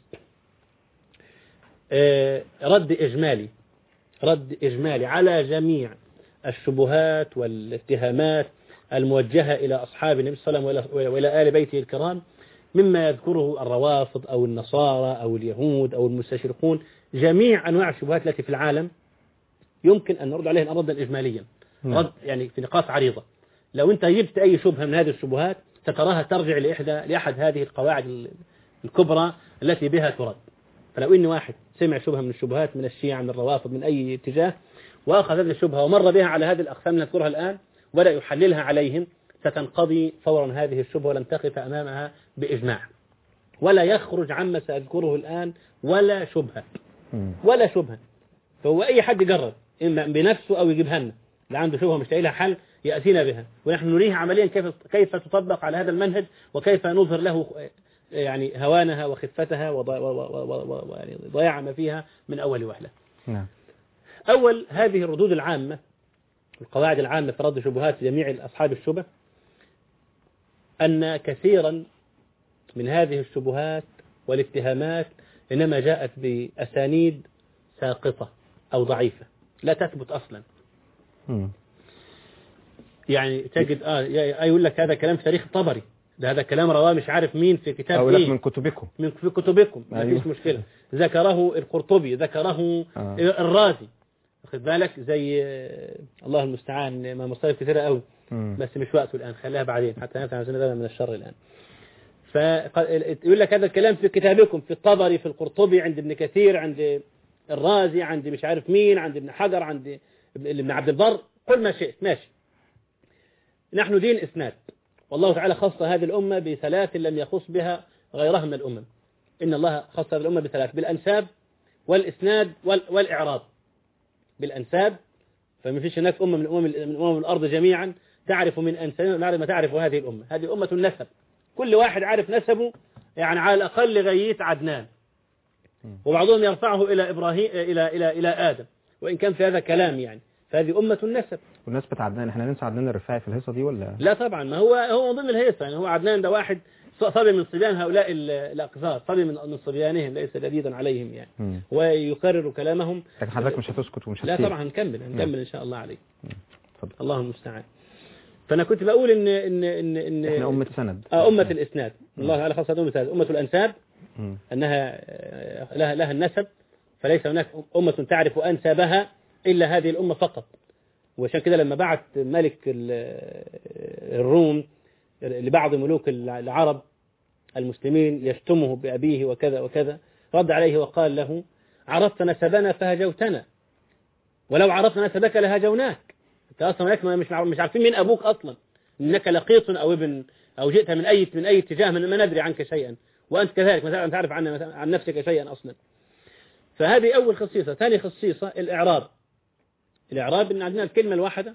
رد إجمالي رد إجمالي على جميع الشبهات والاتهامات الموجهة إلى أصحاب النبي صلى الله عليه وسلم وإلى آل بيته الكرام، مما يذكره الروافض أو النصارى أو اليهود أو المستشرقون. جميع أنواع الشبهات التي في العالم يمكن أن نرد عليها ردا إجماليا، رد يعني في نقاط عريضة. لو أنت جبت أي شبهة من هذه الشبهات ستراها ترجع لإحدى لأحد هذه القواعد الكبرى التي بها ترد. فلو إن واحد سمع شبهة من الشبهات من الشيعة من الروافض من أي اتجاه وأخذ هذه الشبهة ومر بها على هذه الأقسام نذكرها الآن وبدأ يحللها عليهم، ستنقضي فورا هذه الشبهة ولن تقف أمامها بإجماع، ولا يخرج عما سأذكره الآن ولا شبهة ولا شبهة. فهو أي حد يجرب إما بنفسه أو يجيبها لنا، اللي عنده شبهة مش لاقي لها حل يأتينا بها، ونحن نريها عمليا كيف كيف تطبق على هذا المنهج، وكيف نظهر له يعني هوانها وخفتها وضياع ما فيها من أول وهلة. نعم. أول هذه الردود العامة، القواعد العامة في رد شبهات جميع أصحاب الشبه، أن كثيرا من هذه الشبهات والاتهامات إنما جاءت بأسانيد ساقطة أو ضعيفة لا تثبت أصلا. م. يعني تجد آه يقول لك هذا كلام في تاريخ الطبري، ده هذا كلام رواه مش عارف مين في كتاب أو إيه من كتبكم من في كتبكم ما أيوه. فيش مشكلة. ذكره القرطبي، ذكره آه. الرازي، واخد بالك، زي الله المستعان ما مصاريف كثيرة قوي م. بس مش وقته الآن، خليها بعدين حتى نفهم عشان من الشر الآن. فيقول لك هذا الكلام في كتابكم في الطبري في القرطبي عند ابن كثير عند الرازي عند مش عارف مين عند ابن حجر عند ابن عبد البر، قل ما شئت ماشي. نحن دين إسناد، والله تعالى خص هذه الأمة بثلاث لم يخص بها غيرها من الأمم. إن الله خص هذه الأمة بثلاث: بالأنساب والإسناد والإعراب. بالأنساب فما فيش هناك أمة من أمم من أمم الأرض جميعا تعرف من أنساب ما تعرف هذه الأمة. هذه أمة النسب، كل واحد عارف نسبه، يعني على الأقل غيث عدنان، وبعضهم يرفعه إلى إبراهيم إلى إلى إلى آدم، وإن كان في هذا كلام يعني. فهذه أمة النسب. والنسبة عدنان احنا ننسى عدنان الرفاعي في الهيصة دي ولا؟ لا طبعا، ما هو هو من ضمن الهيصة، يعني هو عدنان ده واحد صبي من صبيان هؤلاء الأقذار، صبي من صبيانهم ليس جديدا عليهم يعني. م. ويكرر كلامهم. لكن حضرتك مش هتسكت ومش هتسير. لا طبعا هنكمل هنكمل إن شاء الله عليه. اتفضل. الله المستعان. فأنا كنت بقول إن إن إن إن إحنا أمة سند. آه أمة الإسناد. الله تعالى خاصة أمة الإسناد. أمة الأنساب م. أنها لها لها النسب، فليس هناك أمة تعرف أنسابها إلا هذه الأمة فقط. وعشان كده لما بعت ملك الروم لبعض ملوك العرب المسلمين يشتمه بأبيه وكذا وكذا، رد عليه وقال له: عرفت نسبنا فهجوتنا، ولو عرفنا نسبك لهجوناك. انت اصلا مش مش عارفين مين ابوك اصلا، انك لقيط او ابن او جئت من اي من اي اتجاه، من ما ندري عنك شيئا، وانت كذلك ما تعرف عن عن نفسك شيئا اصلا. فهذه اول خصيصه. ثاني خصيصه الاعراب. الاعراب ان عندنا الكلمه الواحده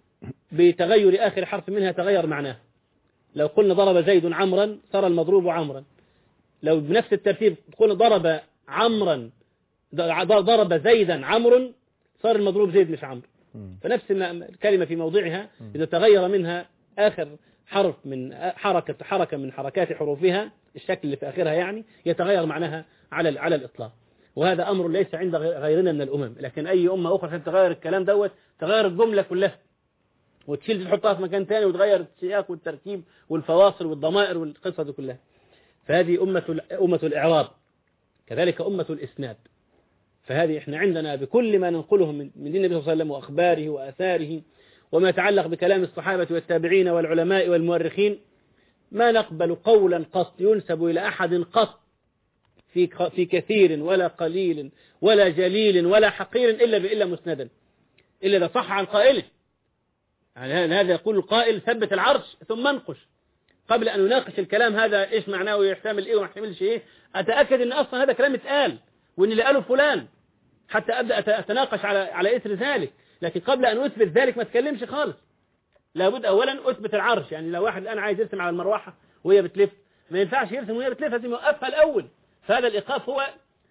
بتغير اخر حرف منها تغير معناه. لو قلنا ضرب زيد عمرا صار المضروب عمرا، لو بنفس الترتيب قلنا ضرب عمرا ضرب زيدا عمرو صار المضروب زيد مش عمرو. فنفس الكلمة في موضعها إذا تغير منها آخر حرف من حركة حركة من حركات حروفها، الشكل اللي في آخرها يعني يتغير معناها على على الإطلاق. وهذا أمر ليس عند غيرنا من الأمم، لكن أي أمة أخرى عشان تغير الكلام دوت تغير الجملة كلها وتشيل تحطها في مكان ثاني وتغير السياق والتركيب والفواصل والضمائر والقصة دي كلها. فهذه أمة أمة الإعراب. كذلك أمة الإسناد. فهذه إحنا عندنا بكل ما ننقله من دين النبي صلى الله عليه وسلم وأخباره وآثاره وما يتعلق بكلام الصحابة والتابعين والعلماء والمؤرخين، ما نقبل قولا قط ينسب إلى أحد قط في في كثير ولا قليل ولا جليل ولا حقير إلا بإلا مسندا، إلا إذا صح عن قائله. يعني هذا يقول القائل ثبت العرش ثم انقش، قبل أن يناقش الكلام هذا إيش معناه ويحتمل إيه وما يحتملش إيه، أتأكد أن أصلا هذا كلام اتقال وأن اللي قاله فلان، حتى أبدأ أتناقش على على إثر ذلك. لكن قبل أن أثبت ذلك ما تكلمش خالص. لابد أولا أثبت العرش. يعني لو واحد الآن عايز يرسم على المروحة وهي بتلف، ما ينفعش يرسم وهي بتلف، لازم يوقفها الأول. فهذا الإيقاف هو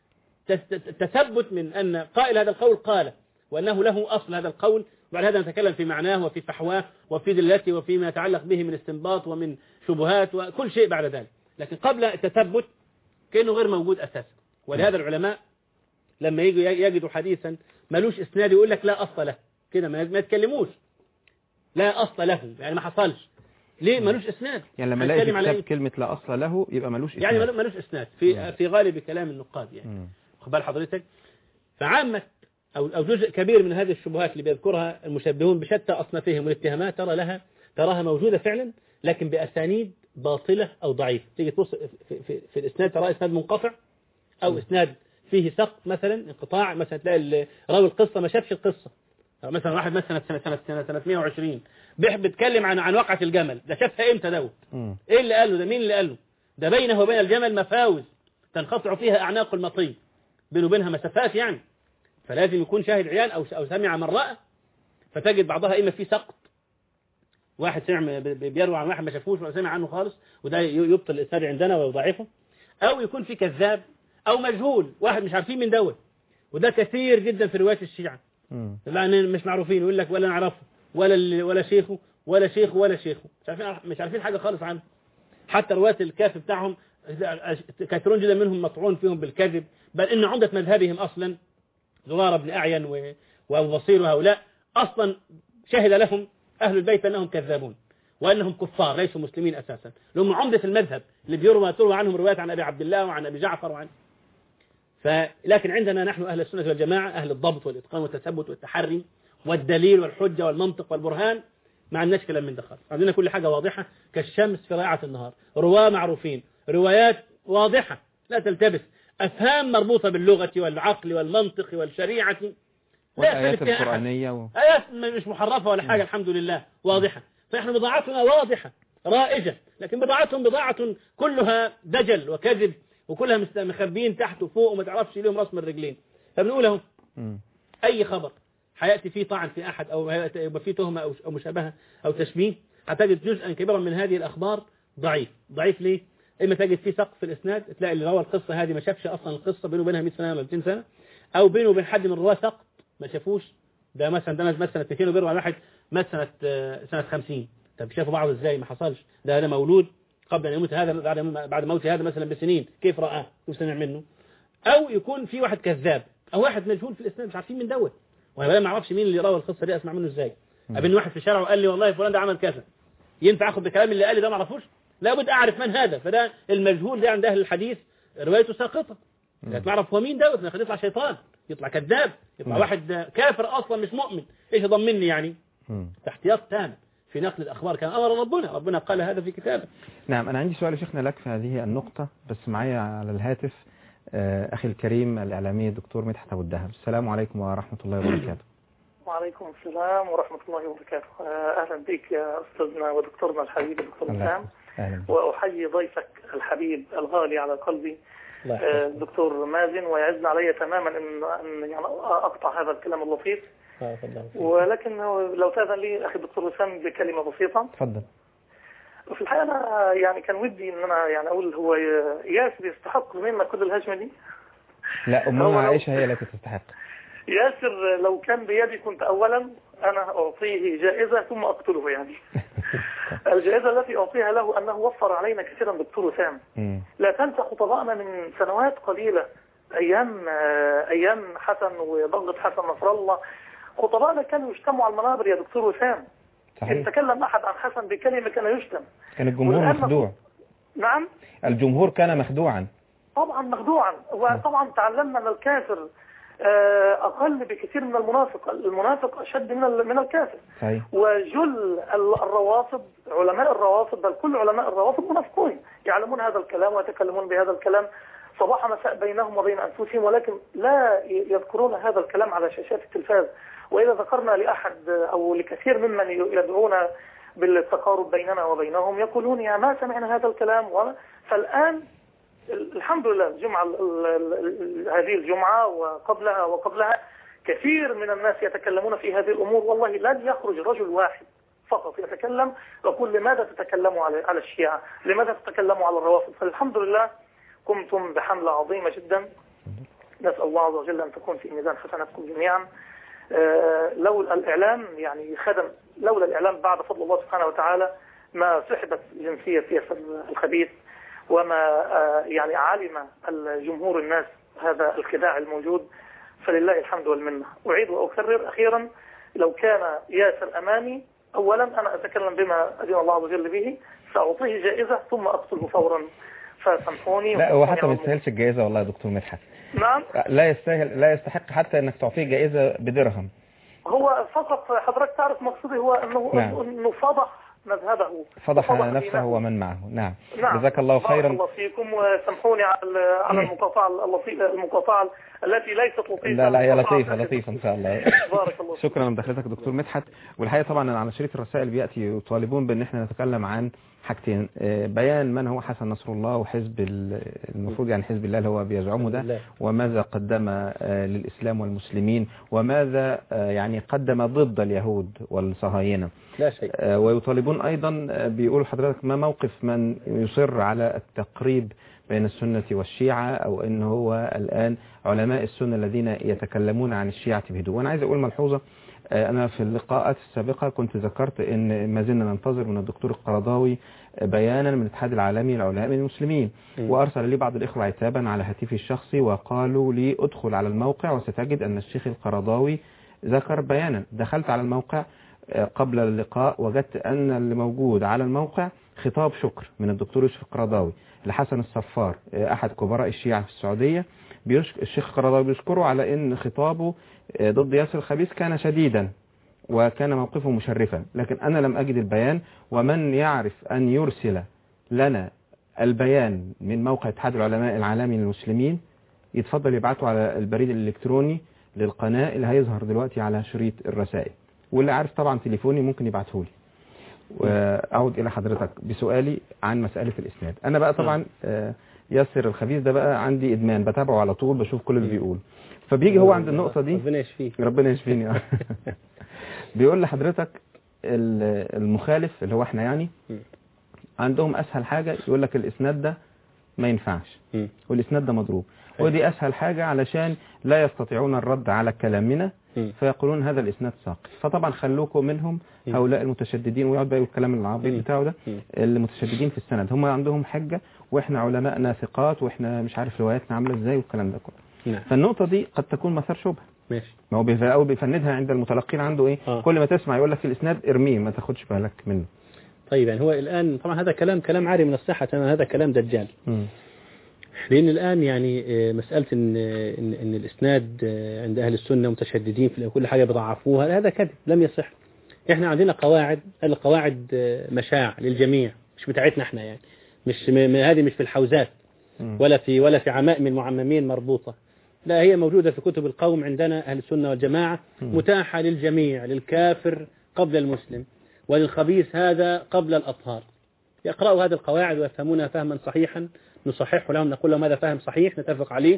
تثبت من أن قائل هذا القول قال، وأنه له أصل هذا القول، وبعد هذا نتكلم في معناه وفي فحواه وفي دلته وفيما يتعلق به من استنباط ومن شبهات وكل شيء بعد ذلك. لكن قبل التثبت كأنه غير موجود أساسا. ولهذا العلماء لما يجوا يجدوا حديثا ملوش إسناد يقول لك لا أصل له، كده ما يتكلموش لا أصل له، يعني ما حصلش. ليه ملوش إسناد؟ يعني لما الاقي في كتاب كلمة لا أصل له يبقى ملوش إسناد، يعني ملوش إسناد في في غالب كلام النقاد يعني. خد بال حضرتك. فعامة أو أو جزء كبير من هذه الشبهات اللي بيذكرها المشبهون بشتى أصنافهم والاتهامات ترى لها تراها موجودة فعلا، لكن بأسانيد باطلة أو ضعيفة. تيجي تبص في, في, في الإسناد ترى إسناد منقطع أو إسناد فيه سقط مثلا انقطاع، مثلا تلاقي راوي القصة ما شافش القصة، مثلا واحد مثلا سنة سنة سنة سنة مئة وعشرين بيتكلم عن عن وقعة الجمل، ده شافها إمتى دوت؟ إيه اللي قاله ده؟ مين اللي قاله؟ ده بينه وبين الجمل مفاوز تنقطع فيها أعناق المطي، بينه وبينها مسافات يعني. فلازم يكون شاهد عيان أو أو سمع من رأى. فتجد بعضها إما في سقط، واحد سمع بيروي عن واحد ما شافوش ولا سمع عنه خالص، وده يبطل الإسناد عندنا ويضعفه. أو يكون في كذاب أو مجهول، واحد مش عارفين من دوت، وده كثير جدا في روايات الشيعة. لأن مش معروفين، يقول لك ولا نعرفه ولا ولا شيخه ولا شيخه ولا شيخه، مش عارفين مش عارفين حاجة خالص عنه. حتى رواة الكافي بتاعهم كثيرون جدا منهم مطعون فيهم بالكذب، بل إن عمدة مذهبهم أصلا زرارة بن أعين وأبو بصير وهؤلاء أصلا شهد لهم أهل البيت أنهم كذابون وأنهم كفار ليسوا مسلمين أساسا، لهم عمدة المذهب اللي بيروى تروى عنهم روايات عن أبي عبد الله وعن أبي جعفر وعن. فلكن عندنا نحن أهل السنة والجماعة أهل الضبط والإتقان والتثبت والتحري والدليل والحجة والمنطق والبرهان، ما عندناش كلام من ده خالص. عندنا كل حاجة واضحة كالشمس في رائعة النهار، رواة معروفين، روايات واضحة لا تلتبس، أفهام مربوطة باللغة والعقل والمنطق والشريعة، والآيات القرآنية و... آيات مش محرفة ولا حاجة، الحمد لله واضحة. فإحنا بضاعتنا واضحة رائجة، لكن بضاعتهم بضاعة كلها دجل وكذب، وكلها مخبيين تحت وفوق وما تعرفش لهم راس من الرجلين. فبنقول اهو أي خبر حياتي فيه طعن في أحد أو يبقى فيه تهمة أو مشابهة أو تشبيه، هتجد جزءا كبيرا من هذه الأخبار ضعيف. ضعيف ليه؟ إما تجد فيه سقف في الإسناد، تلاقي اللي روى القصة هذه ما شافش أصلا القصة، بينه وبينها مئة سنة ولا مئتين سنة، أو بينه وبين حد من الرواة سقط ما شافوش. ده مثلا ده مثلا سنة مئتين وبيروى عن واحد مات سنة سنة خمسين، طب شافوا بعض إزاي؟ ما حصلش. ده هذا مولود قبل أن يموت هذا، بعد بعد موت هذا مثلا بسنين، كيف رآه؟ كيف سمع منه؟ أو يكون في واحد كذاب أو واحد مجهول في الإسناد مش عارفين من دوت، وأنا ما أعرفش مين اللي روى القصة دي، أسمع منه إزاي؟ قابلني واحد في الشارع وقال لي والله فلان ده عمل كذا، ينفع أخذ بكلام اللي قال لي ده؟ ما أعرفوش، لابد أعرف من هذا. فده المجهول ده عند أهل الحديث روايته ساقطة، لازم أعرف هو مين دوت، يطلع شيطان، يطلع كذاب، يطلع واحد كافر أصلا مش مؤمن، إيش يضمني يعني؟ احتياط تام في نقل الأخبار كان أمر ربنا، ربنا قال هذا في كتابه. نعم. أنا عندي سؤال يا شيخنا لك في هذه النقطة، بس معايا على الهاتف أخي الكريم الإعلامي الدكتور مدحت أبو الدهب. السلام عليكم ورحمة الله وبركاته. وعليكم السلام ورحمة الله وبركاته. أهلا بك يا أستاذنا ودكتورنا الحبيب الدكتور مسام، وأحيي ضيفك الحبيب الغالي على قلبي الدكتور مازن، ويعزنا علي تماما أن أن يعني أقطع هذا الكلام اللطيف، ولكن لو تأذن لي أخي الدكتور وسام بكلمة بسيطة. تفضل. وفي الحقيقة أنا يعني كان ودي إن أنا يعني أقول هو ياسر يستحق منا كل الهجمة دي؟ لا، أمنا عائشة هي التي تستحق. ياسر لو كان بيدي كنت أولا أنا أعطيه جائزة ثم أقتله يعني. الجائزة التي أعطيها له أنه وفر علينا كثيرا دكتور وسام. لا تنسى خطبائنا من سنوات قليلة، أيام أيام حسن وضغط حسن نصر الله، خطبائنا كانوا يجتمعوا على المنابر يا دكتور وسام. صحيح. يتكلم أحد عن حسن بكلمة كان يشتم، كان الجمهور مخدوع. نعم، الجمهور كان مخدوعا، طبعا مخدوعا. وطبعا تعلمنا أن الكافر أقل بكثير من المنافق، المنافق أشد من من الكافر. صحيح. وجل الروافض، علماء الروافض بل كل علماء الروافض منافقون، يعلمون هذا الكلام ويتكلمون بهذا الكلام صباح مساء بينهم وبين أنفسهم، ولكن لا يذكرون هذا الكلام على شاشات التلفاز. وإذا ذكرنا لأحد أو لكثير ممن يدعون بالتقارب بيننا وبينهم يقولون يا ما سمعنا هذا الكلام. فالآن الحمد لله الجمعة هذه الجمعة وقبلها وقبلها كثير من الناس يتكلمون في هذه الأمور، والله لن يخرج رجل واحد فقط يتكلم ويقول لماذا تتكلموا على على الشيعة، لماذا تتكلموا على الروافض. فالحمد لله قمتم بحملة عظيمة جدا، نسأل الله عز وجل أن تكون في ميزان حسناتكم جميعا. لولا الإعلام يعني خدم، لولا الإعلام بعد فضل الله سبحانه وتعالى ما سحبت جنسية ياسر الخبيث، وما يعني علم الجمهور الناس هذا الخداع الموجود. فلله الحمد والمنة. أعيد وأكرر أخيرا، لو كان ياسر أمامي أولا أنا أتكلم بما أذن الله عز وجل به، سأعطيه جائزة ثم أقتله فورا، فسامحوني. لا هو حتى ما يستاهلش الجائزة والله يا دكتور مدحت. نعم لا يستاهل، لا يستحق حتى انك تعطيه جائزة بدرهم. هو فقط حضرتك تعرف مقصودي هو انه نعم. انه فضح مذهبه، فضح نفسه ومن معه. نعم, نعم. جزاك الله خيرا. بارك الله فيكم، وسامحوني على على المقاطعة اللطيفة، المقاطعة التي ليست لطيفة. لا لا هي لطيفة لطيفة ان شاء الله. بارك الله. شكرا لمداخلتك دكتور مدحت. والحقيقة طبعا على شريط الرسائل بيأتي يطالبون بان احنا نتكلم عن حاجتين، بيان من هو حسن نصر الله وحزب المفروض يعني حزب الله اللي هو بيزعمه ده، وماذا قدم للإسلام والمسلمين، وماذا يعني قدم ضد اليهود والصهاينة. لا شيء. ويطالبون أيضا بيقول حضرتك ما موقف من يصر على التقريب بين السنة والشيعة، أو أن هو الآن علماء السنة الذين يتكلمون عن الشيعة بهدوء. وأنا عايز أقول ملحوظة، أنا في اللقاءات السابقة كنت ذكرت أن ما زلنا ننتظر من الدكتور القرضاوي بيانا من الاتحاد العالمي للعلماء المسلمين، وأرسل لي بعض الإخوة عتابا على هاتفي الشخصي وقالوا لي ادخل على الموقع وستجد أن الشيخ القرضاوي ذكر بيانا. دخلت على الموقع قبل اللقاء وجدت أن اللي موجود على الموقع خطاب شكر من الدكتور يوسف القرضاوي لحسن الصفار أحد كبراء الشيعة في السعودية. الشيخ القرضاوي بيشكره على أن خطابه ضد ياسر الخبيث كان شديدا وكان موقفه مشرفا، لكن أنا لم أجد البيان. ومن يعرف أن يرسل لنا البيان من موقع اتحاد العلماء العالمي للمسلمين يتفضل يبعته على البريد الإلكتروني للقناة اللي هيظهر دلوقتي على شريط الرسائل، واللي عارف طبعا تليفوني ممكن يبعته لي. وأعود إلى حضرتك بسؤالي عن مسألة الإسناد. أنا بقى طبعا ياسر الخبيث ده بقى عندي إدمان، بتابعه على طول، بشوف كل اللي بيقول. فبيجي هو عند النقطة دي، ربنا يشفيك. ربنا يشفيني. بيقول لحضرتك المخالف اللي هو احنا يعني عندهم أسهل حاجة يقول لك الإسناد ده ما ينفعش والإسناد ده مضروب، ودي أسهل حاجة علشان لا يستطيعون الرد على كلامنا فيقولون هذا الإسناد ساقط. فطبعا خلوكم منهم هؤلاء المتشددين، ويقعد بقى الكلام العبيط بتاعه ده، المتشددين في السند هم عندهم حجة واحنا علماءنا ثقات واحنا مش عارف رواياتنا عاملة ازاي والكلام ده كله. فالنقطة دي قد تكون مثار شبهة. ماشي. ما هو بيفاقوا بيفندها عند المتلقين عنده ايه آه. كل ما تسمع يقول لك الإسناد ارميه ما تاخدش بالك منه. طيب يعني هو الآن طبعا هذا كلام كلام عاري من الصحة، هذا كلام دجال. م. لأن الآن يعني مسألة إن, إن, إن الإسناد عند أهل السنة متشددين في كل حاجة بضعفوها، هذا كذب لم يصح. إحنا عندنا قواعد، القواعد مشاع للجميع مش بتاعتنا إحنا يعني، مش هذه مش في الحوزات ولا في ولا في عمائم المعممين مربوطة، لا هي موجودة في كتب القوم عندنا أهل السنة والجماعة، متاحة للجميع، للكافر قبل المسلم وللخبيث هذا قبل الأطهار. يقرأوا هذه القواعد ويفهمونها فهما صحيحا نصححه لهم، نقول لهم هذا فهم صحيح نتفق عليه،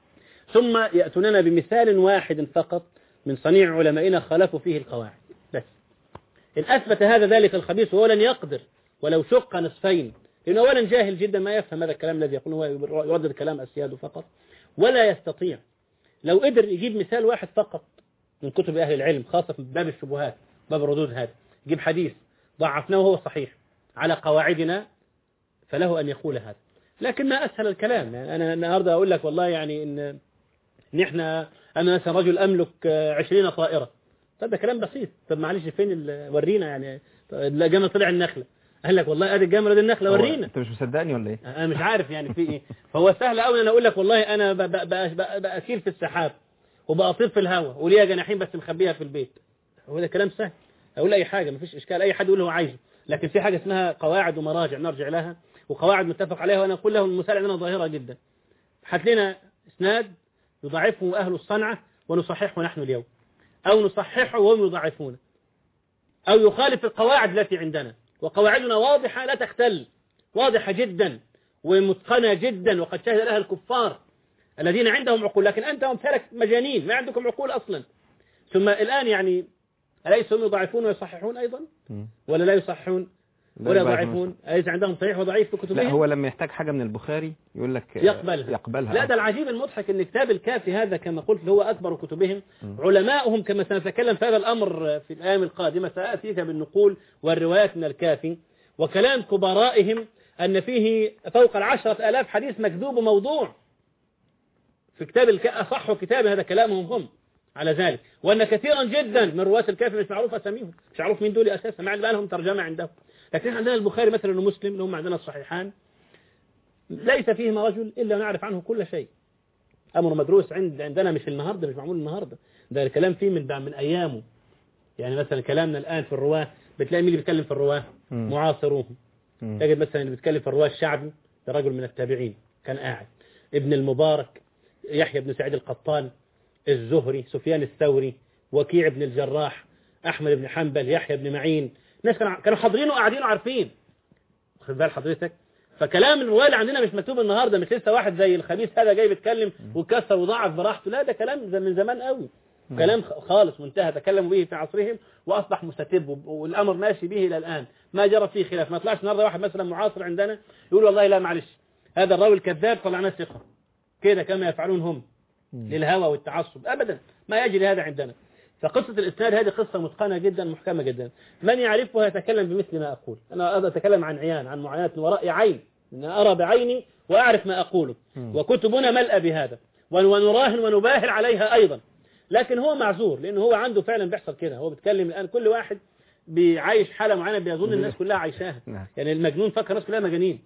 ثم يأتوننا بمثال واحد فقط من صنيع علمائنا خالفوا فيه القواعد بس. إن أثبت هذا ذلك الخبيث وهو لن يقدر ولو شق نصفين، لأنه أولا جاهل جدا ما يفهم هذا الكلام الذي يقول، هو يردد كلام أسياده فقط ولا يستطيع. لو قدر يجيب مثال واحد فقط من كتب أهل العلم خاصة في باب الشبهات باب الردود، هذا يجيب حديث ضعفناه وهو صحيح على قواعدنا فله أن يقول هذا. لكن ما أسهل الكلام. يعني أنا النهاردة أقول لك والله يعني إن نحن أنا مثلا رجل أملك عشرين طائرة، طب ده كلام بسيط. طب معلش فين ورينا يعني الجمل طلع النخلة، قال لك والله ادي الجمل دي النخلة ورينا. انت مش مصدقني ولا ايه؟ انا مش عارف يعني في ايه. فهو سهل قوي انا اقول لك والله انا بأسير في السحاب وبأطير في الهواء وليها جناحين بس مخبيها في البيت. هو ده كلام سهل، اقول اي حاجة مفيش اشكال، اي حد يقول هو عايزه. لكن في حاجة اسمها قواعد ومراجع نرجع لها وقواعد متفق عليها، وانا اقول له المسألة عندنا ظاهرة جدا. هات لنا اسناد يضعفه اهل الصنعة ونصححه نحن اليوم، او نصححه وهم يضعفونه، او يخالف القواعد التي عندنا، وقواعدنا واضحة لا تختل، واضحة جدا ومتقنة جدا، وقد شهد لها الكفار الذين عندهم عقول، لكن أنت أمثالك مجانين ما عندكم عقول أصلا. ثم الآن يعني أليس هم يضعفون ويصححون أيضا ولا لا يصححون ولا يضعفون؟ أليس عندهم صحيح وضعيف في كتبهم؟ لا، هو لما يحتاج حاجة من البخاري يقول لك يقبلها, يقبلها. لا، ده العجيب المضحك أن كتاب الكافي هذا كما قلت هو أكبر كتبهم. علماؤهم كما سنتكلم في هذا الأمر في الأيام القادمة سآتيك بالنقول والروايات من الكافي، وكلام كبرائهم أن فيه فوق العشرة آلاف حديث مكذوب وموضوع في كتاب الكافي، أصح كتاب هذا كلامهم هم على ذلك، وأن كثيرا جدا من رواة الكافي مش معروف أساميهم، مش معروف مين دول أساسا، مع لهم ترجمة عندهم. لكن عندنا البخاري مثلا ومسلم اللي هم عندنا الصحيحان ليس فيهما رجل إلا نعرف عنه كل شيء. أمر مدروس عند عندنا مش النهاردة، مش معمول النهاردة، ده الكلام فيه من من أيامه. يعني مثلا كلامنا الآن في الرواة بتلاقي مين اللي بيتكلم في الرواة؟ معاصروهم. تجد مثلا اللي بيتكلم في الرواة الشعبي ده رجل من التابعين كان قاعد، ابن المبارك، يحيى بن سعيد القطان، الزهري، سفيان الثوري، وكيع بن الجراح، أحمد بن حنبل، يحيى بن معين، ناس كانوا حاضرين وقاعدين وعارفين. خد بال حضرتك؟ فكلام الرواية اللي عندنا مش مكتوب النهارده، مش لسه واحد زي الخبيث هذا جاي بيتكلم وكسر وضعف براحته، لا، ده كلام من زمان قوي، كلام خالص منتهى تكلموا به في عصرهم واصبح مستتب، والامر ماشي به الى الان ما جرى فيه خلاف. ما طلعش النهارده واحد مثلا معاصر عندنا يقول والله لا معلش هذا الراوي الكذاب طلعناه ثقه كده كما يفعلون هم للهوى والتعصب، ابدا ما يجري هذا عندنا. فقصة الإسناد هذه قصة متقنة جدا محكمة جدا، من يعرفها يتكلم بمثل ما أقول. أنا أتكلم عن عيان، عن معاينة وراء عين، أن أرى بعيني وأعرف ما أقوله، وكتبنا ملأ بهذا ونراهن ونباهل عليها أيضا. لكن هو معذور لأنه هو عنده فعلا بيحصل كده، هو بيتكلم الآن كل واحد بيعيش حالة معينة بيظن الناس كلها عايشاها. يعني المجنون فكر الناس كلها مجانين،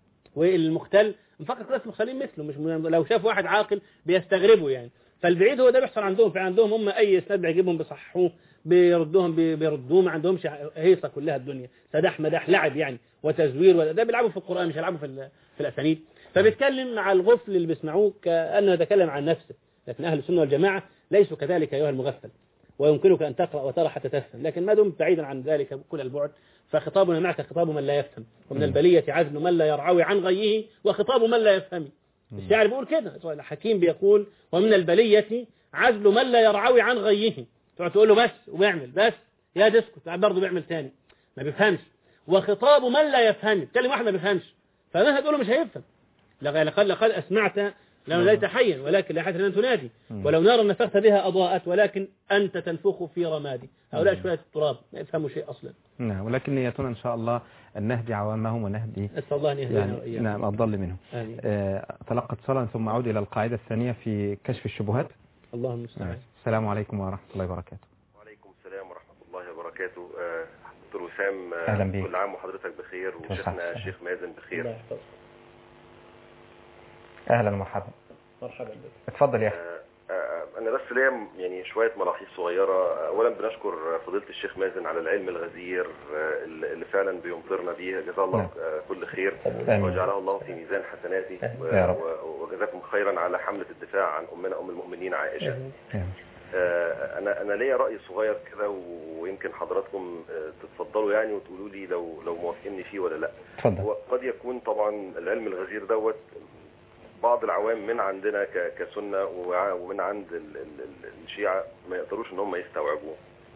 والمختل مفكر الناس مختلين مثله، مش لو شاف واحد عاقل بيستغربوا يعني. فالبعيد هو ده بيحصل عندهم، في عندهم هم أي إسناد بيعجبهم بيصححوه بيردوهم بيردوه، ما عندهمش هيصة كلها الدنيا سداح مداح لعب يعني وتزوير، ده بيلعبوا في القرآن مش يلعبوا في في الأسانيد. فبيتكلم مع الغفل اللي بيسمعوه كأنه يتكلم عن نفسه، لكن أهل السنة والجماعة ليسوا كذلك أيها المغفل، ويمكنك أن تقرأ وترى حتى تفهم، لكن ما دمت بعيدا عن ذلك كل البعد فخطابنا معك خطاب من لا يفهم، ومن البلية عزل من لا يرعوي عن غيه وخطاب من لا يفهم. الشاعر بيقول كده، الحكيم بيقول ومن البلية عزل من لا يرعوي عن غيه، تقعد تقول له بس وبيعمل بس يا تسكت برضه بيعمل تاني ما بيفهمش، وخطاب من لا يفهم، تكلم واحد ما بيفهمش فما هتقول له مش هيفهم. لقد لقد أسمعت لو ليت حيا ولكن لا حتى أن تنادي، ولو نارا نفخت بها أضاءت ولكن أنت تنفخ في رمادي. هؤلاء شوية تراب ما يفهموا شيء أصلا. نعم، ولكن نيتنا إن شاء الله أن نهدي عوامهم ونهدي أسأل الله أن يهدينا يعني وإياكم. نعم أضل منهم. آه تلقى اتصالا ثم أعود إلى القاعدة الثانية في كشف الشبهات. اللهم المستعان. السلام عليكم ورحمة الله وبركاته. وعليكم السلام ورحمة الله وبركاته. آه دكتور وسام، آه أهلا بك. كل عام وحضرتك بخير وشيخنا الشيخ مازن بخير. الله يحفظك. أهلا ومرحبا. مرحبا بك. اتفضل يا أخي. أنا بس ليا يعني شوية ملاحظ صغيرة. أولا بنشكر فضيلة الشيخ مازن على العلم الغزير اللي فعلا بيمطرنا به، جزاه الله كل خير وجعله الله في ميزان حسناته، وجزاكم خيرا على حملة الدفاع عن أمنا أم المؤمنين عائشة. أنا أنا ليا رأي صغير كده ويمكن حضراتكم تتفضلوا يعني وتقولوا لي لو لو موافقيني فيه ولا لا. وقد يكون طبعا العلم الغزير دوت بعض العوام من عندنا كسنة ومن عند الشيعة ما يقدروش ان هم يستوعبوه.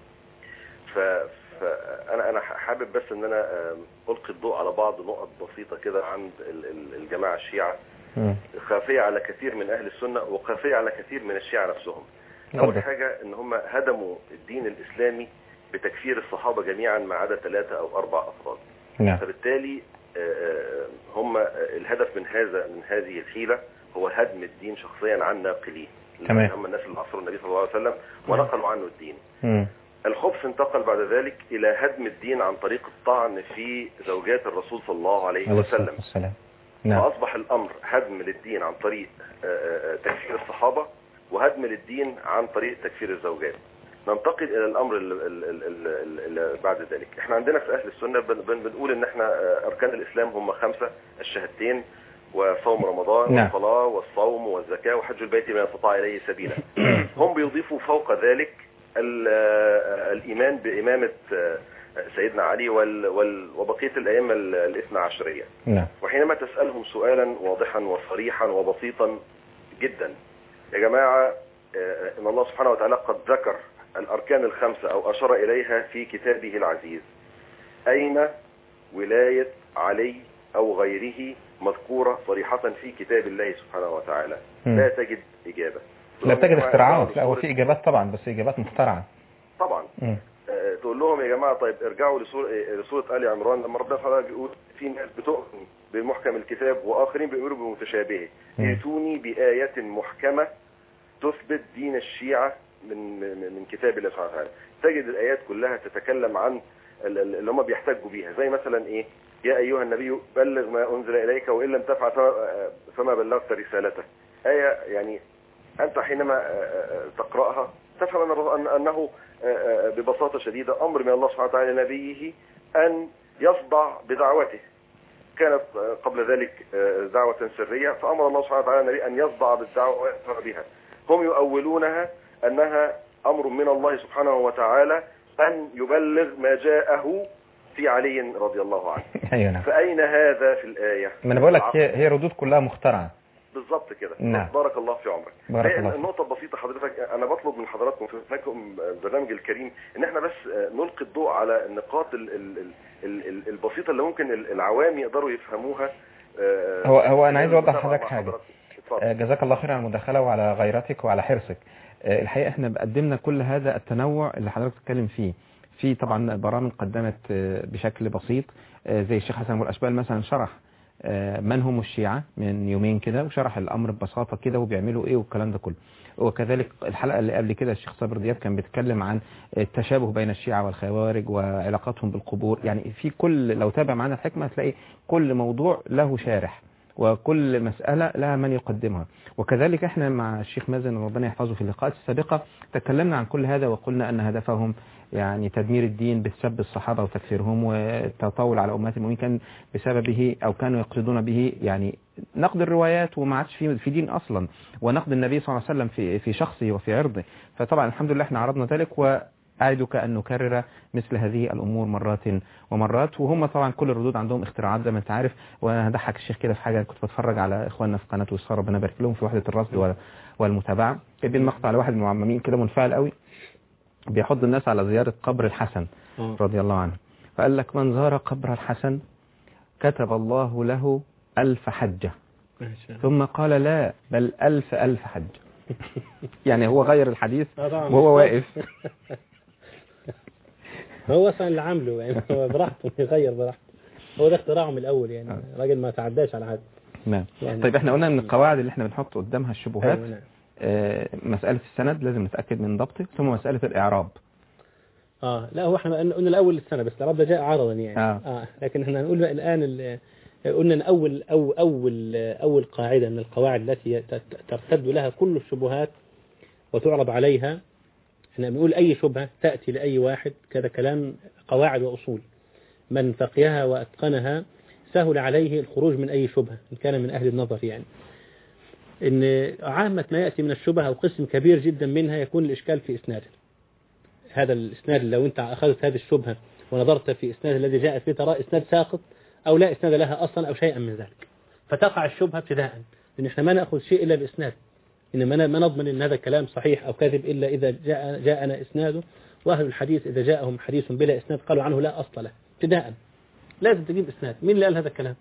فانا انا حابب بس ان انا القي الضوء على بعض نقط بسيطة كده عند الجماعة الشيعة، خافية على كثير من اهل السنة وخافية على كثير من الشيعة نفسهم. اول حاجة ان هم هدموا الدين الاسلامي بتكفير الصحابة جميعا ما عدا ثلاثة او اربع افراد. فبالتالي هم الهدف من هذا من هذه الحيلة هو هدم الدين شخصيا عن ناقليه، هم الناس اللي عصروا النبي صلى الله عليه وسلم ونقلوا عنه الدين. م. الخبث انتقل بعد ذلك إلى هدم الدين عن طريق الطعن في زوجات الرسول صلى الله عليه وسلم. نعم. فأصبح الأمر هدم للدين عن طريق تكفير الصحابة وهدم للدين عن طريق تكفير الزوجات. ننتقل إلى الأمر اللي بعد ذلك. احنا عندنا في أهل السنة بنقول ان احنا أركان الإسلام هم خمسة: الشهادتين وصوم رمضان والصلاة والصوم والزكاة وحج البيت من استطاع إليه سبيلا. هم بيضيفوا فوق ذلك الإيمان بإمامة سيدنا علي وبقية الأئمة الاثنى عشرية. وحينما تسألهم سؤالا واضحا وصريحا وبسيطا جدا. يا جماعة إن الله سبحانه وتعالى قد ذكر الأركان الخمسة أو أشار إليها في كتابه العزيز. أين ولاية علي أو غيره مذكورة صريحة في كتاب الله سبحانه وتعالى؟ م. لا تجد إجابة، لا تجد اختراعات. لا، هو في إجابات طبعا، بس إجابات مخترعة طبعا. م. أه تقول لهم يا جماعة طيب ارجعوا لسورة آل عمران لما ربنا سبحانه وتعالى بيقول في ناس بتؤمن بمحكم الكتاب وآخرين بيقولوا بمتشابهه، ائتوني بآية محكمة تثبت دين الشيعة من من كتاب الله سبحانه وتعالى. تجد الآيات كلها تتكلم عن اللي هم بيحتجوا بيها، زي مثلا إيه؟ يا أيها النبي بلغ ما أنزل إليك وإن لم تفعل فما بلغت رسالته. آية يعني أنت حينما تقرأها تفهم أنه ببساطة شديدة أمر من الله سبحانه وتعالى لنبيه أن يصدع بدعوته. كانت قبل ذلك دعوة سرية، فأمر الله سبحانه وتعالى النبي أن يصدع بالدعوة ويأمر بها. هم يؤولونها أنها أمر من الله سبحانه وتعالى أن يبلغ ما جاءه في علي رضي الله عنه. أيوة. فأين هذا في الآية؟ ما أنا بقول لك هي ردود كلها مخترعة. بالضبط كده. نعم. بارك الله في عمرك. بارك الله. النقطة البسيطة حضرتك، أنا بطلب من حضراتكم في البرنامج الكريم إن احنا بس نلقي الضوء على النقاط ال ال ال البسيطة اللي ممكن العوام يقدروا يفهموها. هو هو أنا عايز أوضح لحضرتك حاجة. جزاك الله خير على المداخلة وعلى غيرتك وعلى حرصك. الحقيقة احنا قدمنا كل هذا التنوع اللي حضرتك تتكلم فيه. في طبعا برامج قدمت بشكل بسيط زي الشيخ حسن أبو الأشبال مثلا شرح من هم الشيعة من يومين كده، وشرح الأمر ببساطة كده وبيعملوا إيه والكلام ده كله. وكذلك الحلقة اللي قبل كده الشيخ صابر دياب كان بيتكلم عن التشابه بين الشيعة والخوارج وعلاقاتهم بالقبور. يعني في كل، لو تابع معنا الحكمة هتلاقي كل موضوع له شارح وكل مسألة لها من يقدمها. وكذلك احنا مع الشيخ مازن ربنا يحفظه في اللقاءات السابقة تكلمنا عن كل هذا وقلنا أن هدفهم يعني تدمير الدين بالسب الصحابة وتكفيرهم والتطاول على أمهات المؤمنين كان بسببه أو كانوا يقصدون به يعني نقد الروايات، وما عادش في في دين أصلا، ونقد النبي صلى الله عليه وسلم في في شخصه وفي عرضه. فطبعا الحمد لله احنا عرضنا ذلك، وأعدك أن نكرر مثل هذه الأمور مرات ومرات. وهم طبعا كل الردود عندهم اختراعات زي ما انت عارف. وانا هضحك الشيخ كده في حاجة، كنت بتفرج على إخواننا في قناة وصار ربنا يبارك لهم في وحدة الرصد والمتابعة، جايبين مقطع على واحد من المعممين كده منفعل قوي بيحض الناس على زيارة قبر الحسن رضي الله عنه، فقال لك من زار قبر الحسن كتب الله له ألف حجة، ثم قال لا بل ألف ألف حجة. يعني هو غير الحديث وهو واقف. هو أصلا اللي عامله يعني هو براحته يغير براحته، هو ده اختراعه من الأول يعني. آه. راجل ما تعداش على حد. نعم. يعني طيب احنا قلنا من القواعد اللي احنا بنحط قدامها الشبهات. أيوة. آه مسألة السند لازم نتأكد من ضبطه، ثم مسألة الإعراب. اه لا هو احنا قلنا الأول السنة بس الإعراب ده جاء عرضا يعني. آه. آه لكن احنا هنقول بقى الآن قلنا ان أول أو أول أول قاعدة من القواعد التي ترتد لها كل الشبهات وتعرض عليها، احنا بنقول أي شبهة تأتي لأي واحد كذا كلام قواعد وأصول من فقهها وأتقنها سهل عليه الخروج من أي شبهة إن كان من أهل النظر يعني. إن عامة ما يأتي من الشبهة وقسم كبير جدا منها يكون الإشكال في إسناده. هذا الإسناد لو أنت أخذت هذه الشبهة ونظرت في إسناد الذي جاء فيه ترى إسناد ساقط أو لا إسناد لها أصلا أو شيئا من ذلك، فتقع الشبهة ابتداء. لأن إحنا ما نأخذ شيء إلا بإسناد، إنما ما نضمن إن هذا الكلام صحيح أو كاذب إلا إذا جاء جاءنا إسناده. وأهل الحديث إذا جاءهم حديث بلا إسناد قالوا عنه لا أصل له ابتداء، لازم تجيب إسناد. مين اللي قال هذا الكلام؟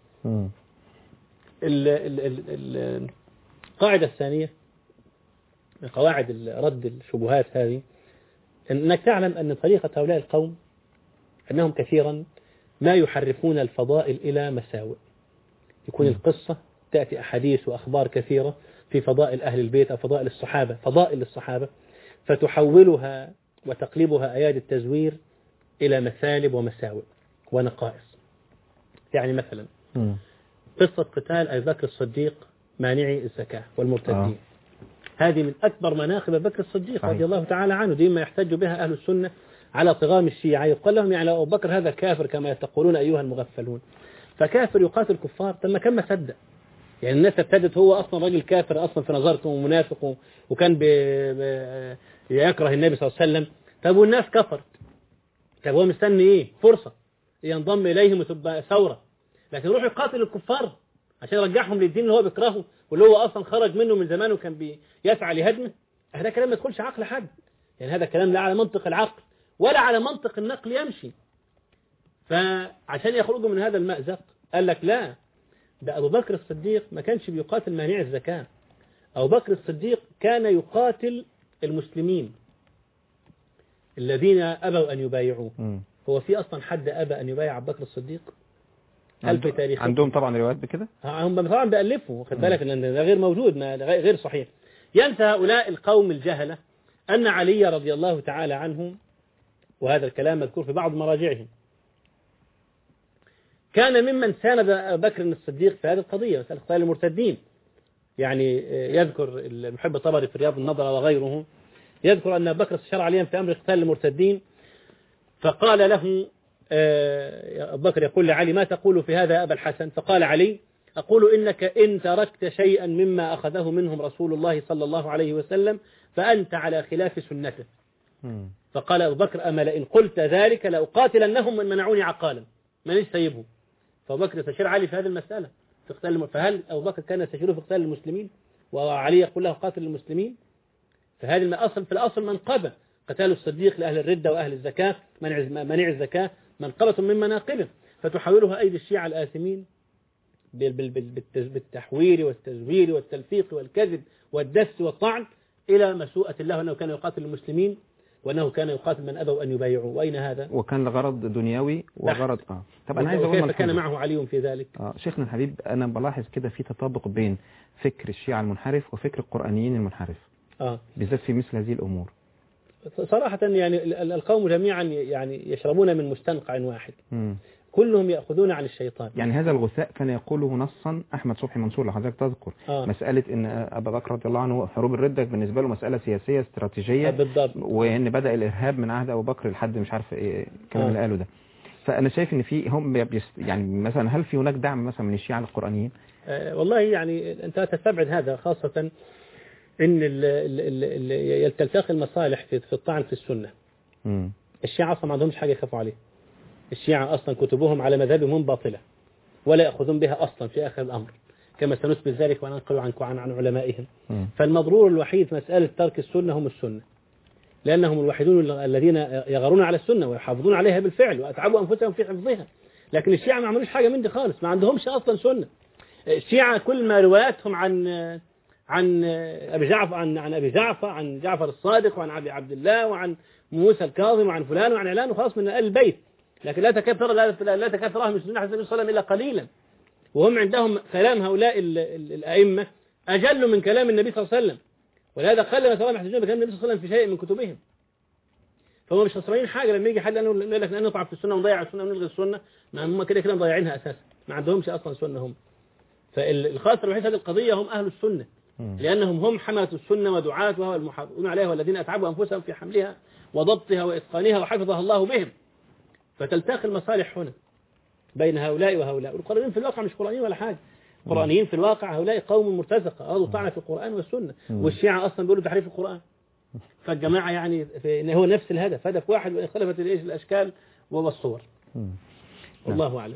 القاعدة الثانية من قواعد رد الشبهات هذه أنك تعلم أن طريقة هؤلاء القوم أنهم كثيرا ما يحرفون الفضائل إلى مساوئ. يكون القصة تأتي أحاديث وأخبار كثيرة في فضائل أهل البيت أو فضائل الصحابة، فضائل الصحابة، فتحولها وتقلبها أيادي التزوير إلى مثالب ومساوئ ونقائص. يعني مثلا م. قصة قتال أبي بكر الصديق مانعي الزكاة والمرتدين، آه. هذه من أكبر مناقب أبي بكر الصديق صحيح. رضي الله تعالى عنه، دي ما يحتج بها أهل السنة على طغام الشيعة. يقول لهم يعني أبو بكر هذا كافر كما تقولون أيها المغفلون، فكافر يقاتل كفار. طب ما كان ما صدق يعني الناس ابتدت هو أصلا راجل كافر أصلا في نظركم ومنافق وكان يكره النبي صلى الله عليه وسلم. طب والناس كفرت، طب هو مستني إيه؟ فرصة ينضم إليهم وتبقى ثورة، لكن يروح يقاتل الكفار عشان يرجعهم للدين اللي هو بيكرهه واللي هو أصلا خرج منه من زمان وكان بيسعى لهدمه، هذا كلام ما يدخلش عقل حد. يعني هذا كلام لا على منطق العقل ولا على منطق النقل يمشي. فعشان يخرجوا من هذا المأزق قال لك لا، ده أبو بكر الصديق ما كانش بيقاتل مانع الزكاة. أبو بكر الصديق كان يقاتل المسلمين الذين أبوا أن يبايعوه. هو في أصلا حد أبى أن يبايع أبو بكر الصديق؟ هل في تاريخ عندهم طبعا روايات بكده؟ هم طبعا بيألفوا، خد بالك ان ده غير موجود، ما غير صحيح. ينسى هؤلاء القوم الجهلة أن علي رضي الله تعالى عنهم، وهذا الكلام مذكور في بعض مراجعهم، كان ممن ساند أبو بكر الصديق في هذه القضية، مسألة قتال المرتدين. يعني يذكر المحب الطبري في رياض النظر وغيره، يذكر أن أبو بكر استشار عليا في أمر قتال المرتدين، فقال له أبو بكر يقول لعلي: ما تقول في هذا يا أبا الحسن؟ فقال علي: أقول إنك إن تركت شيئا مما أخذه منهم رسول الله صلى الله عليه وسلم فأنت على خلاف سنته. فقال أبو بكر: أما لئن قلت ذلك لأقاتلنهم من منعوني عقالا، من يستيبه. فأبو بكر يستشير علي في هذه المسألة في قتال الم... فهل أبو بكر كان يستشيره في قتال المسلمين وعلي يقول له قاتل المسلمين؟ فهذه الأصل في الأصل منقبة، قتال الصديق لأهل الردة وأهل الزكاة، منع منع الزكاة منقبة من مناقبه، فتحاولها أيدي الشيعة الآثمين بالتحوير والتزوير والتلفيق والكذب والدس والطعن إلى مسوءة الله أنه كان يقاتل المسلمين وأنه كان يقاتل من أبوا أن يبايعوا. وأين هذا؟ وكان لغرض دنيوي وغرض آه طب أنا عايز أقول كيف كان معه علي في ذلك؟ آه شيخنا الحبيب، أنا بلاحظ كده في تطابق بين فكر الشيعة المنحرف وفكر القرآنيين المنحرف آه بالذات في مثل هذه الأمور. صراحة يعني القوم جميعا يعني يشربون من مستنقع واحد. م. كلهم يأخذون عن الشيطان. يعني هذا الغثاء كان يقوله نصا أحمد صبحي منصور، لو حضرتك تذكر آه. مسألة إن أبا بكر رضي الله عنه حروب الردة بالنسبة له مسألة سياسية استراتيجية، بالضبط، وإن بدأ الإرهاب من عهد أبو بكر لحد مش عارف إيه الكلام آه. اللي قاله ده. فأنا شايف إن في هم يعني مثلا هل في هناك دعم مثلا من الشيعة القرآنيين؟ آه والله يعني أنت تستبعد هذا، خاصة إن تلتقي المصالح في في الطعن في السنة. م. الشيعة أصلا ما عندهمش حاجة يخافوا عليه. الشيعة أصلا كتبهم على مذهبهم باطلة ولا يأخذون بها أصلا في آخر الأمر، كما سنثبت ذلك وننقل عن عن عن علمائهم. م. فالمضرور الوحيد في مسألة ترك السنة هم السنة، لأنهم الوحيدون الذين يغارون على السنة ويحافظون عليها بالفعل وأتعبوا أنفسهم في حفظها. لكن الشيعة ما عملوش حاجة من دي خالص، ما عندهمش أصلا سنة. الشيعة كل ما رواياتهم عن عن أبي جعفر عن عن أبي جعفر عن جعفر الصادق وعن أبي عبد الله وعن موسى الكاظم وعن فلان وعن علان وخاص من آل البيت، لكن لا تكاد ترى لا, لا تكاد تراهم يسجدون حسن النبي صلى الله عليه وسلم إلا قليلا. وهم عندهم كلام هؤلاء ال ال الأئمة أجل من كلام النبي صلى الله عليه وسلم، ولهذا قل ما تراهم يحتجون بكلام النبي صلى الله عليه وسلم في شيء من كتبهم. فهم مش خسرانين حاجة لما يجي حد يقول لك نطعن في السنة ونضيع السنة ونلغي السنة، ما هم كده كده مضيعينها أساسا، ما عندهمش أصلا سنة هم. فالخاسر الوحيد هذه القضية هم أهل السنة، لأنهم هم حملة السنة ودعاتها والمحافظون عليها والذين أتعبوا أنفسهم في حملها وضبطها وإتقانها وحفظها الله بهم. فتلتقي المصالح هنا بين هؤلاء وهؤلاء. والقرآنيين في الواقع مش قرآنيين ولا حاجة، قرآنيين في الواقع هؤلاء قوم مرتزقة أرادوا طعن في القرآن والسنة، والشيعة أصلا بيقولوا تحريف القرآن. فالجماعة يعني هو نفس الهدف، هدف واحد وإن اختلفت الأشكال والصور. والله أعلم.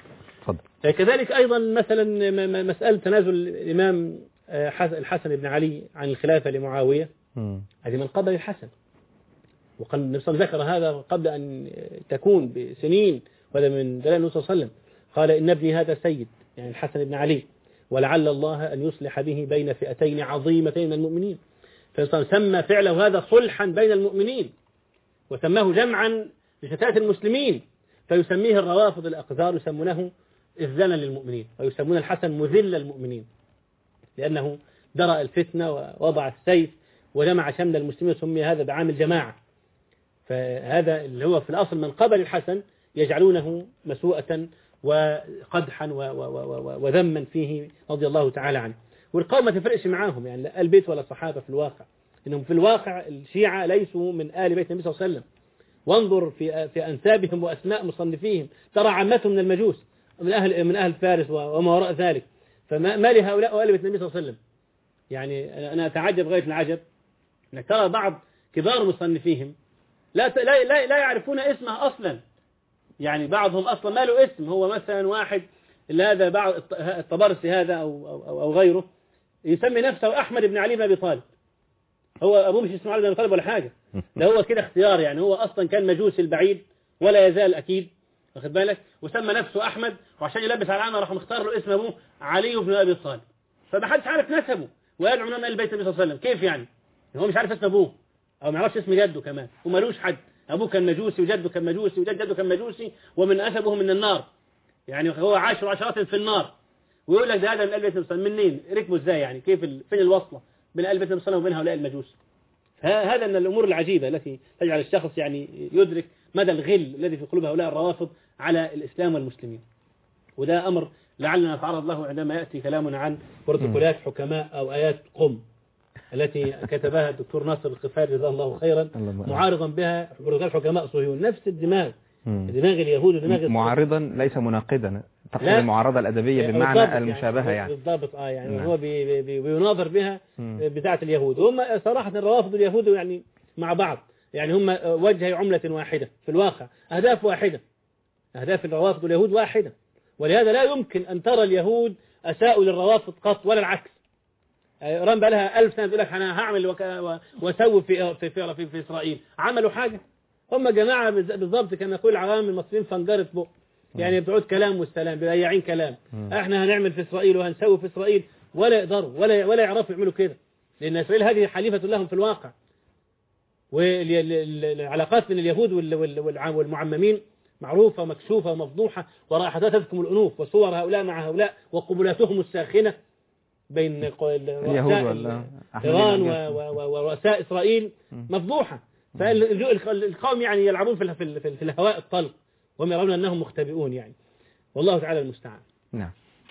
كذلك أيضا مثلا مسألة تنازل الإمام الحسن بن علي عن الخلافة لمعاوية، هذه من قبل الحسن، وقال النبي صلى الله عليه وسلم ذكر هذا قبل أن تكون بسنين، وهذا من دلائل النبي صلى الله عليه وسلم. قال إن ابني هذا سيد، يعني الحسن بن علي، ولعل الله أن يصلح به بين فئتين عظيمتين من المؤمنين. فسمى فعله هذا صلحا بين المؤمنين، وسماه جمعا لشتات المسلمين، فيسميه الروافض الأقذار يسمونه إذلالا للمؤمنين، ويسمون الحسن مذل المؤمنين، لأنه درأ الفتنة ووضع السيف وجمع شمل المسلمين، وسمي هذا بعام الجماعة. فهذا اللي هو في الأصل من قبل الحسن يجعلونه مسوءة وقدحا وذما فيه رضي الله تعالى عنه. والقوم ما تفرقش معاهم، يعني لا البيت ولا الصحابة في الواقع، إنهم في الواقع الشيعة ليسوا من آل بيت النبي صلى الله عليه وسلم. وانظر في في أنسابهم وأسماء مصنفيهم، ترى عامتهم من المجوس، من أهل من أهل فارس وما وراء ذلك. فما ما لهؤلاء وآل بيت النبي صلى الله عليه وسلم؟ يعني أنا أتعجب غاية العجب أنك ترى بعض كبار مصنفيهم لا لا لا, لا يعرفون اسمه أصلا. يعني بعضهم أصلا ما له اسم، هو مثلا واحد هذا بعض الطبرسي هذا أو, أو, أو غيره، يسمي نفسه أحمد بن علي بن أبي طالب. هو أبوه مش اسمه علي بن أبي طالب ولا حاجة، ده هو كده اختيار يعني. هو أصلا كان مجوسي البعيد ولا يزال أكيد، واخد بالك، وسمى نفسه أحمد، وعشان يلبس على العامة راح مختار له اسم أبوه علي بن أبي طالب. فما حدش عارف نسبه، ويدعو من البيت النبي صلى الله عليه وسلم. كيف يعني؟ هو مش عارف اسم أبوه أو ما يعرفش اسم جده كمان، ومالوش حد. أبوه كان مجوسي وجده كان مجوسي وجد جده كان مجوسي، ومن أسبه من النار يعني، هو عاشر عشرات في النار. ويقول لك ده هذا من البيت النبي صلى الله عليه وسلم. منين ركبوا ازاي يعني؟ كيف ال... فين الوصلة بين البيت النبي صلى الله عليه وسلم وبين هؤلاء المجوس؟ هذا من الأمور العجيبة التي تجعل الشخص يعني يدرك مدى الغل الذي في قلوب هؤلاء الروافض على الإسلام والمسلمين. وده أمر لعلنا نتعرض له عندما يأتي كلامنا عن بروتوكولات حكماء أو آيات قم التي كتبها الدكتور ناصر القفاري جزاه الله خيرا، معارضا بها بروتوكول حكماء صهيون. نفس الدماغ، دماغ اليهود ودماغ معارضا ليس مناقضا، تقصد المعارضة الأدبية بمعنى المشابهة يعني. بالضبط اه يعني نعم. هو بي بي بيناظر بها بتاعة اليهود. هم صراحة الروافض اليهود يعني مع بعض يعني، هم وجه عملة واحدة في الواقع، أهداف واحدة، أهداف الروافض واليهود واحدة. ولهذا لا يمكن أن ترى اليهود أساءوا للروافض قط ولا العكس. إيران بقى لها ألف سنة تقول لك أنا هعمل وأسوي في في في, في, في إسرائيل. عملوا حاجة؟ هم جماعة بالضبط كما يقول العوام المصريين فنجرة بق يعني، بتعود كلام والسلام، بيضيعين كلام. احنا هنعمل في إسرائيل وهنسوي في إسرائيل، ولا يقدروا ولا ولا يعرفوا يعملوا كده، لأن إسرائيل هذه حليفة لهم في الواقع. والعلاقات بين اليهود والمعممين معروفة ومكشوفة ومفضوحة، ورائحتها تذكم الأنوف، وصور هؤلاء مع هؤلاء وقبلاتهم الساخنة بين رؤساء إيران ورؤساء إسرائيل مفضوحة. فالقوم يعني يلعبون في في في الهواء الطلق، وهم يرون أنهم مختبئون يعني. والله تعالى المستعان. نعم.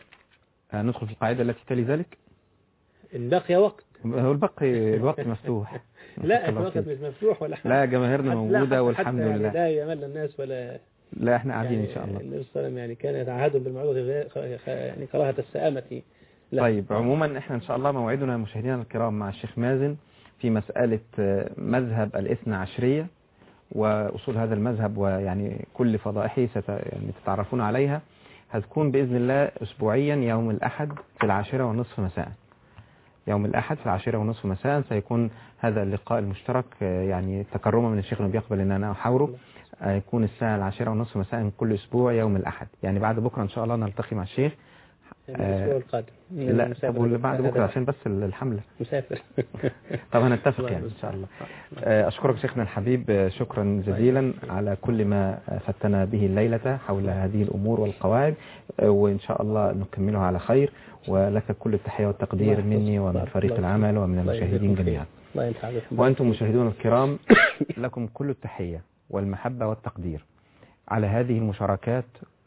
ندخل في القاعدة التي تلي ذلك. إن بقي وقت. هو البقي الوقت مفتوح. لا الوقت مش مفتوح ولا حاجة. لا جماهيرنا موجودة والحمد لله. لا يمل الناس ولا. لا احنا قاعدين يعني إن شاء الله. النبي صلى الله عليه وسلم يعني كان يتعهدهم بالمعروف يعني كراهة السآمة. طيب عموما احنا إن شاء الله موعدنا مشاهدينا الكرام مع الشيخ مازن في مسألة مذهب الاثنى عشرية وأصول هذا المذهب، ويعني كل فضائحه ست يعني تتعرفون عليها. هتكون بإذن الله أسبوعيا يوم الأحد في العاشرة ونصف مساء. يوم الأحد في العاشرة ونصف مساء سيكون هذا اللقاء المشترك، يعني تكرما من الشيخ انه بيقبل ان انا احاوره. يكون الساعة العاشرة ونصف مساء كل أسبوع يوم الأحد، يعني بعد بكرة إن شاء الله نلتقي مع الشيخ. الأسبوع القادم. لا طب بعد بكرة عشان بس الحملة. مسافر. طب هنتفق يعني إن شاء الله. أشكرك شيخنا الحبيب شكرا جزيلا على كل ما فتنا به الليلة حول هذه الأمور والقواعد، وإن شاء الله نكملها على خير. ولك كل التحية والتقدير مني ومن فريق العمل ومن المشاهدين جميعا. وأنتم مشاهدون الكرام لكم كل التحية والمحبة والتقدير على هذه المشاركات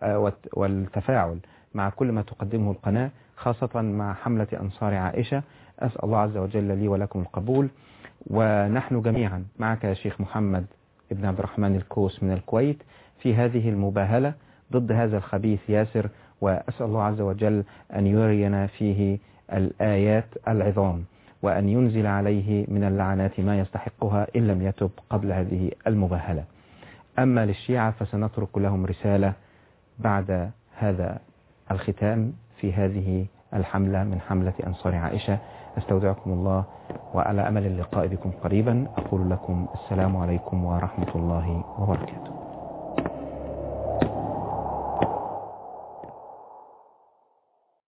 والتفاعل مع كل ما تقدمه القناة، خاصة مع حملة أنصار عائشة. أسأل الله عز وجل لي ولكم القبول، ونحن جميعا معك يا شيخ محمد ابن عبد الرحمن الكوس من الكويت في هذه المباهلة ضد هذا الخبيث ياسر. وأسأل الله عز وجل أن يرينا فيه الآيات العظام، وأن ينزل عليه من اللعنات ما يستحقها إن لم يتب قبل هذه المباهلة. أما للشيعة فسنترك لهم رسالة بعد هذا الختام في هذه الحملة من حملة أنصار عائشة. أستودعكم الله وعلى أمل اللقاء بكم قريبا. أقول لكم السلام عليكم ورحمة الله وبركاته.